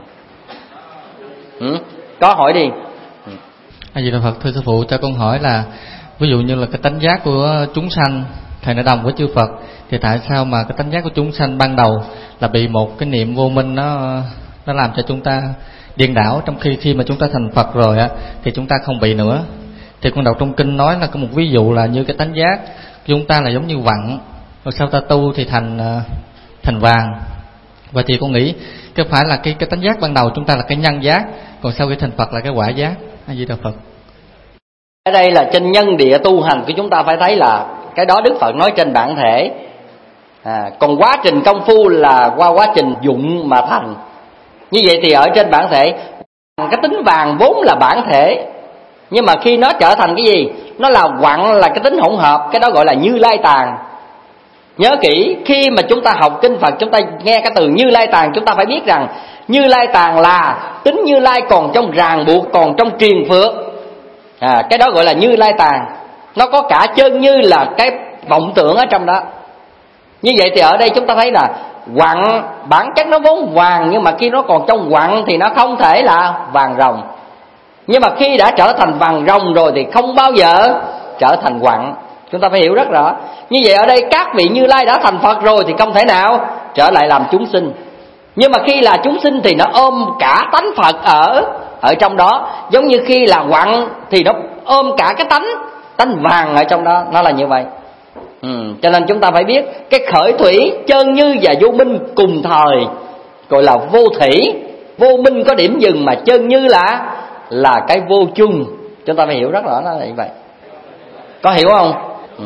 Ừ? Có hỏi đi. ừ. A Di Đà Phật. Thưa sư phụ, cho con hỏi là ví dụ như là cái tánh giác của chúng sanh thầy đã đồng với chư Phật, thì tại sao mà cái tánh giác của chúng sanh ban đầu là bị một cái niệm vô minh nó nó làm cho chúng ta điên đảo, trong khi khi mà chúng ta thành Phật rồi á thì chúng ta không bị nữa. Thì con đọc trong kinh nói là có một ví dụ là như cái tánh giác chúng ta là giống như vặn, rồi sau ta tu thì thành thành vàng. Và thì con nghĩ cái phải là cái cái tánh giác ban đầu chúng ta là cái nhân giác, còn sau khi thành Phật là cái quả giác. A Di Đà Phật. Ở đây là trên nhân địa tu hành của chúng ta phải thấy là cái đó Đức Phật nói trên bản thể. à, Còn quá trình công phu là qua quá trình dụng mà thành. Như vậy thì ở trên bản thể, cái tính vàng vốn là bản thể, nhưng mà khi nó trở thành cái gì? Nó là quặng, là cái tính hỗn hợp, cái đó gọi là Như Lai Tàn. Nhớ kỹ, khi mà chúng ta học kinh Phật, chúng ta nghe cái từ Như Lai Tàn, chúng ta phải biết rằng Như Lai Tàn là tính Như Lai còn trong ràng buộc, còn trong truyền phược. à, Cái đó gọi là Như Lai Tàn. Nó có cả chân như là cái vọng tưởng ở trong đó. Như vậy thì ở đây chúng ta thấy là quặng bản chất nó vốn vàng, nhưng mà khi nó còn trong quặng thì nó không thể là vàng ròng. Nhưng mà khi đã trở thành vàng ròng rồi thì không bao giờ trở thành quặng. Chúng ta phải hiểu rất rõ. Như vậy ở đây các vị Như Lai đã thành Phật rồi thì không thể nào trở lại làm chúng sinh. Nhưng mà khi là chúng sinh thì nó ôm cả tánh Phật ở ở trong đó. Giống như khi là quặng thì nó ôm cả cái tánh tánh vàng ở trong đó. Nó là như vậy. ừ, Cho nên chúng ta phải biết cái khởi thủy, chân như và vô minh cùng thời, gọi là vô thủy. Vô minh có điểm dừng, mà chân như là là cái vô chung. Chúng ta phải hiểu rất rõ nó là như vậy. Có hiểu không? ừ.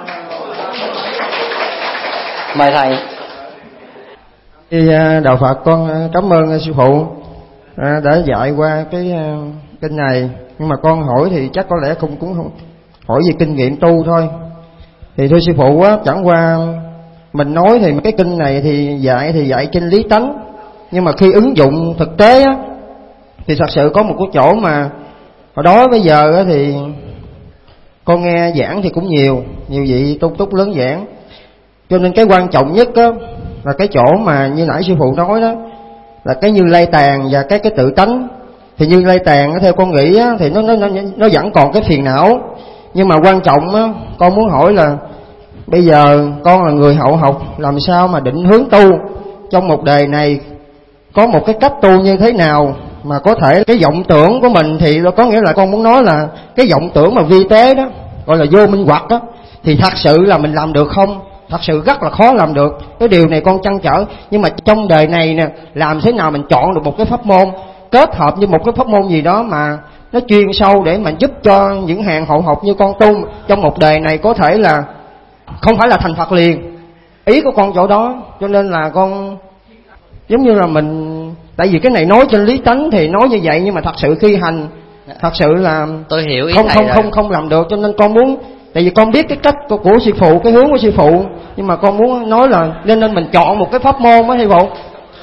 Mời thầy. Thì đạo Phật con cảm ơn sư phụ đã dạy qua cái kinh này, nhưng mà con hỏi thì chắc có lẽ không cũng không hỏi về kinh nghiệm tu thôi. Thì thưa sư phụ á, chẳng qua mình nói thì cái kinh này thì dạy thì dạy trên lý tánh, nhưng mà khi ứng dụng thực tế á thì thật sự có một cái chỗ mà hồi đó bây giờ á thì con nghe giảng thì cũng nhiều nhiều vị tu túc lớn giảng, cho nên cái quan trọng nhất á là cái chỗ mà như nãy sư phụ nói đó là cái Như Lai Tàn và cái cái tự tánh. Thì Như Lai Tàn theo con nghĩ á, thì nó nó nó nó vẫn còn cái phiền não, nhưng mà quan trọng á, con muốn hỏi là bây giờ con là người hậu học, làm sao mà định hướng tu trong một đời này, có một cái cách tu như thế nào mà có thể cái vọng tưởng của mình, thì có nghĩa là con muốn nói là cái vọng tưởng mà vi tế đó, gọi là vô minh hoặc đó, thì thật sự là mình làm được không? Thật sự rất là khó làm được. Cái điều này con trăn trở. Nhưng mà trong đời này nè, làm thế nào mình chọn được một cái pháp môn kết hợp với một cái pháp môn gì đó mà nó chuyên sâu để mà giúp cho những hàng hậu học như con tu trong một đời này có thể là không phải là thành Phật liền. Ý của con chỗ đó. Cho nên là con giống như là mình, tại vì cái này nói trên lý tánh thì nói như vậy, nhưng mà thật sự khi hành thật sự là tôi hiểu ý không thầy không rồi. không không làm được. Cho nên con muốn, tại vì con biết cái cách của, của sư phụ, cái hướng của sư phụ, nhưng mà con muốn nói là nên nên mình chọn một cái pháp môn đó sư phụ.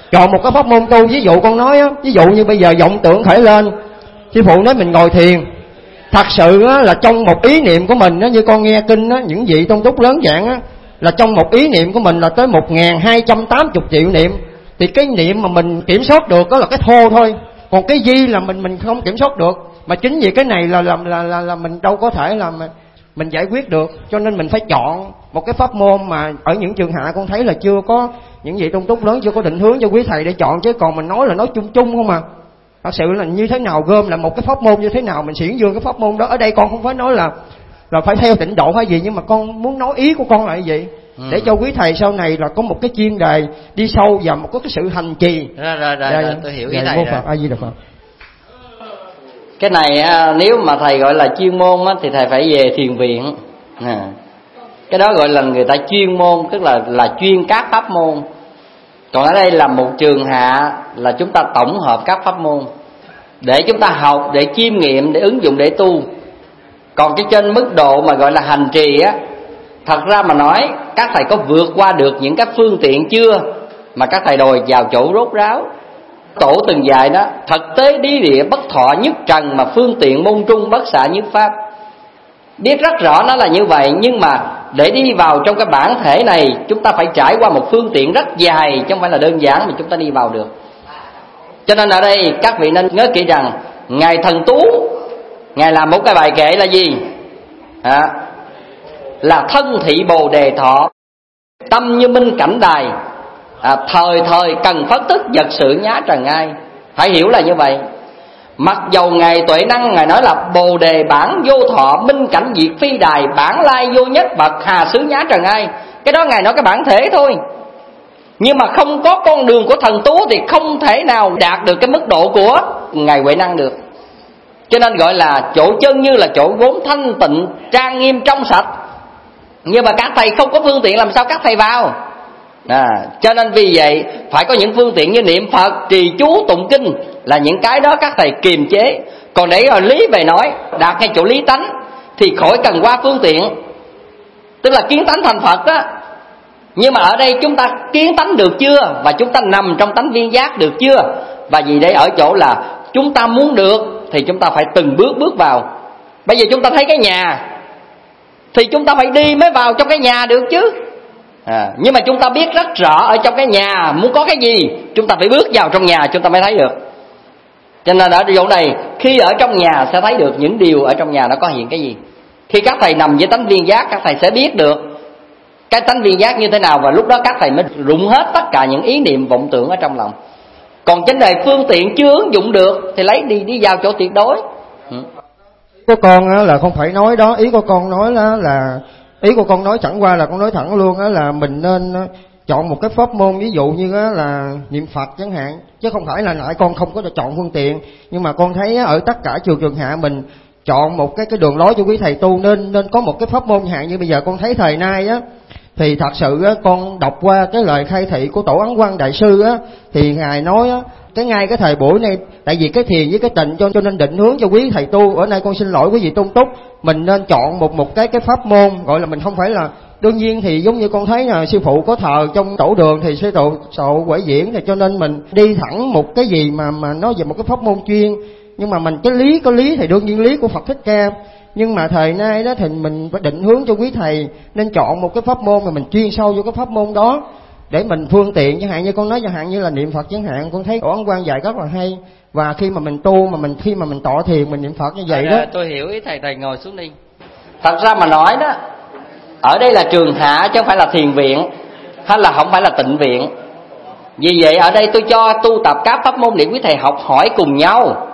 chọn một cái pháp môn tu. Ví dụ con nói á, ví dụ như bây giờ vọng tưởng khởi lên, sư phụ nói mình ngồi thiền. Thật sự á, là trong một ý niệm của mình á, như con nghe kinh á, những vị tôn túc lớn dạng á, là trong một ý niệm của mình là tới một nghìn hai trăm tám mươi triệu niệm. Thì cái niệm mà mình kiểm soát được đó là cái thô thôi, còn cái di là mình mình không kiểm soát được. Mà chính vì cái này là là là là, là mình đâu có thể là mình, mình giải quyết được. Cho nên mình phải chọn một cái pháp môn mà ở những trường hạ con thấy là chưa có, những vị tôn túc lớn chưa có định hướng cho quý thầy để chọn. Chứ còn mình nói là nói chung chung không à. Thật sự là như thế nào gom là một cái pháp môn như thế nào mình xiển dương cái pháp môn đó. Ở đây con không phải nói là là phải theo tịnh độ hay gì, nhưng mà con muốn nói ý của con là gì, ừ. để cho quý thầy sau này là có một cái chuyên đề đi sâu và một có cái sự hành trì. Rồi rồi rồi, rồi tôi hiểu ý thầy rồi. A Di Đà Phật. Cái này nếu mà thầy gọi là chuyên môn á, thì thầy phải về thiền viện. À, cái đó gọi là người ta chuyên môn, tức là là chuyên các pháp môn. Còn ở đây là một trường hạ, là chúng ta tổng hợp các pháp môn để chúng ta học, để chiêm nghiệm, để ứng dụng, để tu. Còn cái trên mức độ mà gọi là hành trì á, thật ra mà nói các thầy có vượt qua được những cái phương tiện chưa mà các thầy đòi vào chỗ rốt ráo. Tổ từng dạy đó, thực tế đi địa bất thọ nhất trần, mà phương tiện môn trung bất xạ nhất pháp. Biết rất rõ nó là như vậy, nhưng mà để đi vào trong cái bản thể này, chúng ta phải trải qua một phương tiện rất dài, chứ không phải là đơn giản mà chúng ta đi vào được. Cho nên ở đây các vị nên nhớ kỹ rằng Ngài Thần Tú, Ngài làm một cái bài kệ là gì? À, là thân thị bồ đề thọ, tâm như minh cảnh đài, à, thời thời cần phất tức vật sự nhá trần ai. Phải hiểu là như vậy. Mặc dầu Ngài tuệ năng, Ngài nói là bồ đề bản vô thọ, minh cảnh diệt phi đài, bản lai vô nhất bậc, hà xứ nhá trần ai. Cái đó Ngài nói cái bản thể thôi. Nhưng mà không có con đường của Thần Tú thì không thể nào đạt được cái mức độ của Ngài Huệ Năng được. Cho nên gọi là chỗ chân như là chỗ vốn thanh tịnh, trang nghiêm trong sạch. Nhưng mà các thầy không có phương tiện, làm sao các thầy vào? À, cho nên vì vậy phải có những phương tiện như niệm Phật, trì chú, tụng kinh, là những cái đó các thầy kiềm chế. Còn để rồi lý về nói đạt ngay chỗ lý tánh thì khỏi cần qua phương tiện, tức là kiến tánh thành Phật đó. Nhưng mà ở đây chúng ta kiến tánh được chưa, và chúng ta nằm trong tánh viên giác được chưa? Và vì đây ở chỗ là chúng ta muốn được thì chúng ta phải từng bước bước vào. Bây giờ chúng ta thấy cái nhà thì chúng ta phải đi mới vào trong cái nhà được chứ. À, nhưng mà chúng ta biết rất rõ ở trong cái nhà muốn có cái gì, chúng ta phải bước vào trong nhà chúng ta mới thấy được. Cho nên ở chỗ này, khi ở trong nhà sẽ thấy được những điều ở trong nhà nó có hiện cái gì. Khi các thầy nằm với tánh viên giác, các thầy sẽ biết được cái tánh viên giác như thế nào, và lúc đó các thầy mới rụng hết tất cả những ý niệm vọng tưởng ở trong lòng. Còn trên đời phương tiện chưa ứng dụng được thì lấy đi đi vào chỗ tuyệt đối. Ừ. Của con là không phải nói đó, ý của con nói là, là ý của con nói chẳng qua là con nói thẳng luôn á, là mình nên chọn một cái pháp môn, ví dụ như là niệm Phật chẳng hạn, chứ không phải là nãy con không có chọn phương tiện. Nhưng mà con thấy ở tất cả trường trường hạ mình chọn một cái cái đường lối cho quý thầy tu, nên nên có một cái pháp môn hạn. Như bây giờ con thấy thời nay á, thì thật sự á, con đọc qua cái lời khai thị của Tổ Ấn Quang Đại Sư á, thì Ngài nói á, cái ngay cái thời buổi này, tại vì cái thiền với cái tịnh cho cho nên định hướng cho quý thầy tu. Ở đây con xin lỗi quý vị tôn túc, mình nên chọn một một cái cái pháp môn, gọi là mình không phải là đương nhiên thì giống như con thấy là sư phụ có thờ trong tổ đường thì sư phụ sậu quẩy diễn, thì cho nên mình đi thẳng một cái gì mà mà nói về một cái pháp môn chuyên. Nhưng mà mình cái lý có lý thì đương nhiên lý của Phật Thích Ca. Nhưng mà thời nay đó thì mình phải định hướng cho quý thầy nên chọn một cái pháp môn mà mình chuyên sâu vô cái pháp môn đó để mình phương tiện. Chẳng hạn như con nói chẳng hạn như là niệm Phật chẳng hạn, con thấy Tổ Ấn Quang dạy rất là hay. Và khi mà mình tu mà mình khi mà mình tọa thiền mình niệm Phật như vậy đó. Tôi hiểu ý thầy, thầy ngồi xuống đi. Thật ra mà nói đó, ở đây là trường hạ chứ không phải là thiền viện, hay là không phải là tịnh viện. Vì vậy ở đây tôi cho tu tập các pháp môn để quý thầy học hỏi cùng nhau.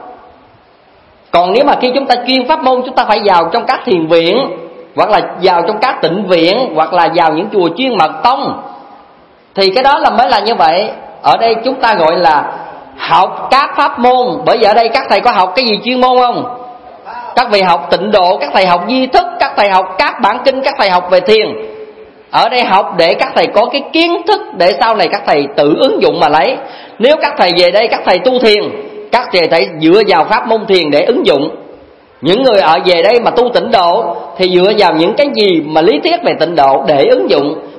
Còn nếu mà khi chúng ta chuyên pháp môn, chúng ta phải vào trong các thiền viện, hoặc là vào trong các tịnh viện, hoặc là vào những chùa chuyên mật tông, thì cái đó là mới là như vậy. Ở đây chúng ta gọi là học các pháp môn. Bởi vì ở đây các thầy có học cái gì chuyên môn không? Các thầy học tịnh độ, các thầy học di thức, các thầy học các bản kinh, các thầy học về thiền. Ở đây học để các thầy có cái kiến thức để sau này các thầy tự ứng dụng mà lấy. Nếu các thầy về đây các thầy tu thiền, các thầy phải dựa vào pháp môn thiền để ứng dụng. Những người ở về đây mà tu tịnh độ thì dựa vào những cái gì mà lý thuyết về tịnh độ để ứng dụng.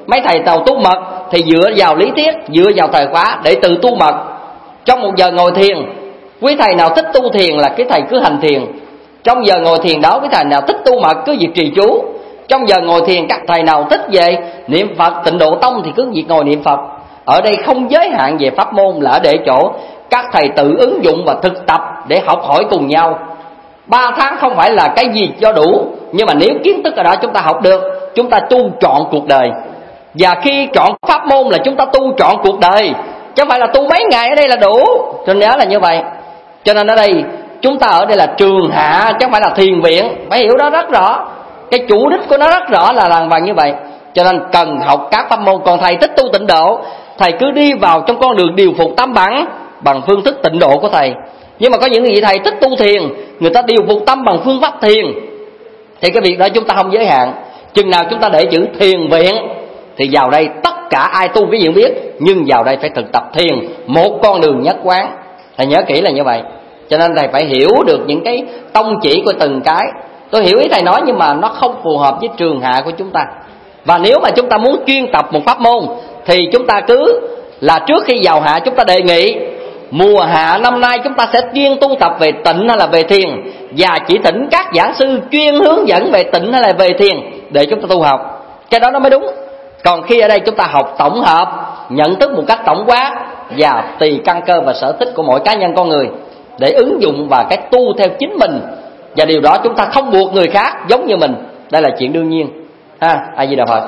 Mấy thầy nào tu mật thì dựa vào lý thuyết, dựa vào thời khóa để tự tu mật. Trong một giờ ngồi thiền, quý thầy nào thích tu thiền là cái thầy cứ hành thiền. Trong giờ ngồi thiền đó, quý thầy nào thích tu mật cứ việc trì chú. Trong giờ ngồi thiền, các thầy nào thích về niệm Phật Tịnh Độ Tông thì cứ việc ngồi niệm Phật. Ở đây không giới hạn về pháp môn, là ở để chỗ các thầy tự ứng dụng và thực tập để học hỏi cùng nhau. Ba tháng không phải là cái gì cho đủ, nhưng mà nếu kiến thức ở đó chúng ta học được, chúng ta tu trọn cuộc đời. Và khi trọn pháp môn là chúng ta tu trọn cuộc đời, chứ không phải là tu mấy ngày ở đây là đủ. Cho nên nhớ là như vậy. Cho nên ở đây chúng ta ở đây là trường hạ chứ không phải là thiền viện, phải hiểu đó rất rõ. Cái chủ đích của nó rất rõ là làng vàng như vậy. Cho nên cần học các pháp môn. Còn thầy thích tu tịnh độ, thầy cứ đi vào trong con đường điều phục tâm bằng bằng phương thức tịnh độ của thầy. Nhưng mà có những vị thầy thích tu thiền, người ta điều phục tâm bằng phương pháp thiền, thì cái việc đó chúng ta không giới hạn. Chừng nào chúng ta để chữ thiền viện thì vào đây tất cả ai tu cái gì cũng biết, nhưng vào đây phải thực tập thiền, một con đường nhất quán. Thầy nhớ kỹ là như vậy. Cho nên thầy phải hiểu được những cái tông chỉ của từng cái. Tôi hiểu ý thầy nói, nhưng mà nó không phù hợp với trường hạ của chúng ta. Và nếu mà chúng ta muốn chuyên tập một pháp môn thì chúng ta cứ là trước khi vào hạ chúng ta đề nghị mùa hạ năm nay chúng ta sẽ chuyên tu tập về tịnh hay là về thiền, và chỉ thỉnh các giảng sư chuyên hướng dẫn về tịnh hay là về thiền để chúng ta tu học. Cái đó nó mới đúng. Còn khi ở đây chúng ta học tổng hợp, nhận thức một cách tổng quát và tùy căn cơ và sở thích của mỗi cá nhân con người để ứng dụng vào cái tu theo chính mình. Và điều đó chúng ta không buộc người khác giống như mình. Đây là chuyện đương nhiên ha. A Di Đà Phật.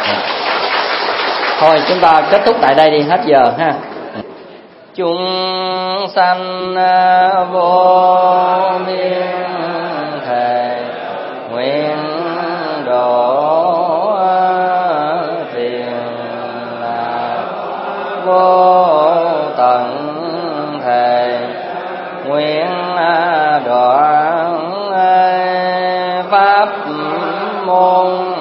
Thôi chúng ta kết thúc tại đây đi, hết giờ ha. Chúng sanh vô biên thệ nguyện độ tiền là vô tận thệ nguyện đoạn pháp môn